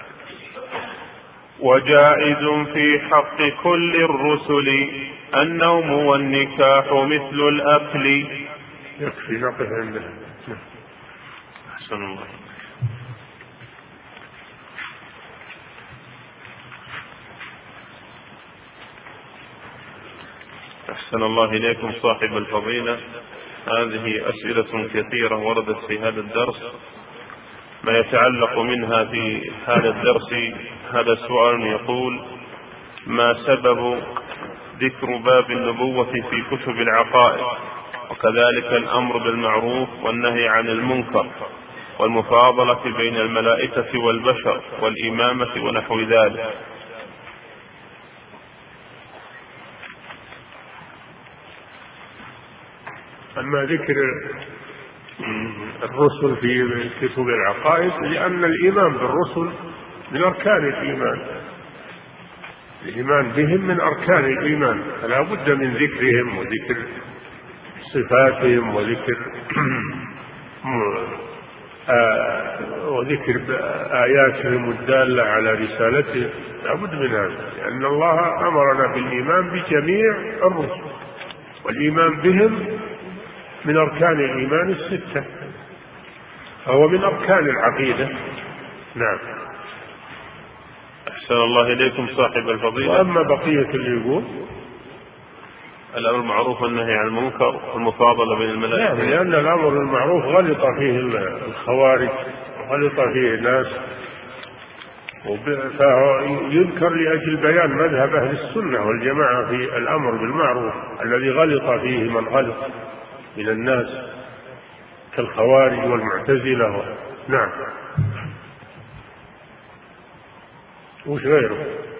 وجائز في حق كل الرسل النوم والنكاح مثل الأكل. يكفي نقف عنده. أحسن الله. أحسن الله إليكم صاحب الفضيلة. هذه أسئلة كثيرة وردت في هذا الدرس، ما يتعلق منها في هذا الدرس. هذا السؤال يقول: ما سبب ذكر باب النبوة في كتب العقائد، وكذلك الأمر بالمعروف والنهي عن المنكر والمفاضلة بين الملائكة والبشر والإمامة ونحو ذلك؟ أما ذكر الرسل في كتب العقائد لأن الإيمان بالرسل من أركان الإيمان، الإيمان بهم من أركان الإيمان، فلا بد من ذكرهم وذكر صفاتهم وذكر آياتهم الدالة على رسالتهم، لا بد من هذا، لأن الله أمرنا بالإيمان بجميع الرسل، والإيمان بهم من أركان الإيمان الستة، فهو من أركان العقيدة. نعم. أحسن الله إليكم صاحب الفضيلة. وأما بقية اللي يقول الأمر بالمعروف والنهي عن المنكر والمفاضلة بين الملائكة، نعم، لأن الأمر بالمعروف غلط فيه الخوارج وغلط فيه ناس، فهو يذكر لأجل بيان مذهب أهل السنة والجماعة في الأمر بالمعروف الذي غلط فيه من غلط من الناس كالخوارج والمعتزلة. نعم. وش غيره؟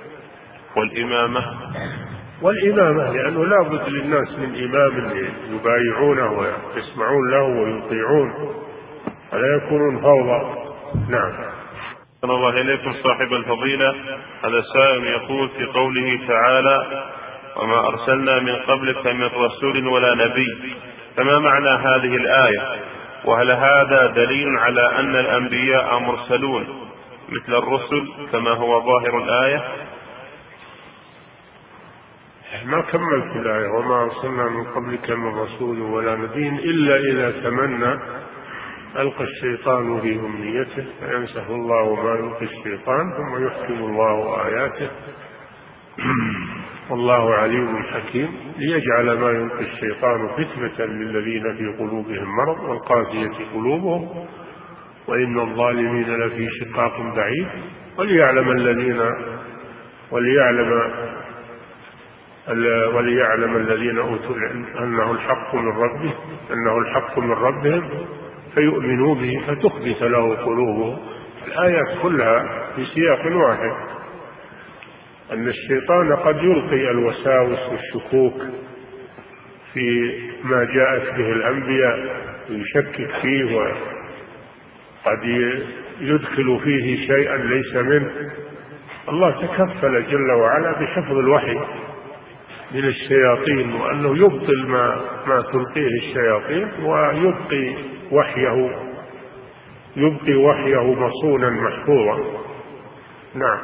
والإمامة لأنه لا بد للناس من إمام يبايعونه ويسمعون له ويطيعون ولا يكونون فوضى. نعم. صلى الله إليكم صاحب الفضيلة. هذا السائل يقول في قوله تعالى: وما أرسلنا من قبلك من رسول ولا نبي، فما معنى هذه الآية؟ وهل هذا دليل على أن الأنبياء مرسلون مثل الرسل كما هو ظاهر الآية؟ ما كملت الآية: وما أرسلنا من قبلك من رسول ولا نبي إلا إذا تمنى ألقى الشيطان في أمنيته فينسخ الله ما يلقي الشيطان ثم يحكم الله آياته والله عليم حكيم، ليجعل ما يلقي الشيطان فتنة للذين في قلوبهم مرض والقاسية قلوبهم وإن الظالمين لفي شقاق بعيد، وليعلم الذين أوتوا العلم أنه الحق من ربهم فيؤمنوا به فتخبت له قلوبهم. الآيات كلها في سياق واحد، أن الشيطان قد يلقي الوساوس والشكوك في ما جاءت به الأنبياء ويشكك فيه، وقد يدخل فيه شيئا ليس منه. الله تكفل جل وعلا بحفظ الوحي من الشياطين، وأنه يبطل ما تلقيه الشياطين ويبقي وحيه مصونا محفوظا. نعم.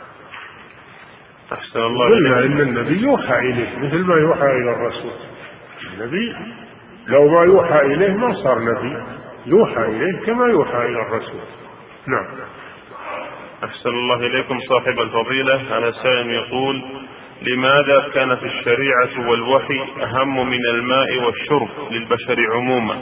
أحسن الله. قلنا إن النبي يوحى إليه مثل ما يوحى إلى الرسول. النبي لو ما يوحى إليه ما صار نبي، يوحى إليه كما يوحى إلى الرسول. نعم. أحسن الله إليكم صاحب الفضيلة. هذا سائل يقول: لماذا كانت الشريعة والوحي أهم من الماء والشرب للبشر عموما؟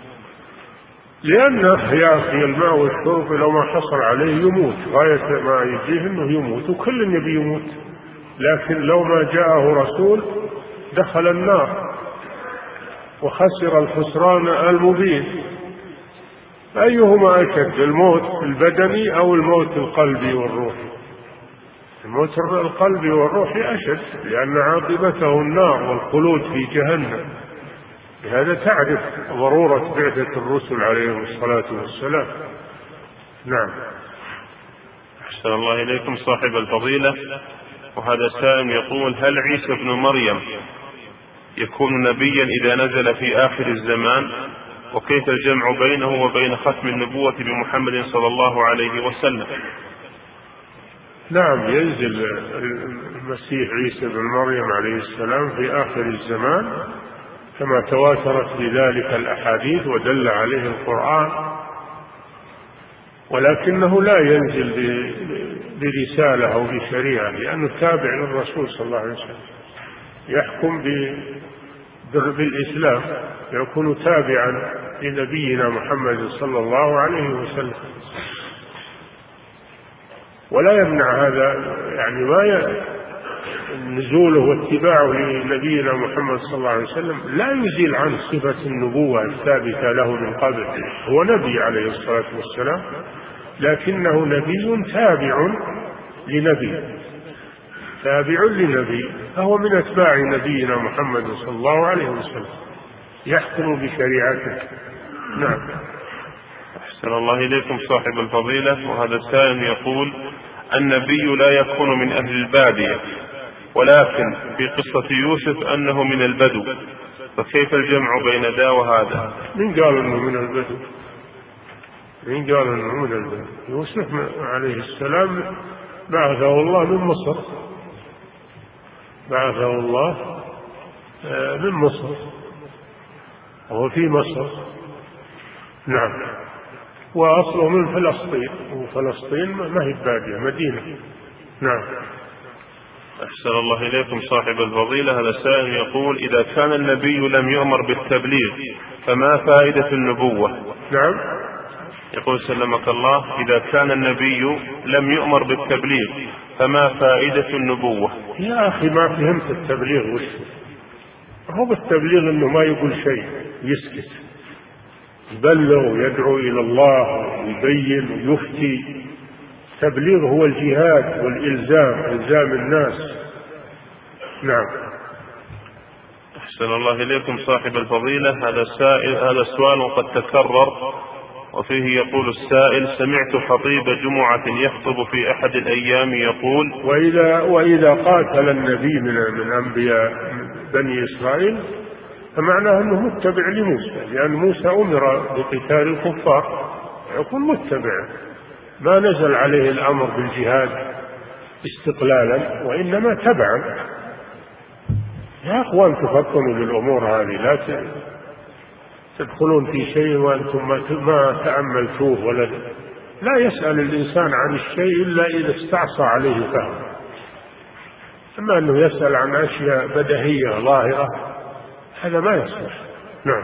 لأن يا أخي الماء والشرب لو ما حصل عليه يموت، غاية ما يجيه أنه يموت، وكل النبي يموت، لكن لو ما جاءه رسول دخل النار وخسر الخسران المبين. أيهما أشد، الموت البدني أو الموت القلبي والروحي؟ الموت القلبي والروحي أشد، لأن عاقبته النار والخلود في جهنم. لهذا تعرف ضرورة بعثة الرسل عليهم الصلاة والسلام. نعم. أحسن الله إليكم صاحب الفضيلة. وهذا السائل يقول: هل عيسى ابن مريم يكون نبيا إذا نزل في آخر الزمان؟ وكيف الجمع بينه وبين ختم النبوة بمحمد صلى الله عليه وسلم؟ نعم، ينزل المسيح عيسى بن مريم عليه السلام في آخر الزمان كما تواترت بذلك الأحاديث ودل عليه القرآن، ولكنه لا ينزل برسالة أو بشريعة، لأنه تابع للرسول صلى الله عليه وسلم، يحكم بالإسلام، يكون تابعا لنبينا محمد صلى الله عليه وسلم. ولا يمنع هذا يعني نزوله واتباعه لنبينا محمد صلى الله عليه وسلم لا يزيل عنه صفة النبوة الثابتة له من قبل. هو نبي عليه الصلاة والسلام، لكنه نبي تابع لنبي، فهو من أتباع نبينا محمد صلى الله عليه وسلم يحكم بشريعته. نعم. أحسن الله إليكم صاحب الفضيلة. وهذا السائل يقول: النبي لا يكون من أهل البادية، ولكن في قصة يوسف أنه من البدو، فكيف الجمع بين ذا وهذا؟ من قال أنه من البدو؟ يوسف عليه السلام بعثه الله من مصر، وهو في مصر. نعم. وأصله من فلسطين، وفلسطين ما هي بادية، مدينة. نعم. أحسن الله إليكم صاحب الفضيلة. هذا السائل يقول: إذا كان النبي لم يؤمر بالتبليغ فما فائدة النبوة؟ نعم. يقول سلمك الله: إذا كان النبي لم يؤمر بالتبليغ فما فائدة النبوة؟ يا أخي ما فهمت التبليغ وش هو؟ بالتبليغ إنه ما يقول شيء، يسكت، يبلغ ويدعو إلى الله ويبين ويفتي. التبليغ هو الجهاد والإلزام الناس. نعم. أحسن الله إليكم صاحب الفضيلة. هذا السؤال وقد تكرر، وفيه يقول السائل: سمعت خطيب جمعة يخطب في أحد الأيام يقول: وإذا قاتل النبي من أنبياء بني إسرائيل فمعناه أنه متبع لموسى، لأن موسى أمر بقتال الكفار، يكون متبع، ما نزل عليه الأمر بالجهاد استقلالا وإنما تبعا. يا أخوان تفطنوا بالأمور هذه، لا تدخلون في شيء وأنتم ما تأملتوه، ولا لا يسأل الإنسان عن الشيء إلا إذا استعصى عليه فهم. أما أنه يسأل عن أشياء بديهية ظاهرة هذا ما يصلح. نعم.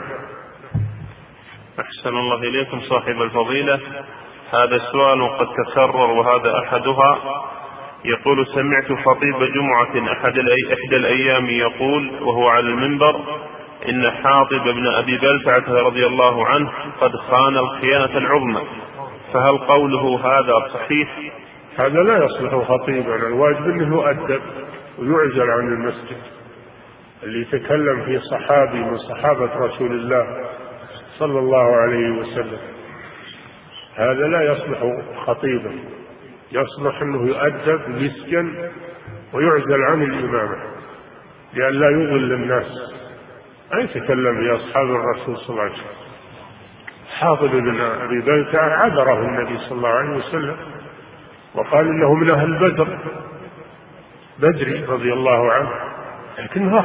أحسن الله إليكم صاحب الفضيلة. هذا السؤال وقد تكرر، وهذا أحدها. يقول: سمعت خطيب جمعة إحدى الأيام يقول وهو على المنبر: إن حاطب بن أبي بلتعة رضي الله عنه قد خان الخيانة العظمى، فهل قوله هذا صحيح؟ هذا لا يصلح خطيبا، الواجب أنه يؤدب ويعزل عن المسجد. اللي يتكلم في صحابي من صحابة رسول الله صلى الله عليه وسلم هذا لا يصلح خطيبا، يصلح أنه يؤدب ويسجن ويعزل عن الإمامة لأن لا يضل الناس. لا يتكلم في أصحاب الرسول صلى الله عليه وسلم. حاطب بن أبي بلتعة عذره النبي صلى الله عليه وسلم وقال إنه من أهل بدري رضي الله عنه، لكنه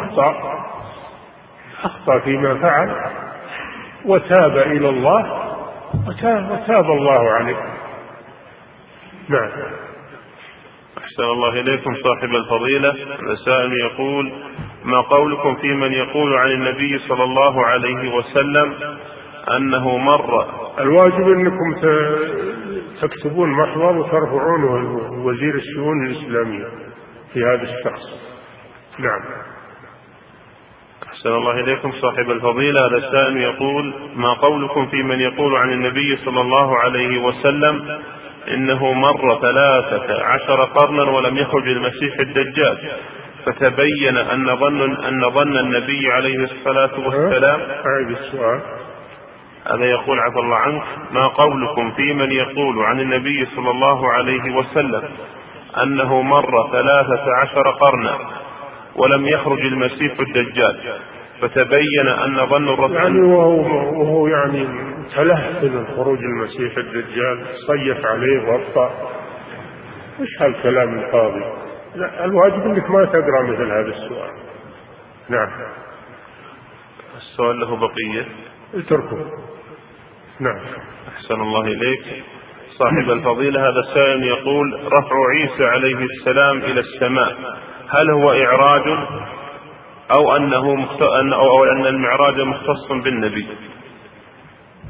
أخطأ فيما فعل وتاب إلى الله وتاب الله عليه. نعم. أحسن الله إليكم صاحب الفضيلة. السائل يقول: ما قولكم في من يقول عن النبي صلى الله عليه وسلم أنه مر؟ الواجب أنكم تكتبون محضر وترفعونه وزير الشؤون الإسلامية في هذا الشخص. نعم. أحسن الله إليكم صاحب الفضيلة. هذا السائل يقول: ما قولكم في من يقول عن النبي صلى الله عليه وسلم إنه مر 13 قرنا ولم يخرج المسيح الدجال، فتبين أن ظن النبي عليه الصلاة والسلام. أعيد السؤال. هذا يقول: عفى الله عنك، ما قولكم في من يقول عن النبي صلى الله عليه وسلم أنه مر 13 قرنا ولم يخرج المسيح الدجال، فتبين أن ظن الرسول يعني وهو يعني تلهفن خروج المسيح الدجال، صيف عليه وابطأ. وش هالكلام الفاضي؟ لا، الواجب انك ما تقرأ مثل هذا السؤال. نعم. السؤال له بقية، اتركه. نعم. أحسن الله إليك صاحب الفضيلة. هذا السائل يقول: رفع عيسى عليه السلام إلى السماء هل هو إعراج أو أن المعراج مختص بالنبي؟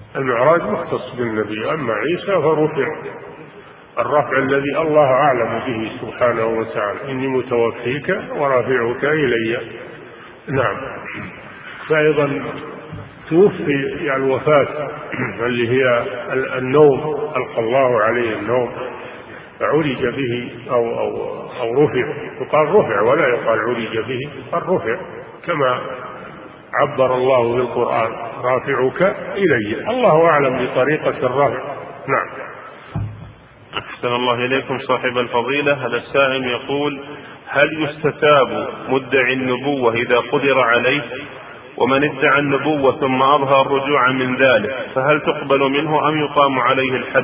المعراج مختص بالنبي، أما عيسى فرفع الرفع الذي الله أعلم به سبحانه وتعالى: إني متوفيك ورافعك إلي. نعم. فأيضا توفي يعني الوفاة اللي هي النوم، ألقى الله عليه النوم فعرج به أو رفع. يقال رفع ولا يقال عرج به، يقال رفع كما عبر الله في القرآن: رافعك إلي. الله أعلم بطريقة الرفع. نعم. أحسن الله إليكم صاحب الفضيلة. هذا السائل يقول: هل يستتاب مدعي النبوة إذا قدر عليه؟ ومن ادعى النبوة ثم أظهر الرجوع من ذلك فهل تقبل منه أم يقام عليه الحد؟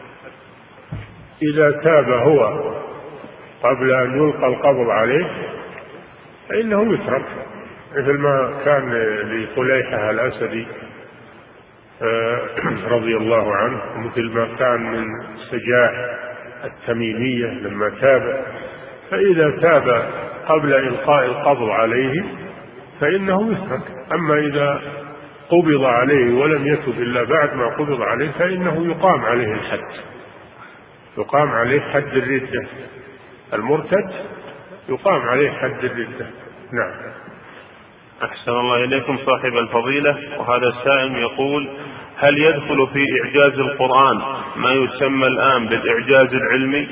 إذا تاب هو قبل أن يلقى القبض عليه فإنه يترك، مثل ما كان لطليحة الأسدي رضي الله عنه، مثل ما كان من سجاح التميمية لما تاب. فإذا تاب قبل إلقاء القبض عليه فإنه يترك. أما إذا قبض عليه ولم يتب إلا بعد ما قبض عليه فإنه يقام عليه الحد، يقام عليه حد الردة. المرتد يقام عليه حد الردة. نعم. أحسن الله إليكم صاحب الفضيلة. وهذا السائل يقول: هل يدخل في إعجاز القرآن ما يسمى الآن بالإعجاز العلمي؟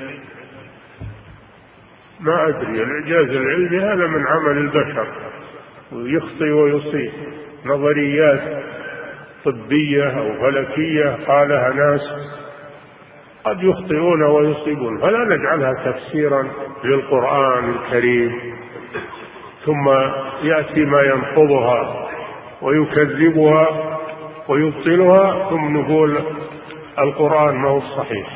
ما أدري، الإعجاز العلمي هذا من عمل البشر، ويخطئ ويصيب. نظريات طبية أو فلكية قالها ناس قد يخطئون ويصيبون، فلا نجعلها تفسيرا للقرآن الكريم ثم يأتي ما ينقضها ويكذبها ويبطلها ثم نقول القرآن ما هو صحيح،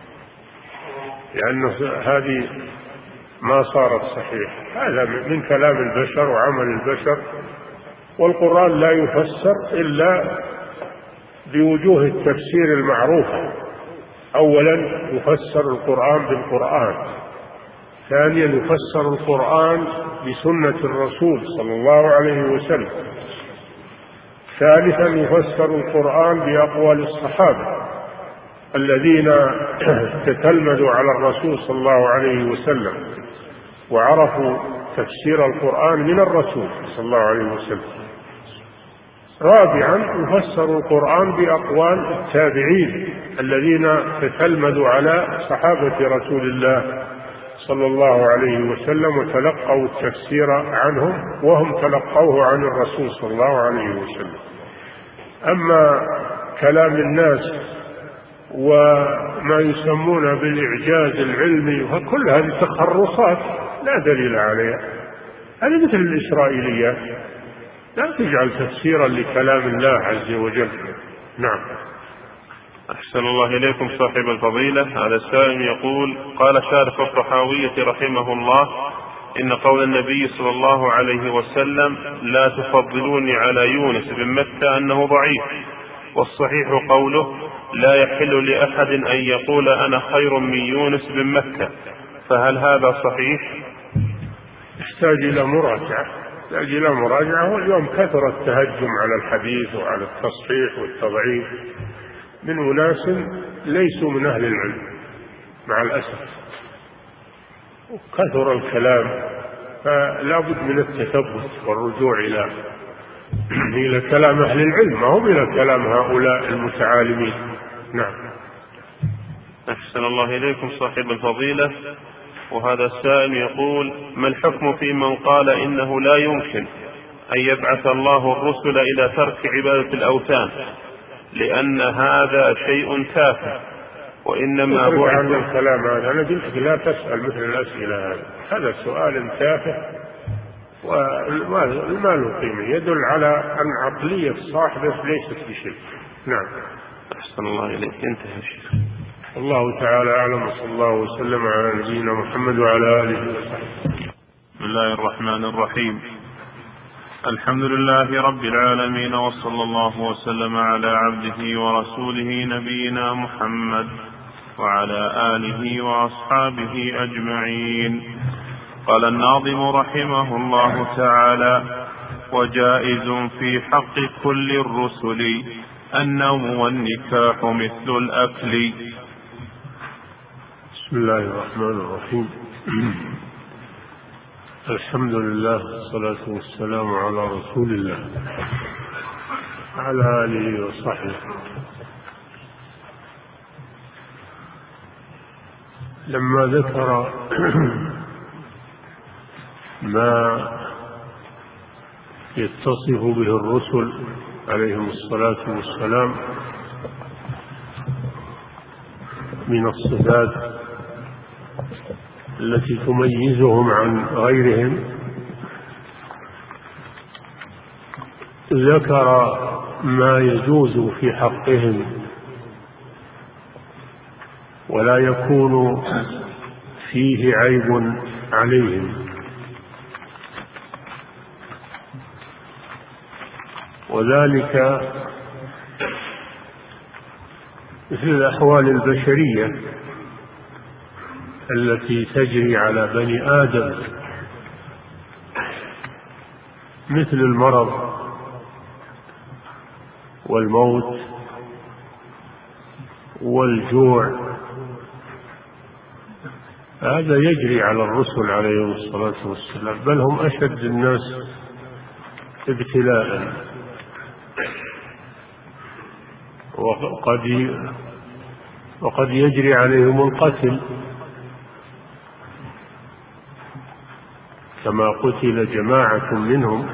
لأنه هذه ما صارت صحيح. هذا من كلام البشر وعمل البشر، والقرآن لا يفسر إلا بوجوه التفسير المعروفة. أولا يفسر القرآن بالقرآن، ثانيا يفسر القرآن بسنة الرسول صلى الله عليه وسلم، ثالثا يفسر القرآن بأقوال الصحابة الذين تتلمذوا على الرسول صلى الله عليه وسلم وعرفوا تفسير القرآن من الرسول صلى الله عليه وسلم، رابعا يفسر القرآن بأقوال التابعين الذين تتلمذوا على صحابة رسول الله صلى الله عليه وسلم وتلقوا التفسير عنهم وهم تلقوه عن الرسول صلى الله عليه وسلم. أما كلام الناس وما يسمون بالإعجاز العلمي فكل هذه تخرصات لا دليل عليها، هذه مثل الإسرائيليات، لا تجعل تفسيرا لكلام الله عز وجل. نعم. أحسن الله إليكم صاحب الفضيلة. هذا السائل يقول: قال شارح الطحاوية رحمه الله: إن قول النبي صلى الله عليه وسلم لا تفضلوني على يونس بن متى أنه ضعيف، والصحيح قوله لا يحل لأحد أن يقول أنا خير من يونس بن متى، فهل هذا صحيح؟ يحتاج إلى مراجعة، واليوم كثر التهجم على الحديث وعلى التصحيح والتضعيف من أناس ليسوا من أهل العلم مع الأسف، كثر الكلام، فلا بد من التثبت والرجوع إلى كلام أهل العلم، ما هو إلى كلام هؤلاء المتعالمين. نعم. أحسن الله إليكم صاحب الفضيلة. وهذا السائل يقول: ما الحكم في من قال إنه لا يمكن أن يبعث الله الرسل إلى ترك عبادة الأوثان لأن هذا شيء تافه، وإنما بعث عن الكلام هذا؟ أنا قلت لا تسأل مثل الأسئلة هذا سؤال تافه وما له قيمة، يدل على أن عقلية صاحبه ليست بشيء. نعم. أحسن الله إليك. انتهى الشيخ. الله تعالى أعلم، وصلى الله وسلم على نبينا محمد وعلى آله وصحبه. بسم الله الرحمن الرحيم. الحمد لله رب العالمين، وصلى الله وسلم على عبده ورسوله نبينا محمد وعلى آله وأصحابه أجمعين. قال الناظم رحمه الله تعالى: وجائز في حق كل الرسل النوم والنكاح مثل الأكل. بسم الله الرحمن الرحيم. الحمد لله والصلاة والسلام على رسول الله وعلى آله وصحبه. لما ذكر ما يتصف به الرسل عليهم الصلاة والسلام من الصفات التي تميزهم عن غيرهم، ذكر ما يجوز في حقهم ولا يكون فيه عيب عليهم، وذلك مثل الأحوال البشرية التي تجري على بني آدم، مثل المرض والموت والجوع، هذا يجري على الرسل عليهم الصلاة والسلام، بل هم أشد الناس ابتلاء. وقد يجري عليهم القتل كما قتل جماعة منهم،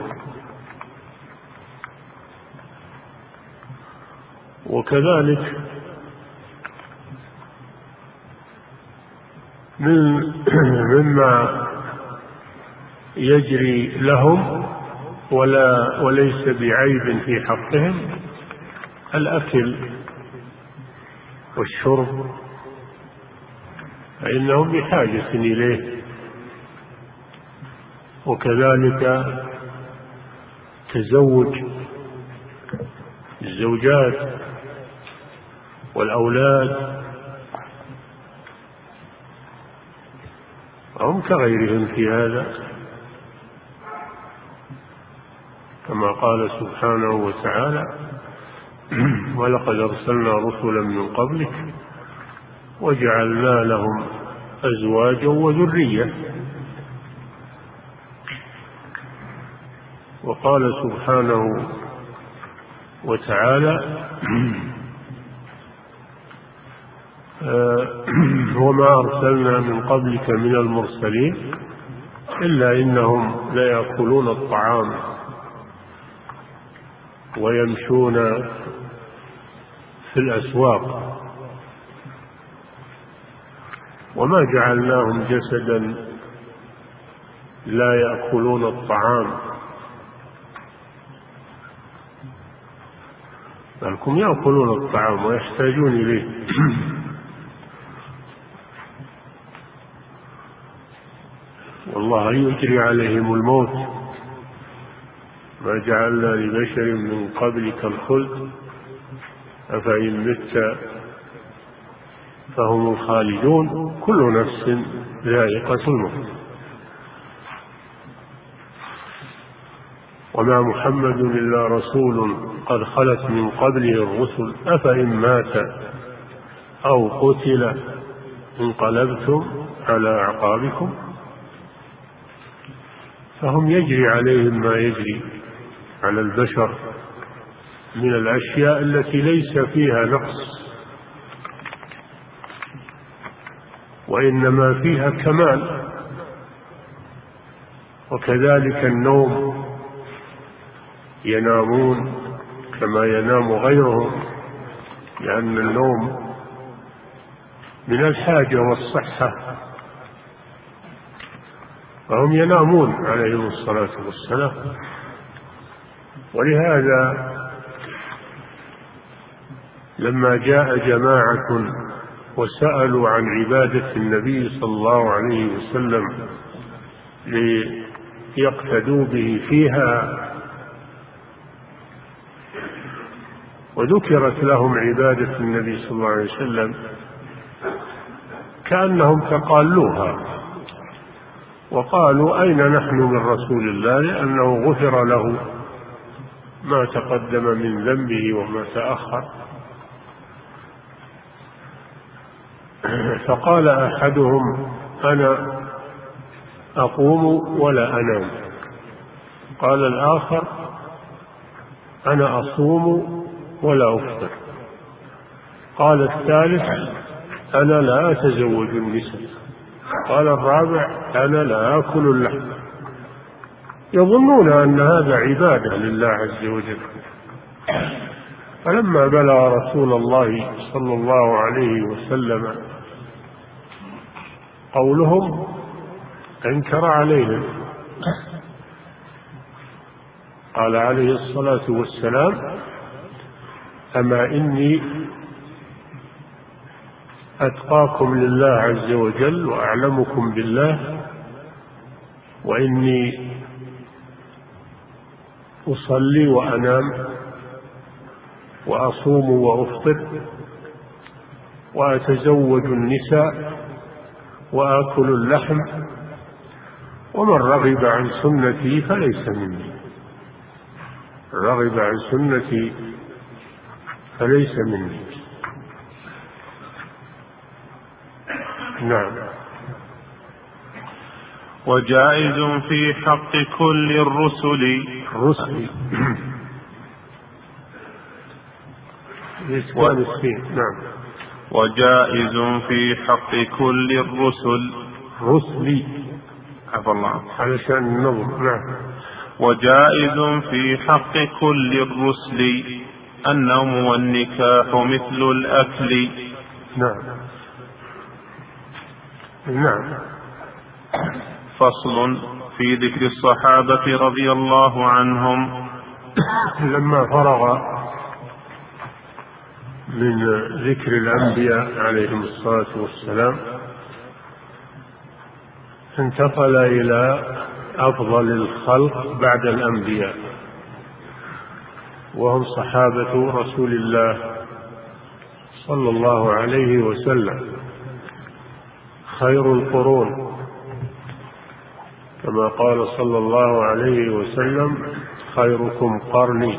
وكذلك مما يجري لهم وليس بعيب في حقهم الأكل والشرب، فإنهم بحاجة إليه، وكذلك تزوج الزوجات والأولاد، هم كغيرهم في هذا، كما قال سبحانه وتعالى: ولقد أرسلنا رسلا من قبلك وجعلنا لهم أزواجا وذرية. وقال سبحانه وتعالى: وما أرسلنا من قبلك من المرسلين إلا إنهم ليأكلون الطعام ويمشون في الأسواق وما جعلناهم جسدا لا يأكلون الطعام، بل هم يأكلون الطعام ويحتاجون إليه. والله يجري عليهم الموت، ما جعلنا لبشر من قبلك الخلد أفإن مت فهم الخالدون كل نفس ذائقة الموت. وما محمد إلا رسول قد خلت من قبله الرسل أفإن مات أو قتل انقلبتم على أعقابكم. فهم يجري عليهم ما يجري على البشر من الأشياء التي ليس فيها نقص، وإنما فيها كمال. وكذلك النوم، ينامون كما ينام غيرهم، لأن النوم من الحاجة والصحة، فهم ينامون عليهم الصلاة والسلام. ولهذا لما جاء جماعة وسألوا عن عبادة النبي صلى الله عليه وسلم ليقتدوا به فيها، وذكرت لهم عبادة النبي صلى الله عليه وسلم، كأنهم تقالوها وقالوا: أين نحن من رسول الله؟ لأنه غفر له ما تقدم من ذنبه وما تأخر. فقال أحدهم: أنا أقوم ولا أنام. قال الآخر: أنا أصوم ولا أفطر. قال الثالث: أنا لا أتزوج النساء. قال الرابع: أنا لا آكل اللحم. يظنون أن هذا عبادة لله عز وجل. فلما بلغ رسول الله صلى الله عليه وسلم قولهم أنكر عليهم. قال عليه الصلاة والسلام: أما إني أتقاكم لله عز وجل وأعلمكم بالله، وإني أصلي وأنام وأصوم وأفطر وأتزوج النساء وآكل اللحم، ومن رغب عن سنتي فليس مني. رغب عن سنتي فليس مني. نعم. وجائز في حق كل الرسل نعم. وجائز في حق كل الرسل عفى الله علشان النظم. نعم. وجائز في حق كل الرسل النوم والنكاح مثل الأكل. نعم. فصل في ذكر الصحابة رضي الله عنهم. لما فرغ من ذكر الأنبياء عليهم الصلاة والسلام انتقل إلى أفضل الخلق بعد الأنبياء، وهم صحابة رسول الله صلى الله عليه وسلم، خير القرون، كما قال صلى الله عليه وسلم: خيركم قرني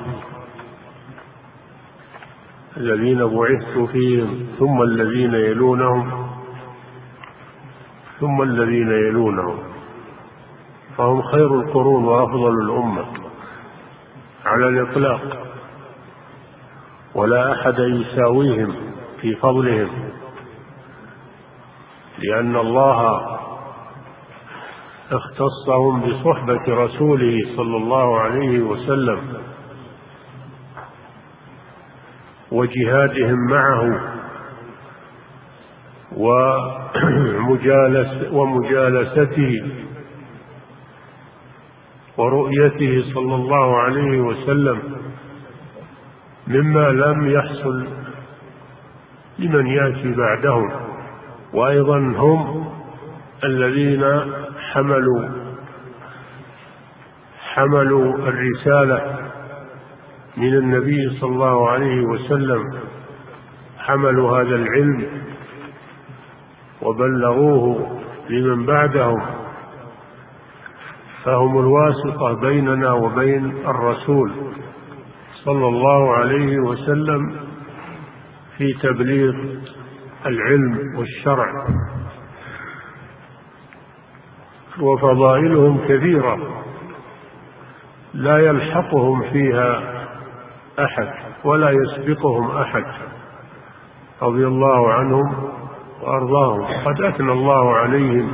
الذين بعثت فيهم ثم الذين يلونهم ثم الذين يلونهم. فهم خير القرون وأفضل الأمة على الإطلاق، ولا أحد يساويهم في فضلهم، لأن الله اختصهم بصحبة رسوله صلى الله عليه وسلم وجهادهم معه ومجالسته ورؤيته صلى الله عليه وسلم، مما لم يحصل لمن يأتي بعدهم. وأيضا هم الذين حملوا الرسالة من النبي صلى الله عليه وسلم، حملوا هذا العلم وبلغوه لمن بعدهم، فهم الواسطة بيننا وبين الرسول صلى الله عليه وسلم في تبليغ العلم والشرع. وفضائلهم كثيرة لا يلحقهم فيها أحد ولا يسبقهم أحد، رضي الله عنهم وأرضاهم. قد أثنى الله عليهم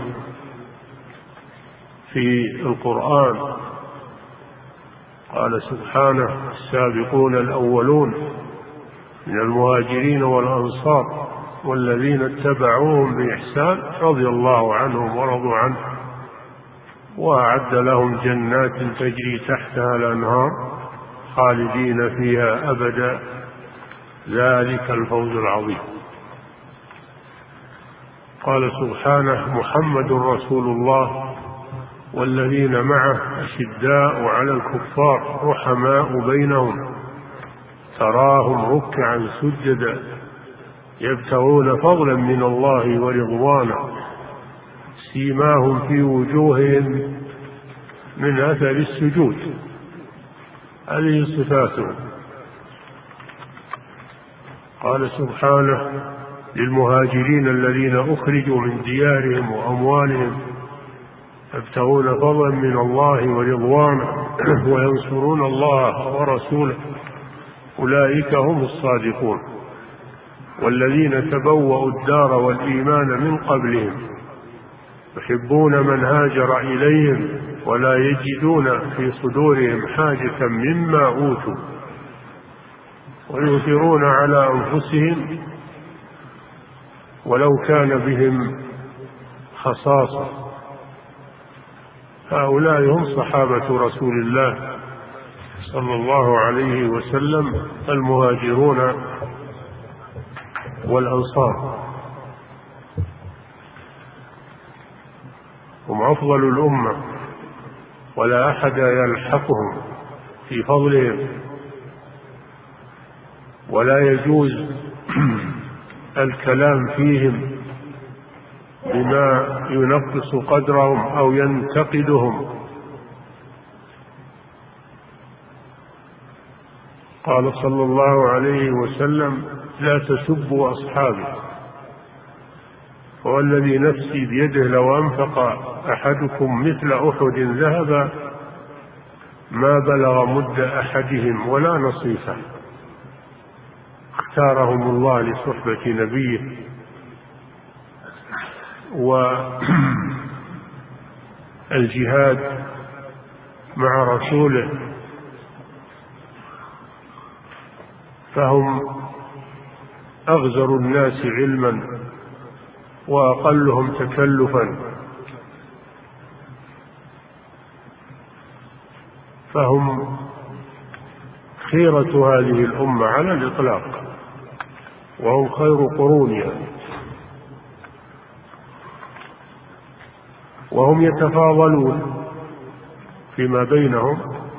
في القرآن، قال سبحانه: السابقون الأولون من المهاجرين والأنصار والذين اتبعوهم بإحسان رضي الله عنهم ورضوا عنه وأعد لهم جنات تجري تحتها الأنهار خالدين فيها أبدا ذلك الفوز العظيم. قال سبحانه: محمد رسول الله والذين معه أشداء على الكفار رحماء بينهم تراهم ركعا سجدا يبتغون فضلا من الله ورضوانا سيماهم في وجوههم من أثر السجود. هذه صفاتهم. قال سبحانه: للمهاجرين الذين أخرجوا من ديارهم وأموالهم يبتغون فضلا من الله ورضوانا وينصرون الله ورسوله أولئك هم الصادقون. والذين تبوأوا الدار والإيمان من قبلهم يحبون من هاجر إليهم ولا يجدون في صدورهم حاجة مما أوتوا ويؤثرون على أنفسهم ولو كان بهم خصاصة. هؤلاء هم صحابة رسول الله صلى الله عليه وسلم المهاجرون والأنصار، هم أفضل الأمة ولا أحد يلحقهم في فضلهم، ولا يجوز الكلام فيهم بما ينقص قدرهم أو ينتقدهم. قال صلى الله عليه وسلم: لا تسبوا أصحابي، والذي نفسي بيده لو أنفق أحدكم مثل أحد ذهبا ما بلغ مد أحدهم ولا نصيفه. اختارهم الله لصحبة نبيه والجهاد مع رسوله، فهم أغزر الناس علما وأقلهم تكلفا، فهم خيرة هذه الأمة على الإطلاق، وهم خير قرونها، وهم يتفاضلون فيما بينهم.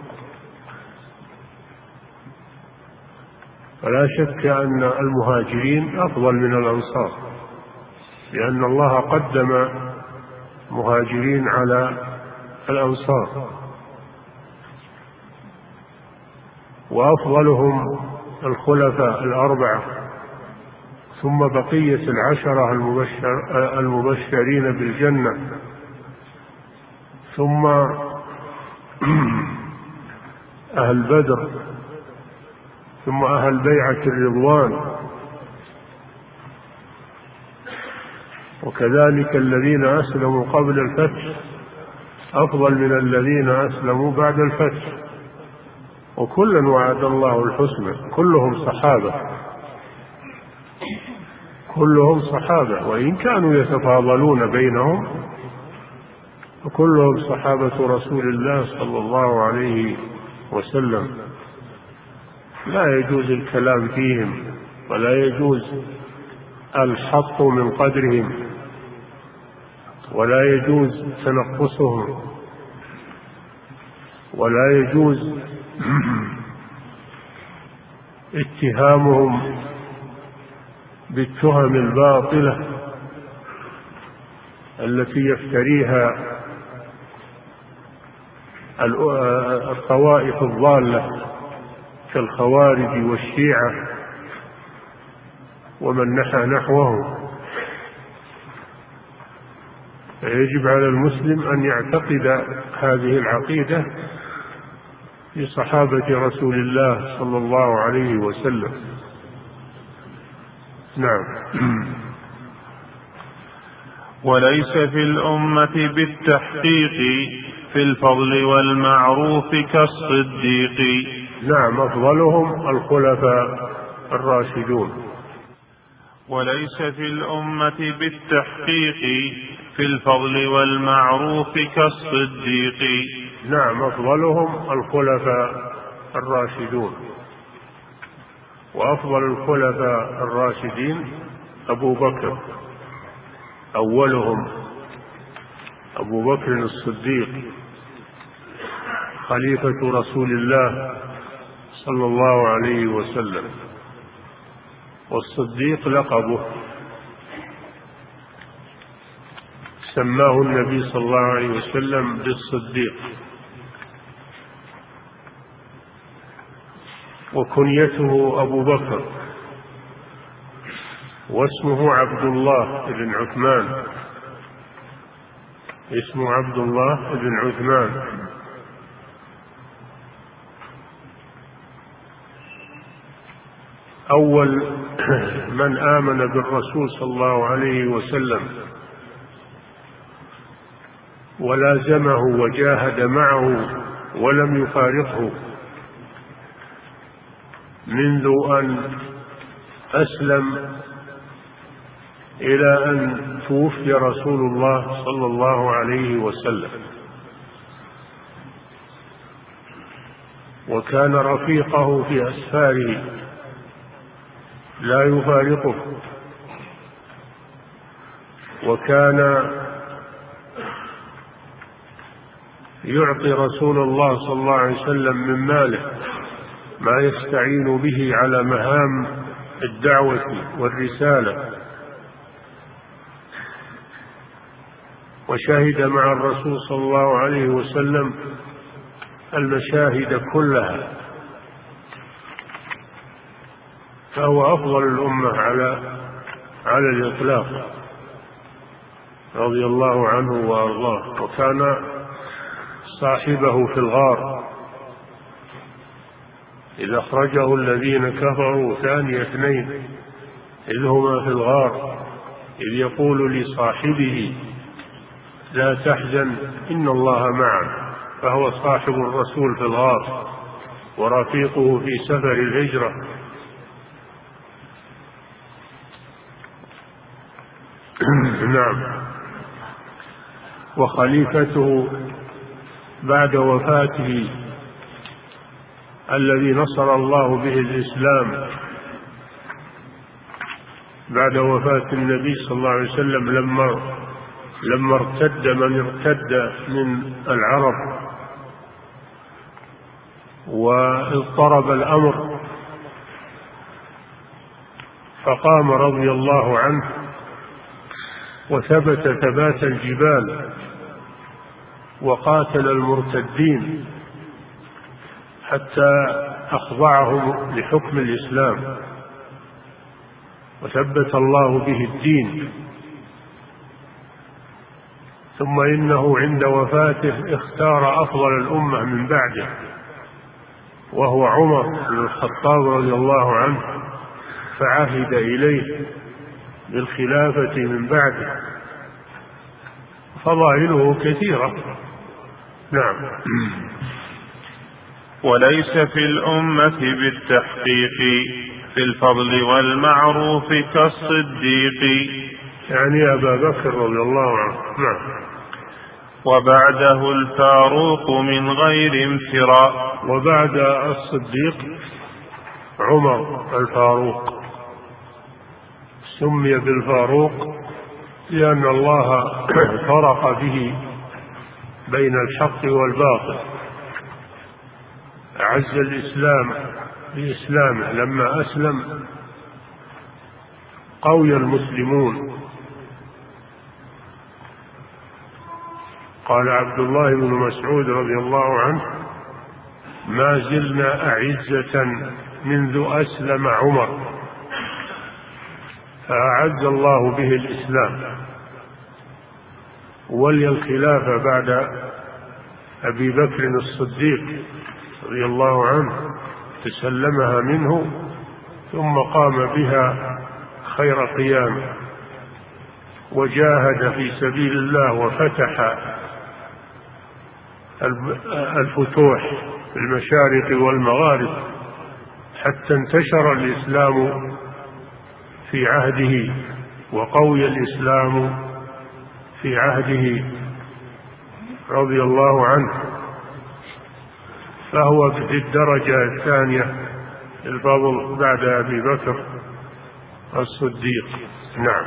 فلا شك أن المهاجرين أفضل من الأنصار، لأن الله قدم مهاجرين على الأنصار، وأفضلهم الخلفاء الأربعة، ثم بقية العشرة المبشرين بالجنة، ثم أهل بدر، ثم أهل بيعة الرضوان، وكذلك الذين أسلموا قبل الفتح أفضل من الذين أسلموا بعد الفتح، وكلا وعد الله الحسنى. كلهم صحابة وإن كانوا يتفاضلون بينهم، وكلهم صحابة رسول الله صلى الله عليه وسلم. لا يجوز الكلام فيهم، ولا يجوز الحط من قدرهم، ولا يجوز تنقصهم، ولا يجوز اتهامهم بالتهم الباطلة التي يفتريها الطوائف الضالة كالخوارج والشيعة ومن نحى نحوه. فيجب على المسلم أن يعتقد هذه العقيدة في صحابة رسول الله صلى الله عليه وسلم. نعم. وليس في الأمة بالتحقيق في الفضل والمعروف كالصديق. نعم، أفضلهم الخلفاء الراشدون. وليس في الأمة بالتحقيق في الفضل والمعروف كالصديق. نعم، أفضلهم الخلفاء الراشدون، وأفضل الخلفاء الراشدين أبو بكر، أولهم أبو بكر الصديق خليفة رسول الله صلى الله عليه وسلم. والصديق لقبه، سماه النبي صلى الله عليه وسلم بالصديق، وكنيته أبو بكر، واسمه عبد الله بن عثمان، اسمه عبد الله بن عثمان. أول من آمن بالرسول صلى الله عليه وسلم ولازمه وجاهد معه ولم يفارقه منذ أن أسلم إلى أن توفي رسول الله صلى الله عليه وسلم، وكان رفيقه في أسفاره لا يفارقه، وكان يعطي رسول الله صلى الله عليه وسلم من ماله ما يستعين به على مهام الدعوة والرسالة، وشهد مع الرسول صلى الله عليه وسلم المشاهد كلها، فهو أفضل الأمة على الإطلاق رضي الله عنه وأرضاه. وكان صاحبه في الغار إذ أخرجه الذين كفروا ثاني اثنين إذ هما في الغار إذ يقول لصاحبه لا تحزن إن الله معنا، فهو صاحب الرسول في الغار ورفيقه في سفر الهجرة. نعم. وخليفته بعد وفاته الذي نصر الله به الإسلام بعد وفاة النبي صلى الله عليه وسلم لما ارتد من ارتد من العرب واضطرب الأمر، فقام رضي الله عنه وثبت ثبات الجبال وقاتل المرتدين حتى أخضعهم لحكم الإسلام، وثبت الله به الدين. ثم إنه عند وفاته اختار أفضل الأمة من بعده، وهو عمر بن الخطاب رضي الله عنه، فعهد إليه بالخلافة من بعده. فضائله كثيرة. نعم. وليس في الأمة بالتحقيق في الفضل والمعروف كالصديق، يعني أبا بكر رضي الله عنه. نعم. وبعده الفاروق من غير امتراء، وبعد الصديق عمر الفاروق، سمي بالفاروق لأن الله فرق به بين الحق والباطل، أعز الإسلام بإسلامه، لما أسلم قوي المسلمون. قال عبد الله بن مسعود رضي الله عنه ما زلنا أعزة منذ أسلم عمر، فأعز الله به الإسلام. ولي الخلافة بعد أبي بكر الصديق رضي الله عنه، تسلمها منه ثم قام بها خير قيام، وجاهد في سبيل الله وفتح الفتوح في المشارق والمغارب حتى انتشر الإسلام في عهده وقوي الإسلام في عهده رضي الله عنه، فهو في الدرجة الثانية الفضل بعد أبي بكر الصديق. نعم.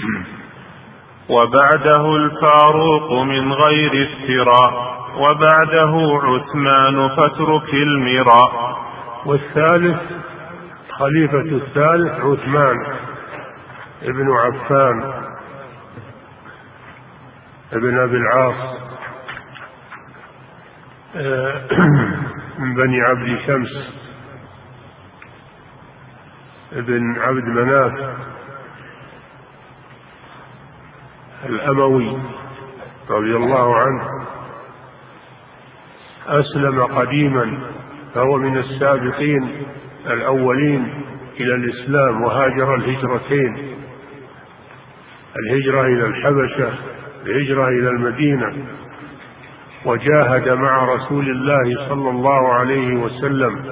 وبعده الفاروق من غير افتراء، وبعده عثمان فاترك المراء. والثالث خليفة الثالث عثمان ابن عفان ابن أبي العاص من بني عبد شمس بن عبد مناف الأموي رضي الله عنه أسلم قديما، فهو من السابقين الأولين إلى الإسلام، وهاجر الهجرتين، الهجرة إلى الحبشة، الهجرة إلى المدينة، وجاهد مع رسول الله صلى الله عليه وسلم.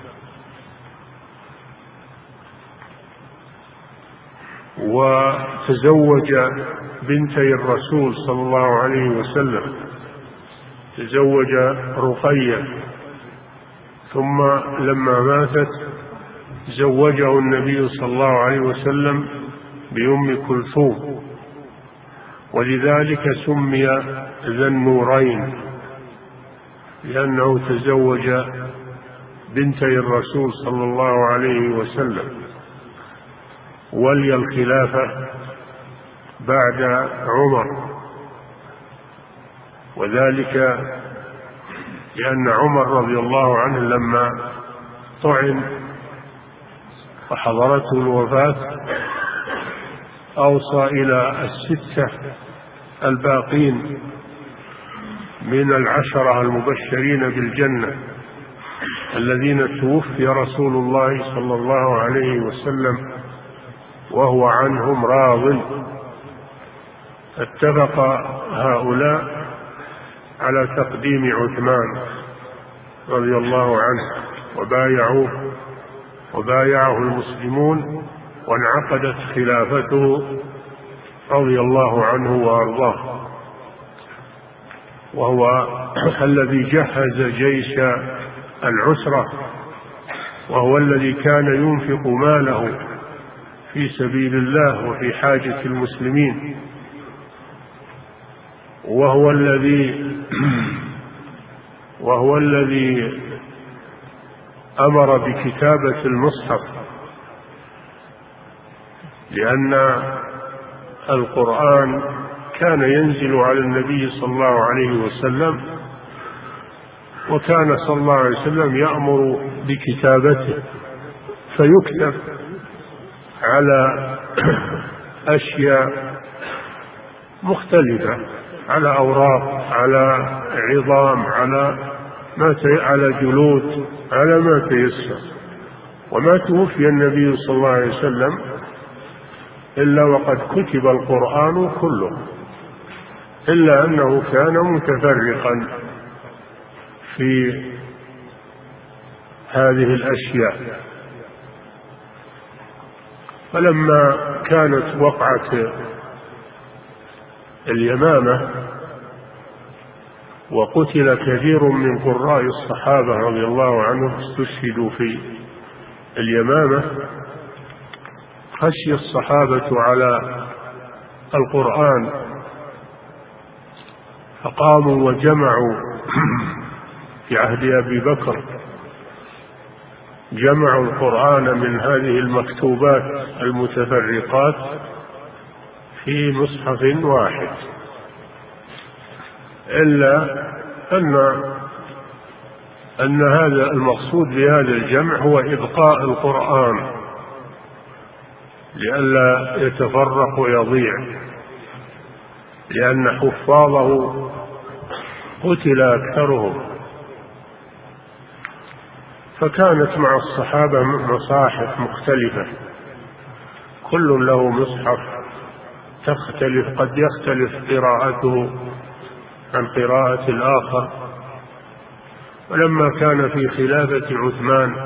وتزوج بنتي الرسول صلى الله عليه وسلم، تزوج رقية، ثم لما ماتت زوجه النبي صلى الله عليه وسلم بأم كلثوم، ولذلك سمي ذا النورين، لأنه تزوج بنتي الرسول صلى الله عليه وسلم. ولي الخلافة بعد عمر، وذلك لأن عمر رضي الله عنه لما طعن وحضرته الوفاة أوصى إلى الستة الباقين من العشرة المبشرين بالجنة الذين توفي رسول الله صلى الله عليه وسلم وهو عنهم راض. اتفق هؤلاء على تقديم عثمان رضي الله عنه وبايعوه، وبايعه المسلمون، وانعقدت خلافته رضي الله عنه وأرضاه، وهو الذي جهز جيش العسرة، وهو الذي كان ينفق ماله في سبيل الله وفي حاجة المسلمين، وهو الذي أمر بكتابة المصحف، لأن القرآن كان ينزل على النبي صلى الله عليه وسلم، وكان صلى الله عليه وسلم يأمر بكتابته، فيكتب على أشياء مختلفة، على أوراق، على عظام، على جلود، على ما تيسر. وما توفي النبي صلى الله عليه وسلم إلا وقد كتب القرآن كله، إلا أنه كان متفرقا في هذه الأشياء. فلما كانت وقعة اليمامة وقتل كثير من قراء الصحابة رضي الله عنهم استشهدوا في اليمامة، خشي الصحابة على القرآن، فقاموا وجمعوا في عهد أبي بكر، جمعوا القرآن من هذه المكتوبات المتفرقات في مصحف واحد، إلا أن هذا المقصود بهذا الجمع هو إبقاء القرآن لئلا يتفرق ويضيع، لأن حفاظه قتل أكثرهم. فكانت مع الصحابة مصاحف مختلفة، كل له مصحف قد يختلف قراءته عن قراءة الآخر. ولما كان في خلافة عثمان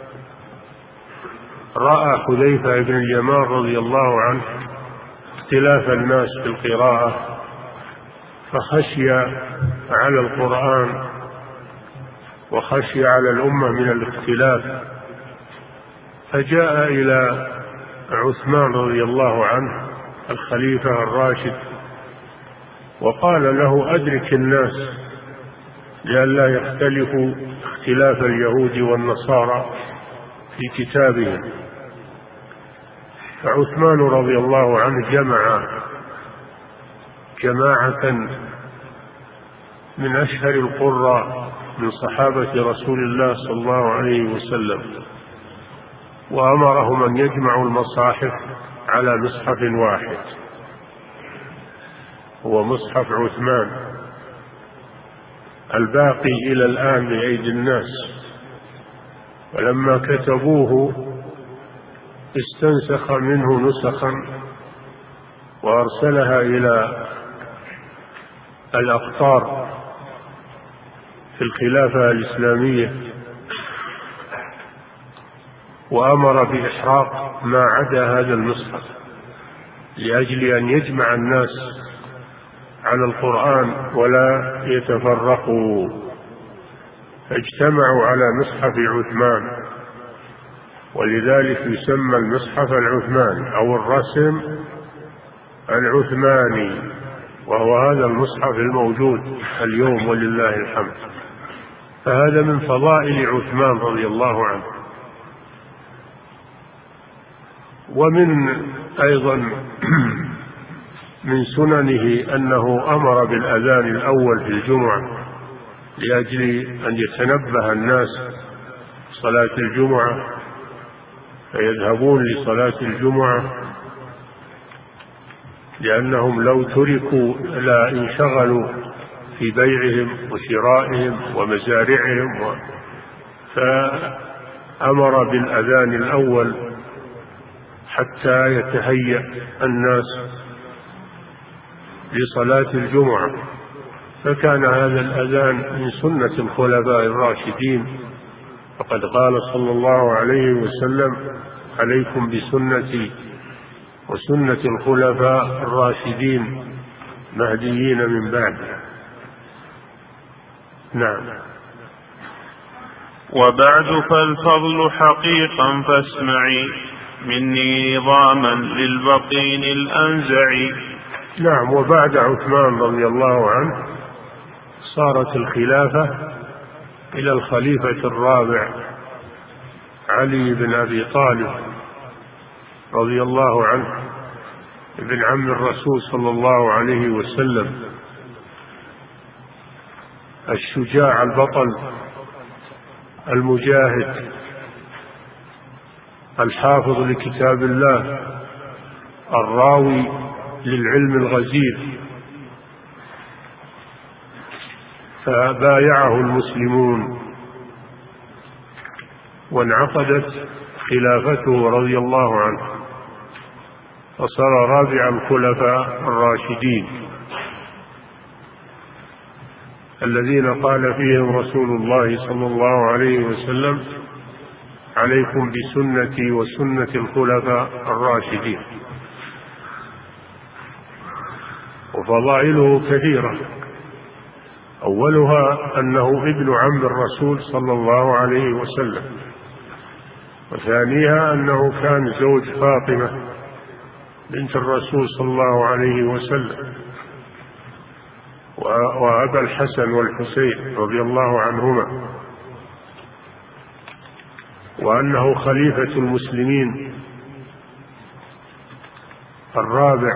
رأى حذيفة بن اليمان رضي الله عنه اختلاف الناس في القراءة، فخشي على القرآن وخشي على الأمة من الاختلاف، فجاء إلى عثمان رضي الله عنه الخليفة الراشد وقال له: أدرك الناس لئلا يختلفوا اختلاف اليهود والنصارى في كتابهم. فعثمان رضي الله عنه جمع جماعة من أشهر القراء من صحابة رسول الله صلى الله عليه وسلم، وأمرهم أن يجمعوا المصاحف على مصحف واحد، هو مصحف عثمان الباقي إلى الآن بأيدي الناس. ولما كتبوه استنسخ منه نسخا وأرسلها إلى الأقطار في الخلافة الإسلامية، وأمر بإحراق ما عدا هذا المصحف لأجل أن يجمع الناس على القرآن ولا يتفرقوا. اجتمعوا على مصحف عثمان، ولذلك يسمى المصحف العثماني أو الرسم العثماني، وهو هذا المصحف الموجود اليوم ولله الحمد. فهذا من فضائل عثمان رضي الله عنه. ومن أيضا من سننه أنه أمر بالأذان الأول في الجمعة لأجل أن يتنبه الناس صلاة الجمعة فيذهبون لصلاة الجمعة، لأنهم لو تركوا لا انشغلوا في بيعهم وشرائهم ومزارعهم، فأمر بالأذان الأول حتى يتهيأ الناس لصلاة الجمعة. فكان هذا الأذان من سنة الخلفاء الراشدين، فقد قال صلى الله عليه وسلم: عليكم بسنتي وسنة الخلفاء الراشدين مهديين من بعد. نعم. وبعد فالفضل حقيقا فاسمعي مني نظاما للبطين الأنزع. نعم. وبعد عثمان رضي الله عنه صارت الخلافة إلى الخليفة الرابع علي بن أبي طالب رضي الله عنه، ابن عم الرسول صلى الله عليه وسلم، الشجاع البطل المجاهد الحافظ لكتاب الله الراوي للعلم الغزير. فبايعه المسلمون وانعقدت خلافته رضي الله عنه، وصار رابع الخلفاء الراشدين الذين قال فيهم رسول الله صلى الله عليه وسلم: عليكم بسنتي وسنة الخلفاء الراشدين. وفضائله كثيرة، أولها أنه ابن عم الرسول صلى الله عليه وسلم، وثانيها أنه كان زوج فاطمة بنت الرسول صلى الله عليه وسلم، وأبا الحسن والحسين رضي الله عنهما، وأنه خليفة المسلمين الرابع،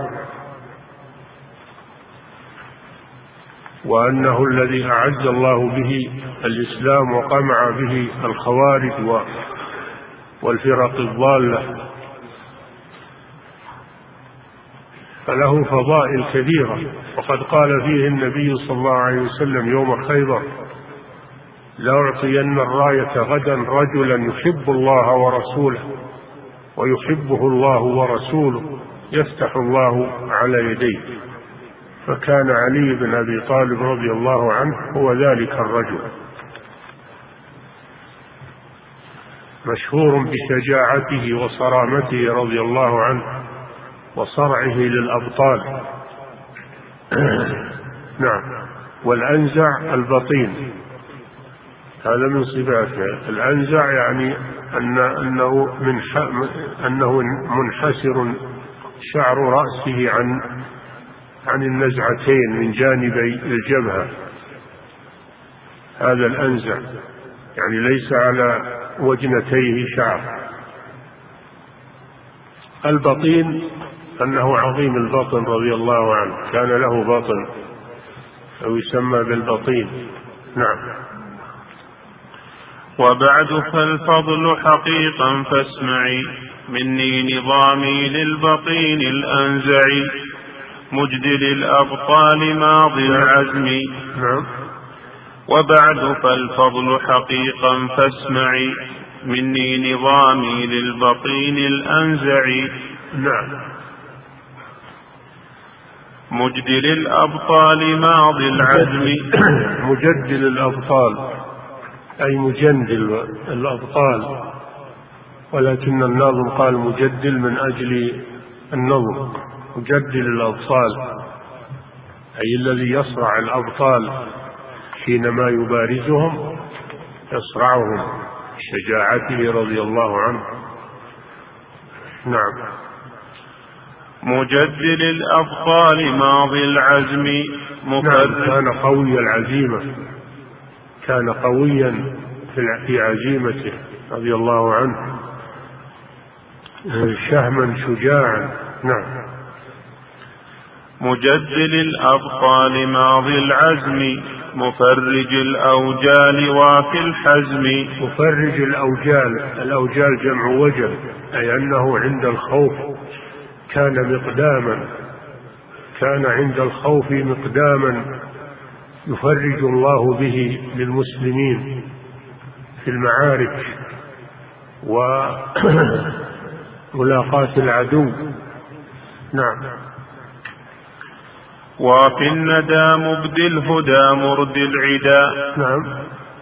وأنه الذي أعز الله به الإسلام وقمع به الخوارج والفرق الضالة. فله فضائل كثيرة، وقد قال فيه النبي صلى الله عليه وسلم يوم خيبر: لأعطين الراية غدا رجلا يحب الله ورسوله ويحبه الله ورسوله يفتح الله على يديه. فكان علي بن أبي طالب رضي الله عنه هو ذلك الرجل، مشهور بشجاعته وصرامته رضي الله عنه وصرعه للأبطال. نعم. والأنزع البطين، هذا من صفاته. الأنزع يعني أنه منحسر شعر رأسه عن النزعتين من جانبي الجبهة، هذا الأنزع، يعني ليس على وجنتيه شعر. البطين أنه عظيم البطن رضي الله عنه، كان له بطن أو يسمى بالبطين. نعم. وبعد فالفضل حقيقا فاسمعي مني نظامي للبطين الأنزع مجدل الأبطال ماضي العزم. وبعد فالفضل حقيقا فاسمعي مني نظامي للبطين الأنزع مجدل الأبطال ماضي العزم. مجدل الأبطال أي مجندل الأبطال، ولكن الناظم قال مجدل من أجل النظم. مجدل الأبطال أي الذي يصرع الأبطال حينما يبارزهم، يصرعهم شجاعته رضي الله عنه. نعم. مجدل الأبطال ماضي العزم نعم. كان قوي العزيمة، كان قويا في عزيمته رضي الله عنه، شهما شجاعا. نعم. مجدل الأبطال ماضي العزم مفرج الأوجال وفي الحزم. مفرج الأوجال، الأوجال جمع وجل، أي أنه عند الخوف كان عند الخوف مقداما يفرج الله به للمسلمين في المعارك وملاقاة العدو. نعم. وفي الندى مبدي الهدى مرد العدا. نعم.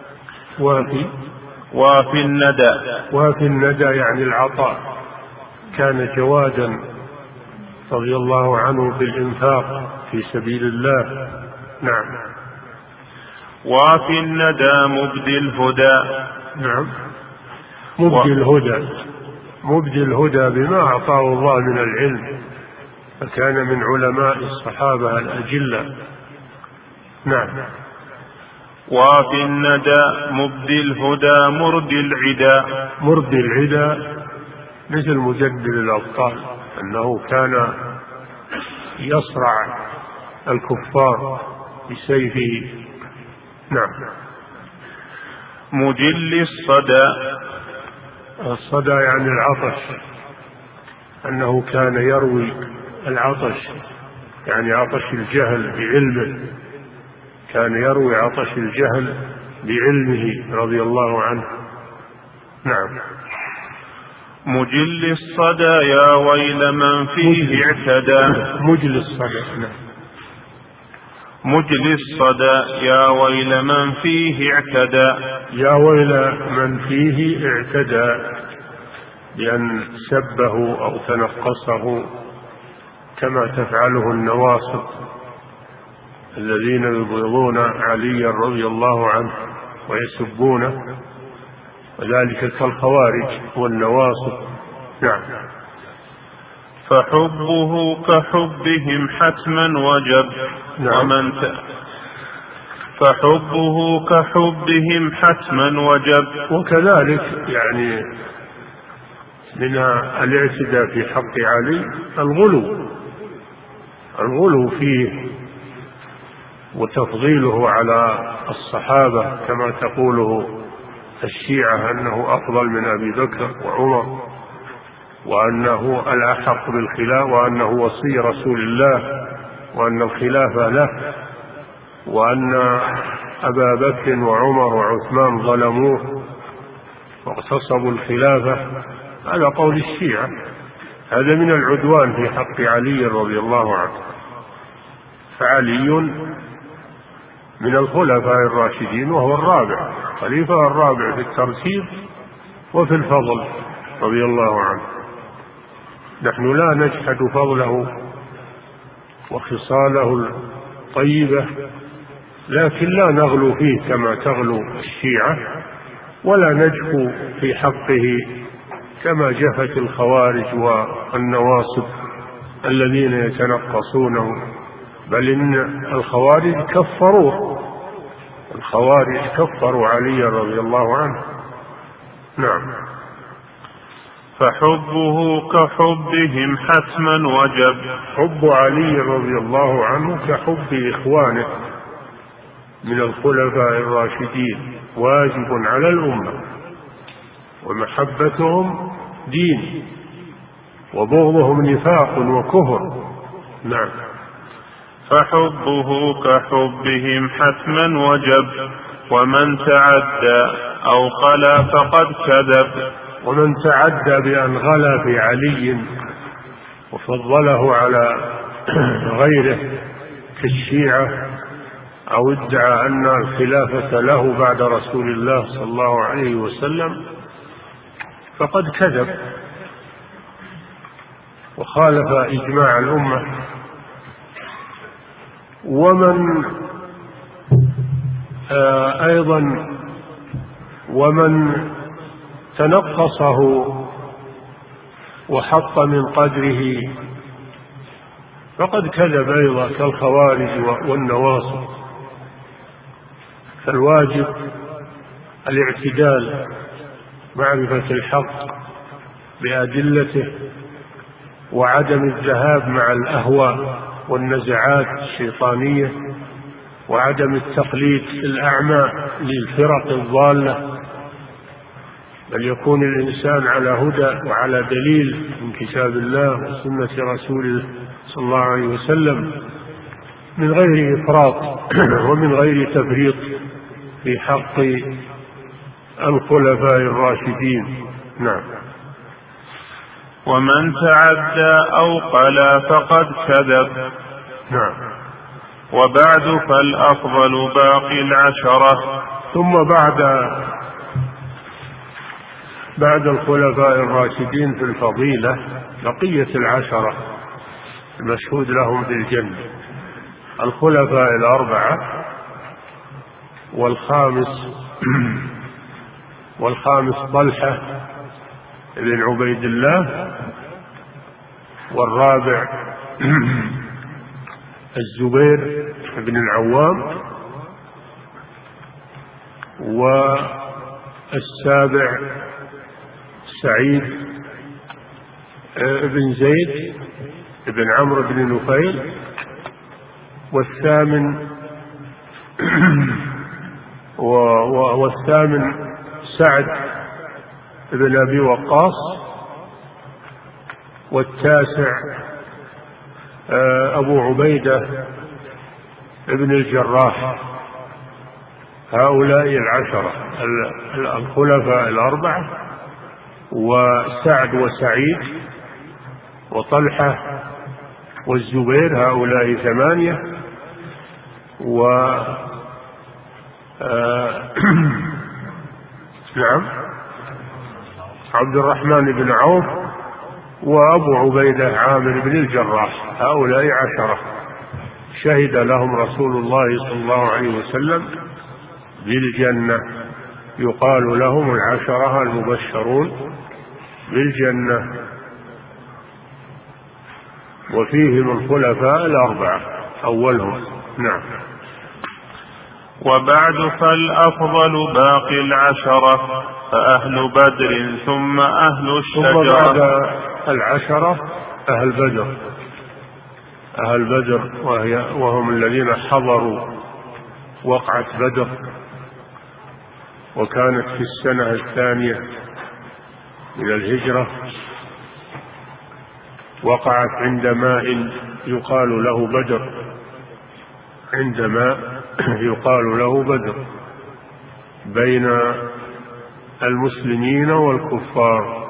وفي الندى يعني العطاء، كان جوادا رضي الله عنه بالإنفاق في سبيل الله. نعم. وفي الندى مبدي الهدى. نعم. مبدي الهدى بما أعطاه الله من العلم، فكان من علماء الصحابة الأجلة. نعم. وفي الندى مبدي الهدى مرد العدا مثل مجدل الأبطال، أنه كان يصرع الكفار بسيفه. نعم. مجل الصدى يعني العطش، أنه كان يروي العطش، يعني عطش الجهل بعلمه، كان يروي عطش الجهل بعلمه رضي الله عنه. نعم. مجل الصدى يا ويل من فيه اعتدى. مجل الصدى. نعم. مجل الصدى يا ويل من فيه اعتدى. يا ويل من فيه اعتدى، بأن سبه أو تنقصه كما تفعله النواصب الذين يبغضون عليا رضي الله عنه ويسبونه، وذلك كالخوارج والنواصب. نعم. فحبه كحبهم حتما وجب. نعم. فحبه كحبهم حتما وجب. وكذلك يعني من الاعتداء في حق علي الغلو فيه وتفضيله على الصحابة كما تقوله الشيعة، أنه أفضل من أبي بكر وعمر، وأنه الأحق بالخلافة، وأنه وصي رسول الله، وأن الخلافة له، وأن أبا بكر وعمر وعثمان ظلموه واغتصبوا الخلافة. هذا قول الشيعة، هذا من العدوان في حق علي رضي الله عنه. فعلي من الخلفاء الراشدين، وهو الرابع، خليفة الرابع في الترتيب وفي الفضل رضي الله عنه. نحن لا نجحد فضله وخصاله الطيبة، لكن لا نغلو فيه كما تغلو الشيعة، ولا نجفو في حقه كما جفت الخوارج والنواصب الذين يتنقصونه. بل إن الخوارج كفروا علي رضي الله عنه. نعم. فحبه كحبهم حتما وجب. حب علي رضي الله عنه كحب إخوانه من الخلفاء الراشدين واجب على الأمة، ومحبتهم دين، وبغضهم نفاق وكفر. نعم. فحبه كحبهم حتما وجب، ومن تعدى أو خلا فقد كذب. ومن تعدى بأن غلا في علي وفضله على غيره كالشيعة، أو ادعى أن الخلافة له بعد رسول الله صلى الله عليه وسلم، فقد كذب وخالف إجماع الأمة. ومن أيضا ومن تنقصه وحط من قدره فقد كذب أيضا، كالخوارج والنواصب. فالواجب الاعتدال، معرفة الحق بأدلته، وعدم الذهاب مع الأهواء والنزعات الشيطانية، وعدم التقليد الأعمى للفرق الضالة، بل يكون الإنسان على هدى وعلى دليل من كتاب الله وسنة رسوله صلى الله عليه وسلم، من غير إفراط ومن غير تفريط في حق الخلفاء الراشدين. نعم. ومن تعدى أو قلا فقد كذب. نعم. وبعد فالأفضل باقي العشرة. ثم بعد الخلفاء الراشدين في الفضيلة بقية العشرة المشهود لهم بالجنة: الخلفاء الأربعة، والخامس طلحة بن عبيد الله، والرابع الزبير بن العوام، والسابع سعيد بن زيد بن عمرو بن نفيل، والثامن سعد بن أبي وقاص، والتاسع أبو عبيدة بن الجراح. هؤلاء العشرة الخلفاء الأربعة، وسعد وسعيد وطلحة والزبير، هؤلاء 8. نعم، عبد الرحمن بن عوف وأبو عبيدة عامر بن الجراح، هؤلاء 10 شهد لهم رسول الله صلى الله عليه وسلم بالجنة، يقال لهم 10 المبشرون بالجنة، وفيهم الخلفاء الأربعة أولهم. نعم. وبعد فالأفضل باقي العشرة، فأهل بدر ثم أهل الشجرة. ثم بعد 10 أهل بدر وهم الذين حضروا وقعة بدر، وكانت في السنة 2 من الهجرة، وقعت عند ماء يقال له بدر، عند ماء يقال له بدر، بين المسلمين والكفار،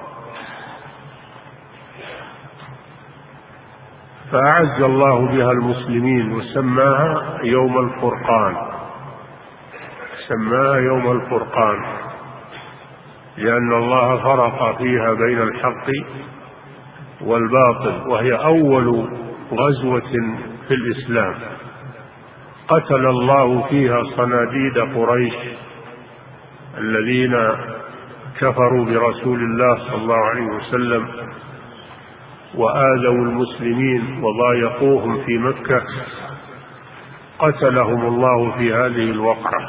فأعز الله بها المسلمين وسماها يوم الفرقان، سماها يوم الفرقان، لأن الله فرق فيها بين الحق والباطل، وهي أول غزوة في الإسلام قتل الله فيها صناديد قريش الذين كفروا برسول الله صلى الله عليه وسلم وآذوا المسلمين وضايقوهم في مكة، قتلهم الله في هذه الوقعة.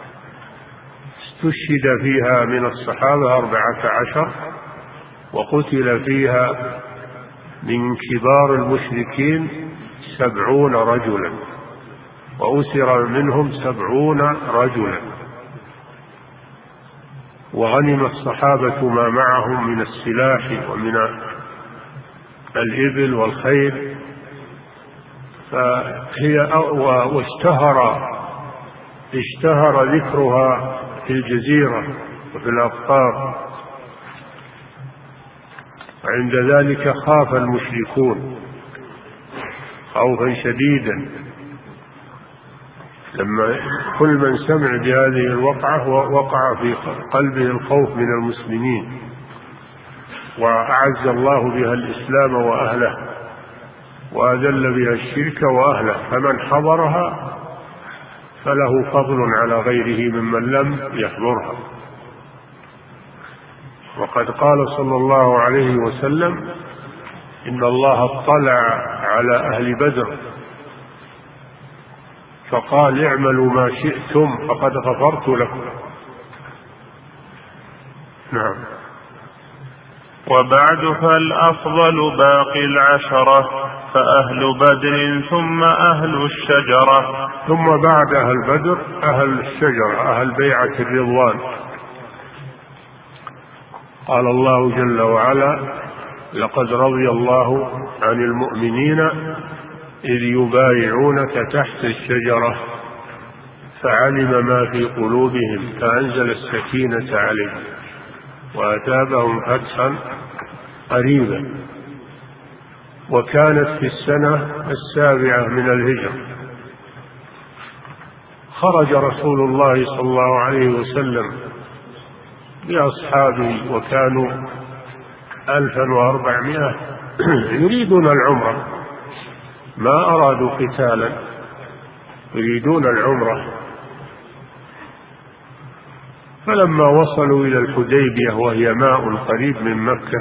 استشهد فيها من الصحابة 14، وقتل فيها من كبار المشركين 70 رجلا، وأسر منهم 70 رجلا، وغنم الصحابة ما معهم من السلاح ومن الإبل والخيل، اشتهر ذكرها في الجزيرة وفي الأقطار. وعند ذلك خاف المشركون خوفا شديدا، لما كل من سمع بهذه الوقعة وقع في قلبه الخوف من المسلمين، وأعز الله بها الإسلام وأهله وأذل بها الشرك وأهله، فمن حضرها فله فضل على غيره ممن لم يحضرها. وقد قال صلى الله عليه وسلم: إن الله اطلع على أهل بدر فقال: اعملوا ما شئتم فقد غفرت لكم. نعم. وبعد فالأفضل باقي العشرة، فأهل بدر ثم أهل الشجرة. ثم بعد أهل بدر أهل الشجرة، أهل بيعة الرضوان. قال الله جل وعلا: لقد رضي الله عن المؤمنين إذ يبايعونك تحت الشجرة فعلم ما في قلوبهم فأنزل السكينة عليهم وأثابهم فتحا قريبا. وكانت في السنة 7 من الهجرة. خرج رسول الله صلى الله عليه وسلم بأصحابه، وكانوا 1400 يريدون العمرة، ما أرادوا قتالا، يريدون العمرة. فلما وصلوا إلى الحديبية وهي ماء قريب من مكة،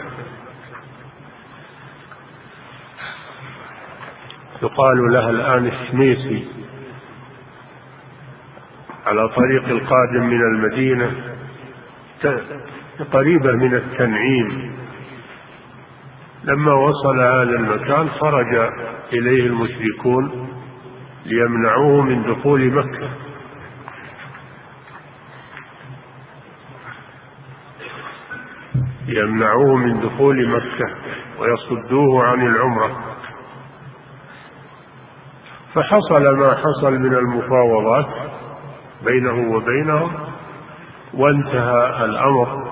يقال لها الآن الشميسي، على طريق القادم من المدينة قريبة من التنعيم. لما وصل هذا المكان خرج إليه المشركون ليمنعوه من دخول مكة، يمنعوه من دخول مكة ويصدوه عن العمرة. فحصل ما حصل من المفاوضات بينه وبينهم، وانتهى الأمر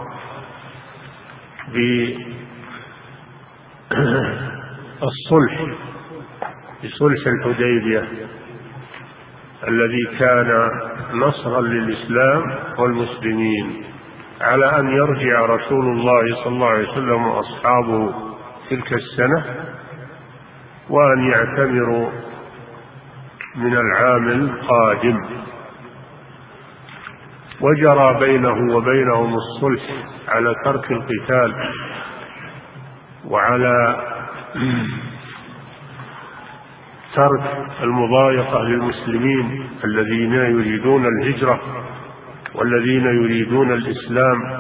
بالصلح، بصلح الحديبية الذي كان نصرا للإسلام والمسلمين، على أن يرجع رسول الله صلى الله عليه وسلم وأصحابه تلك السنة وأن يعتمروا من العام القادم. وجرى بينه وبينهم الصلح على ترك القتال وعلى ترك المضايقة للمسلمين الذين يريدون الهجرة والذين يريدون الإسلام.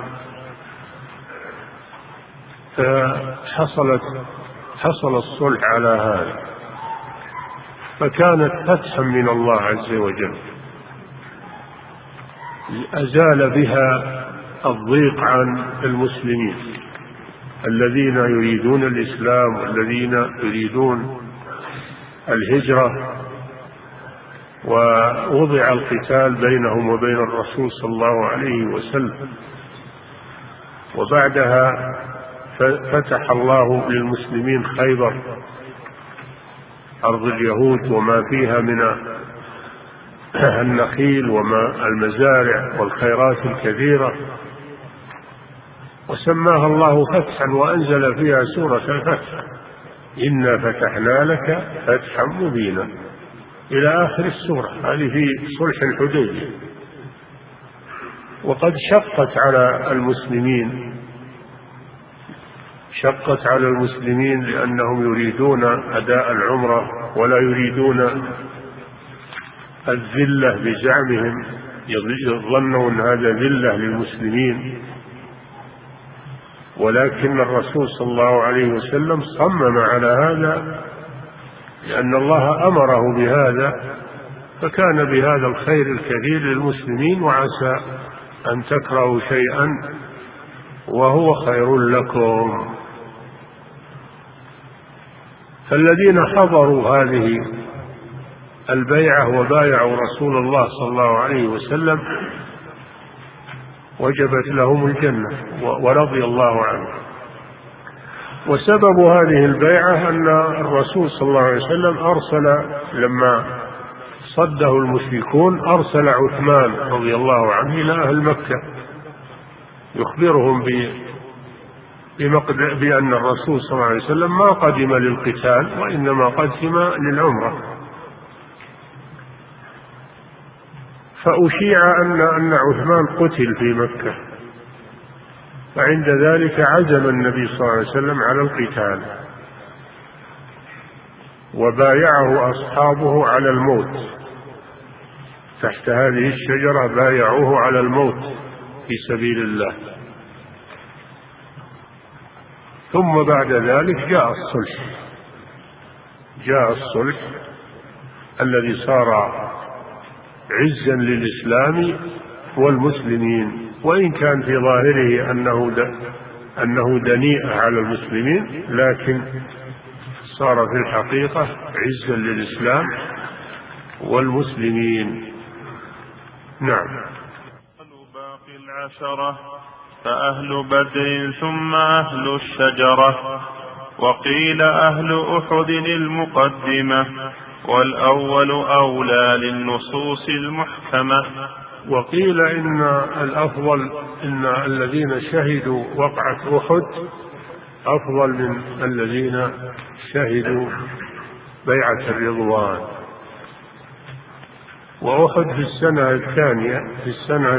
فحصل الصلح على هذا، فكانت فتحا من الله عز وجل، أزال بها الضيق عن المسلمين الذين يريدون الإسلام والذين يريدون الهجرة، ووضع القتال بينهم وبين الرسول صلى الله عليه وسلم. وبعدها فتح الله للمسلمين خيبر، أرض اليهود وما فيها من النخيل وما المزارع والخيرات الكثيرة، وسماها الله فتحا وأنزل فيها سورة الفتح: إنا فتحنا لك فتحا مبينا، إلى آخر السورة. هذه في صلح الحديبية. وقد شقت على المسلمين لأنهم يريدون أداء العمرة ولا يريدون الذلة بزعمهم، يظنون هذا ذلة للمسلمين، ولكن الرسول صلى الله عليه وسلم صمم على هذا لأن الله أمره بهذا، فكان بهذا الخير الكثير للمسلمين، وعسى أن تكرهوا شيئا وهو خير لكم. فالذين حضروا هذه البيعة وبايعوا رسول الله صلى الله عليه وسلم وجبت لهم الجنة ورضي الله عنه. وسبب هذه البيعة أن الرسول صلى الله عليه وسلم أرسل لما صده المشركون أرسل عثمان رضي الله عنه إلى أهل مكة يخبرهم بأن الرسول صلى الله عليه وسلم ما قدم للقتال وإنما قدم للعمرة. فأشيع أن عثمان قتل في مكة، فعند ذلك عزم النبي صلى الله عليه وسلم على القتال، وبايعه أصحابه على الموت تحت هذه الشجرة، بايعوه على الموت في سبيل الله. ثم بعد ذلك جاء الصلح الذي صار عزا للإسلام والمسلمين، وإن كان في ظاهره أنه دنيئة على المسلمين، لكن صار في الحقيقة عزا للإسلام والمسلمين. نعم. باقي العشرة فأهل بدر ثم أهل الشجرة، وقيل أهل أحد المقدمة، والأول أولى للنصوص المحكمة. وقيل إن الأفضل إن الذين شهدوا وقعة أحد أفضل من الذين شهدوا بيعة الرضوان. وأحد في السنة الثانية، في السنة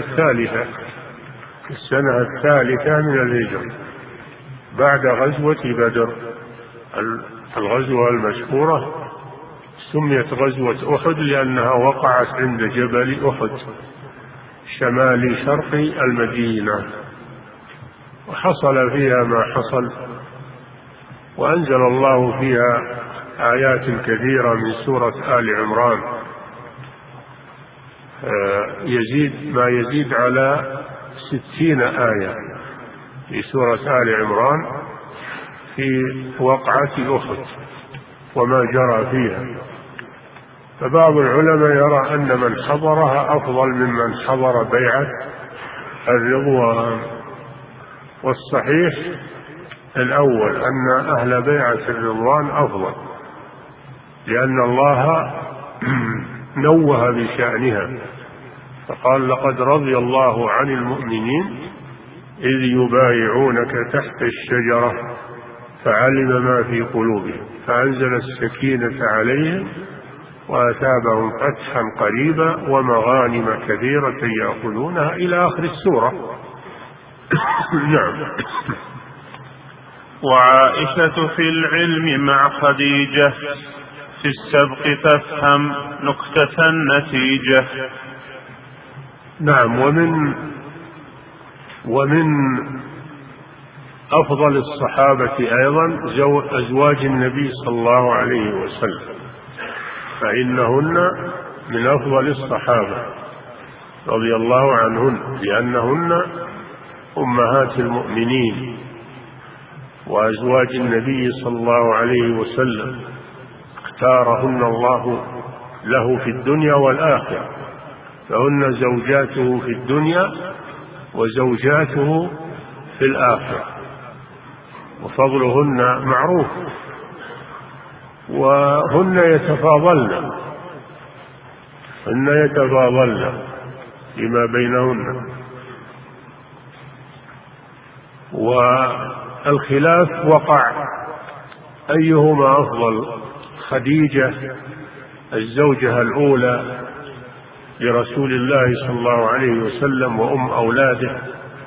الثالثة من الهجرة بعد غزوة بدر. الغزوة المشهورة سميت غزوة أحد لأنها وقعت عند جبل أحد شمال شرق المدينة، وحصل فيها ما حصل، وأنزل الله فيها آيات كثيرة من سورة آل عمران، ما يزيد على 60 آية في سورة آل عمران في وقعة أحد وما جرى فيها. فبعض العلماء يرى أن من حضرها أفضل ممن حضر بيعة الرضوان، والصحيح الأول أن أهل بيعة الرضوان أفضل، لأن الله نوه بشأنها فقال: لقد رضي الله عن المؤمنين إذ يبايعونك تحت الشجرة فعلم ما في قلوبهم فأنزل السكينة عليهم وأثابهم فتحا قريبا ومغانم كثيرة يأخذونها إلى آخر السورة. نعم. وعائشة في العلم مع خديجة، في السبق فافهم نكتة النتيجة. نعم. ومن أفضل الصحابة أيضا أزواج النبي صلى الله عليه وسلم، فإنهن من أفضل الصحابة رضي الله عنهن، لأنهن أمهات المؤمنين وأزواج النبي صلى الله عليه وسلم، اختارهن الله له في الدنيا والآخرة، فهن زوجاته في الدنيا وزوجاته في الآخرة، وفضلهن معروف، وهن يتفاضلن فيما بينهن. والخلاف وقع أيهما أفضل: خديجة الزوجة الأولى لرسول الله صلى الله عليه وسلم وأم أولاده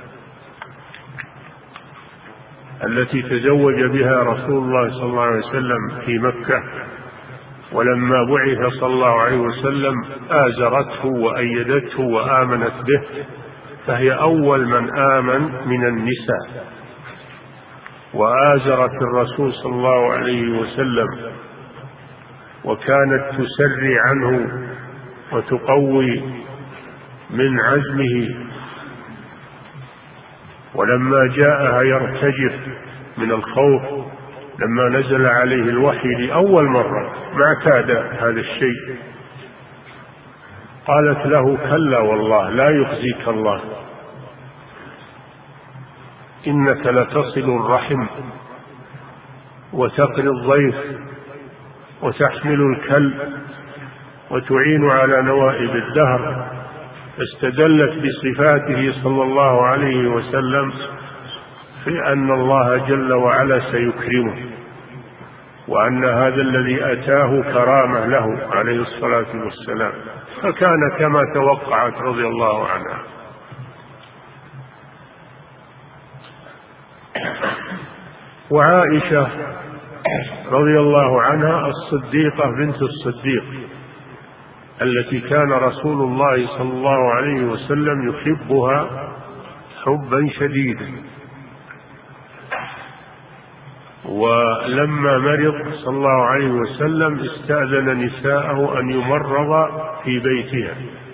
التي تزوج بها رسول الله صلى الله عليه وسلم في مكة، ولما بعث صلى الله عليه وسلم آزرته وأيدته وآمنت به، فهي أول من آمن من النساء، وآزرت الرسول صلى الله عليه وسلم، وكانت تسري عنه وتقوي من عزمه. ولما جاءها يرتجف من الخوف لما نزل عليه الوحي لأول مرة ما اعتاد هذا الشيء، قالت له: كلا والله لا يخزيك الله، إنك لتصل الرحم وتقري الضيف وتحمل الكل وتعين على نوائب الدهر. استدلت بصفاته صلى الله عليه وسلم في أن الله جل وعلا سيكرمه، وأن هذا الذي أتاه كرامة له عليه الصلاة والسلام، فكان كما توقعت رضي الله عنها. وعائشة رضي الله عنها الصديقة بنت الصديق التي كان رسول الله صلى الله عليه وسلم يحبها حبا شديدا. ولما مرض صلى الله عليه وسلم استأذن نساءه أن يمرض في بيتها،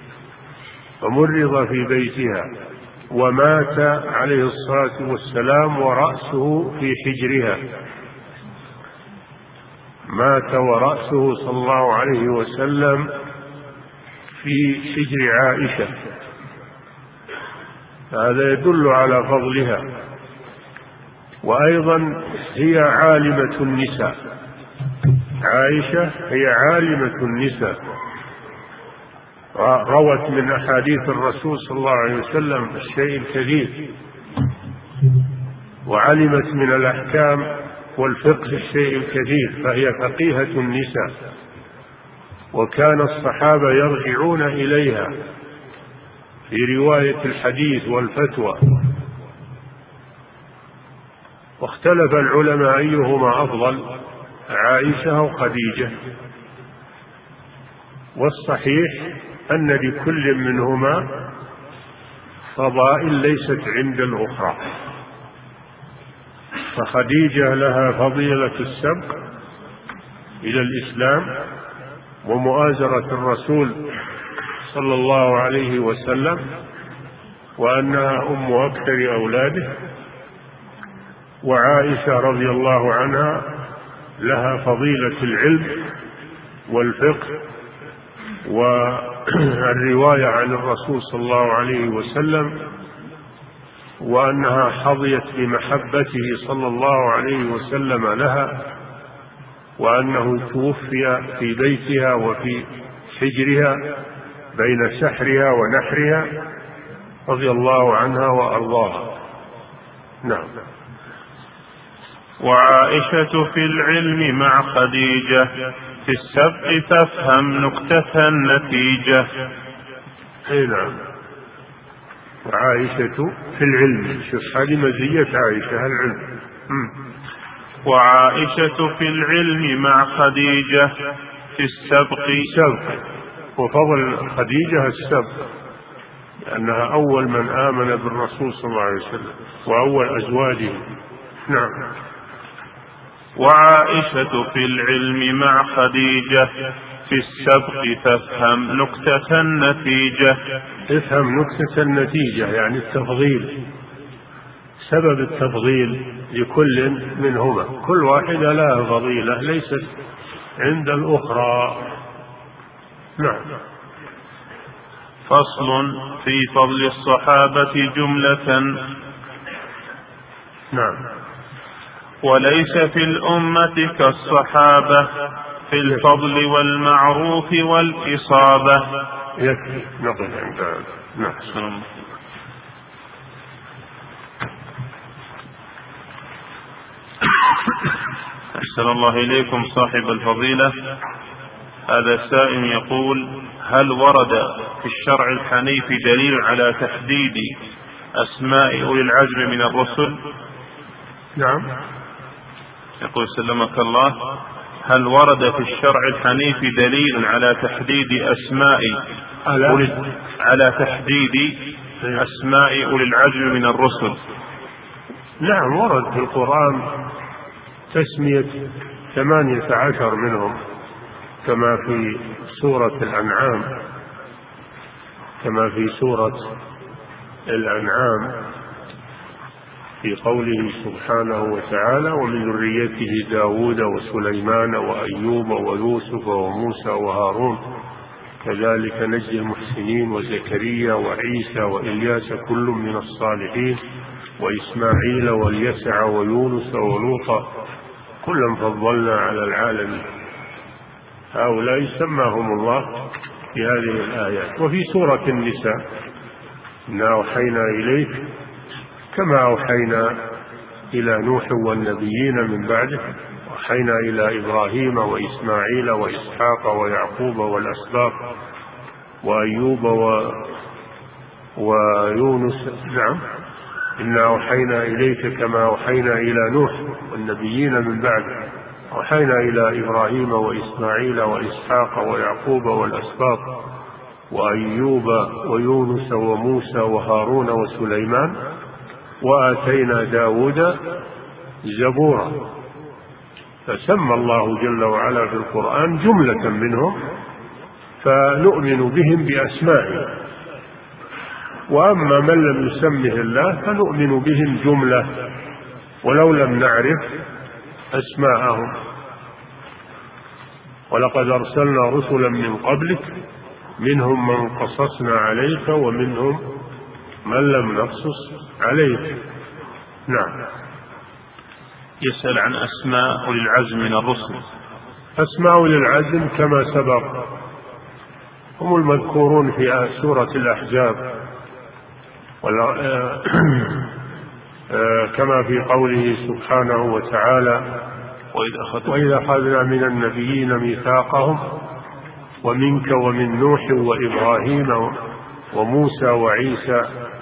فمرض في بيتها ومات عليه الصلاة والسلام ورأسه في حجرها، مات ورأسه صلى الله عليه وسلم في حجر عائشة. هذا يدل على فضلها. وأيضا هي عالمة النساء، عائشة هي عالمة النساء، روت من أحاديث الرسول صلى الله عليه وسلم الشيء الكثير، وعلمت من الأحكام والفقه الشيء الكثير، فهي فقيهة النساء. وكان الصحابة يرجعون إليها في رواية الحديث والفتوى. واختلف العلماء أيهما أفضل، عائشة أو خديجة، والصحيح أن لكل منهما فضائل ليست عند الأخرى. فخديجة لها فضيلة السبق إلى الإسلام ومؤازرة الرسول صلى الله عليه وسلم، وأنها أم أكثر أولاده. وعائشة رضي الله عنها لها فضيلة العلم والفقه والرواية عن الرسول صلى الله عليه وسلم، وأنها حظيت بمحبته صلى الله عليه وسلم لها، وأنه توفي في بيتها وفي حجرها بين سحرها ونحرها رضي الله عنها وأرضاها. نعم. وعائشة في العلم مع خديجة، في السبق تفهم نكتة النتيجة. نعم. وعائشة في العلم، شوف هذه مزية عائشة العلم. وعائشة في العلم مع خديجة، في السبق. وفضل خديجة السبق، لأنها أول من آمن بالرسول صلى الله عليه وسلم وأول أزواجه. نعم. وعائشة في العلم مع خديجة، في السبق تفهم نكتة النتيجة. افهم نكتة النتيجة يعني التفضيل، سبب التفضيل لكل منهما، كل واحدة لها فضيلة ليست عند الأخرى. نعم. فصل في فضل الصحابة جملة. نعم. وليس في الأمة كالصحابة في الفضل والمعروف والإصابة. يكفي نقل عند هذا. نعم. أحسن الله إليكم صاحب الفضيلة. هذا سائل يقول: هل ورد في الشرع الحنيف دليل على تحديد أسماء أولي العزم من الرسل؟ نعم. يقول سلمك الله: هل ورد في الشرع الحنيف دليل على تحديد أسماء أولي العزم من الرسل؟ نعم، ورد في القرآن تسمية 18 منهم كما في سورة الأنعام: كما في سورة الأنعام في قوله سبحانه وتعالى: ومن ذريته داود وسليمان وأيوب ويوسف وموسى وهارون كذلك نجزي المحسنين وزكريا وعيسى وإلياس كل من الصالحين وإسماعيل واليسع ويونس ولوطا كلا فضلنا على العالمين. هؤلاء سماهم الله في هذه الآيات. وفي سورة النساء: إنا أوحينا إليك كما أوحينا إلى نوح والنبيين من بعده، أوحينا إلى إبراهيم وإسماعيل وإسحاق ويعقوب والأسباط وأيوب ويونس. نعم، إنا أوحينا إليك كما أوحينا إلى نوح والنبيين من بعده، أوحينا إلى إبراهيم وإسماعيل وإسحاق ويعقوب والأسباط وأيوب ويونس وموسى وهارون وسليمان وآتينا داود زبورا. فسمى الله جل وعلا في القرآن جملة منهم فنؤمن بهم بأسمائهم، وأما من لم يسمه الله فنؤمن بهم جملة ولو لم نعرف أسماءهم. ولقد أرسلنا رسلا من قبلك منهم من قصصنا عليك ومنهم من لم نقصص عليك. نعم. يسأل عن أسماء أولي العزم من الرسل. أسماء أولي العزم كما سبق هم المذكورون في سورة الأحزاب، كما في قوله سبحانه وتعالى: وإذا أخذنا من النبيين ميثاقهم ومنك ومن نوح وإبراهيم وموسى وعيسى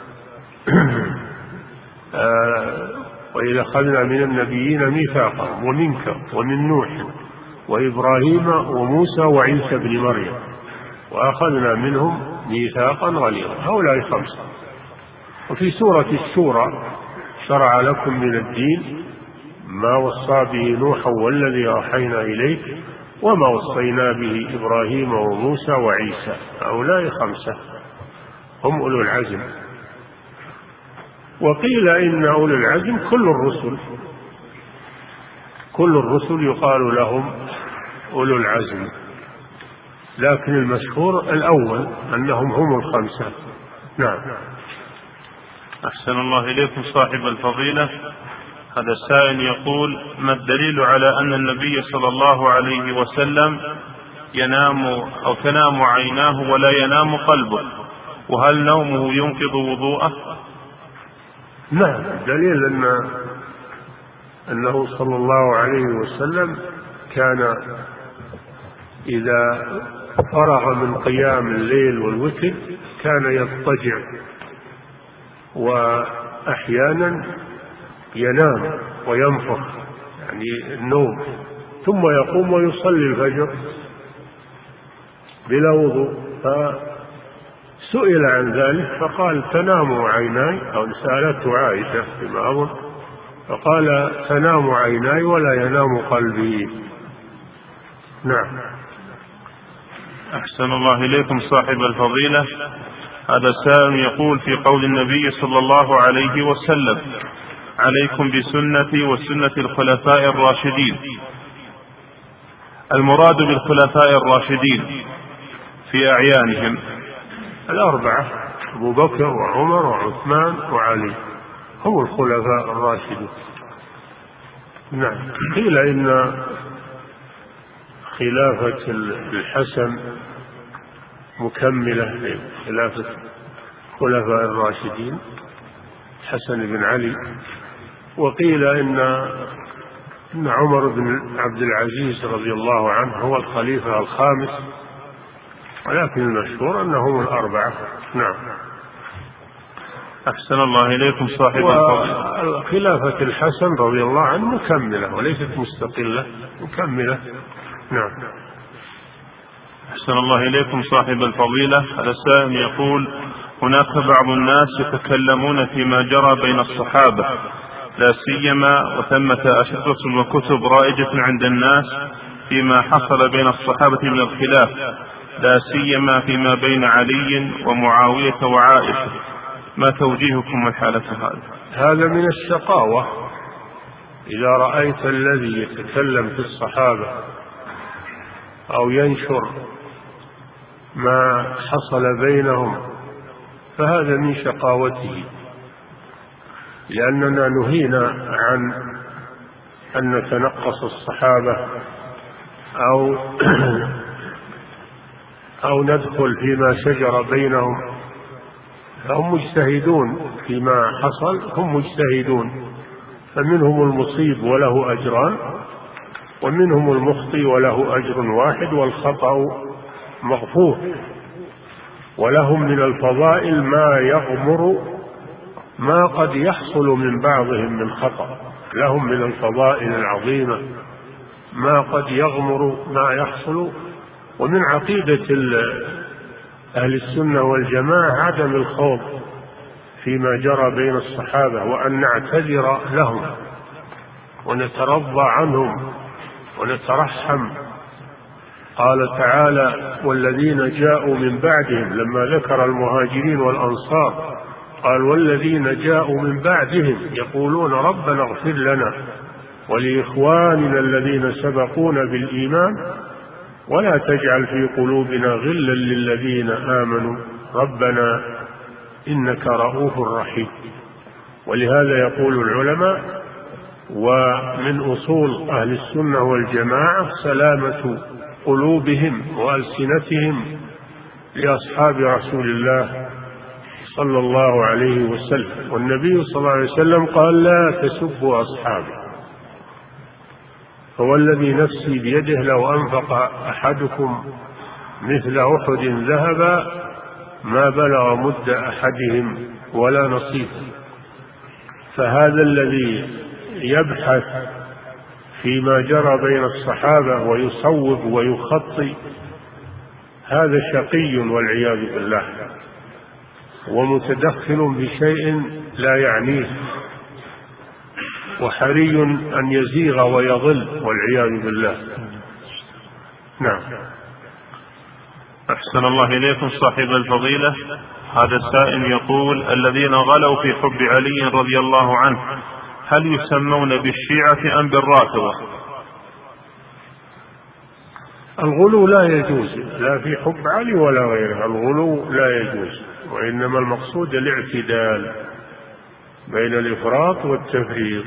وإذا أخذنا من النبيين ميثاقهم ومنك ومن نوح وإبراهيم وموسى وعيسى بن مريم وأخذنا منهم ميثاقا غليظا. هؤلاء 5. وفي سورة الشورى: شرع لكم من الدين ما وصى به نوحا والذي أوحينا إليك وما وصينا به إبراهيم وموسى وعيسى. هؤلاء 5 هم أولو العزم. وقيل إن أولو العزم كل الرسل يقال لهم أولو العزم، لكن المشهور الأول أنهم هم 5. نعم. أحسن الله إليكم صاحب الفضيلة. هذا السائل يقول: ما الدليل على أن النبي صلى الله عليه وسلم ينام أو تنام عيناه ولا ينام قلبه، وهل نومه ينقض وضوءه؟ نعم، دليل أنه صلى الله عليه وسلم كان إذا فرغ من قيام الليل والوتر كان يضطجع، وأحيانا ينام وينفخ يعني النوم، ثم يقوم ويصلي الفجر بلا وضوء. فسئل عن ذلك فقال: تنام عيناي، أو سألته عائشة فيما أظن، فقال: تنام عيناي ولا ينام قلبي. نعم. أحسن الله إليكم صاحب الفضيلة. هذا السائل يقول: في قول النبي صلى الله عليه وسلم: عليكم بسنتي وسنة الخلفاء الراشدين، المراد بالخلفاء الراشدين في أعيانهم 4: أبو بكر وعمر وعثمان وعلي هم الخلفاء الراشدين. نعم. قيل إن خلافة الحسن مكملة لخلافة الخلفاء الراشدين حسن بن علي. وقيل إن عمر بن عبد العزيز رضي الله عنه هو الخليفة الخامس، ولكن المشهور أنهم 4. نعم. أحسن الله إليكم صاحب الفضيلة. خلافة الحسن رضي الله عنه مكملة وليست مستقلة، مكملة. نعم. أحسن الله إليكم صاحب الفضيلة. هذا السائل يقول: هناك بعض الناس يتكلمون فيما جرى بين الصحابة، لا سيما وثمة أشرطة وكتب رائجة عند الناس فيما حصل بين الصحابة من الخلاف لا سيما فيما بين علي ومعاوية وعائشة، ما توجيهكم من حالة هذا من الشقاوة. إذا رأيت الذي يتكلم في الصحابة أو ينشر ما حصل بينهم فهذا من شقاوته، لأننا نهينا عن أن نتنقص الصحابة أو ندخل فيما شجر بينهم. هم مجتهدون فيما حصل، هم مجتهدون، فمنهم المصيب وله أجران، ومنهم المخطئ وله أجر واحد، والخطأ مغفور، ولهم من الفضائل ما يغمر ما قد يحصل من بعضهم من خطأ. لهم من الفضائل العظيمة ما قد يغمر ما يحصل. ومن عقيدة أهل السنة والجماعة عدم الخوض فيما جرى بين الصحابة، وأن نعتذر لهم ونترضى عنهم ونترحم. قال تعالى: والذين جاءوا من بعدهم، لما ذكر المهاجرين والأنصار قال: والذين جاءوا من بعدهم يقولون ربنا اغفر لنا ولإخواننا الذين سبقونا بالإيمان ولا تجعل في قلوبنا غلا للذين آمنوا ربنا إنك رؤوف رحيم. ولهذا يقول العلماء: ومن أصول أهل السنة والجماعة سلامة قلوبهم وألسنتهم لأصحاب رسول الله صلى الله عليه وسلم. والنبي صلى الله عليه وسلم قال: لا تسبوا أصحابي، فوالذي نفسي بيده لو أنفق أحدكم مثل أحد ذهبا ما بلغ مد أحدهم ولا نصيفه. فهذا الذي يبحث فيما جرى بين الصحابة ويصوب ويخطي هذا شقي والعياذ بالله، ومتدخل بشيء لا يعنيه، وحري أن يزيغ ويضل والعياذ بالله. نعم. أحسن الله إليكم صاحب الفضيلة. هذا السائل يقول: الذين غلوا في حب علي رضي الله عنه هل يسمون بالشيعة أم بالرافضة؟ الغلو لا يجوز، لا في حب علي ولا غيره. الغلو لا يجوز، وإنما المقصود الاعتدال بين الإفراط والتفريط.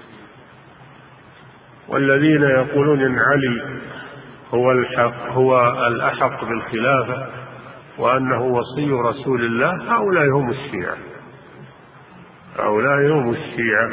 والذين يقولون إن علي هو الأحق بالخلافة وأنه وصي رسول الله، هؤلاء هم الشيعة، هؤلاء هم الشيعة.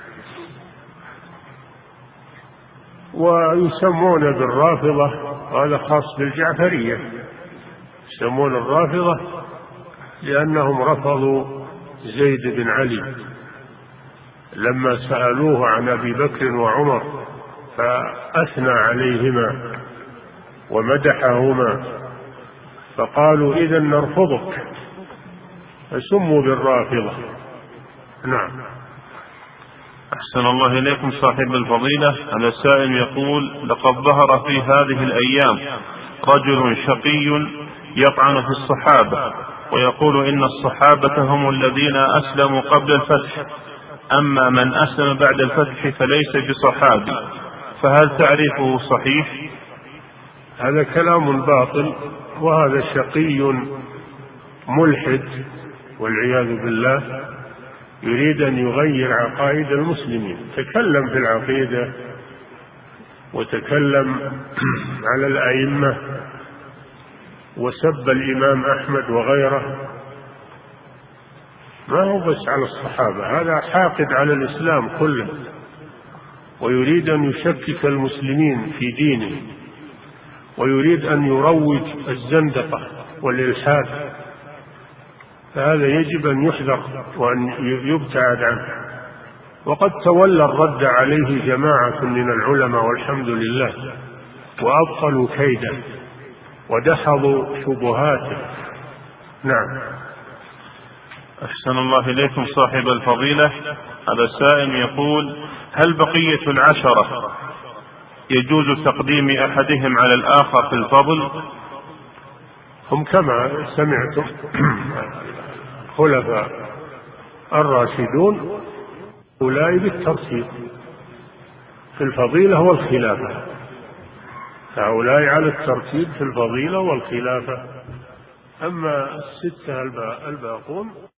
ويسمون بالرافضة، هذا خاص بالجعفرية، يسمون الرافضة لأنهم رفضوا زيد بن علي لما سألوه عن أبي بكر وعمر فأثنى عليهما ومدحهما، فقالوا إذن نرفضك، فسموا بالرافضة. نعم. أحسن الله إليكم صاحب الفضيلة. هذا السائل يقول: لقد ظهر في هذه الأيام رجل شقي يطعن في الصحابة ويقول إن الصحابة هم الذين أسلموا قبل الفتح، أما من أسلم بعد الفتح فليس بصحابي، فهل تعريفه صحيح؟ هذا كلام باطل، وهذا شقي ملحد والعياذ بالله، يريد أن يغير عقائد المسلمين. تكلم في العقيدة وتكلم على الأئمة وسب الإمام أحمد وغيره، ما هو بس على الصحابة، هذا حاقد على الإسلام كله، ويريد أن يشكك المسلمين في دينه، ويريد أن يروج الزندقة والإلحاد، فهذا يجب أن يحذر وأن يبتعد عنه. وقد تولى الرد عليه جماعة من العلماء والحمد لله، وأبطلوا كيده ودحضوا شبهاته. نعم. أحسن الله إليكم صاحب الفضيلة. هذا السائل يقول: هل بقية العشرة يجوز تقديم أحدهم على الآخر في الفضل؟ هم كما سمعتم الخلفاء الراشدون أولئك بالترتيب في الفضيلة والخلافة، هؤلاء على الترتيب في الفضيلة والخلافة. أما الستة الباقون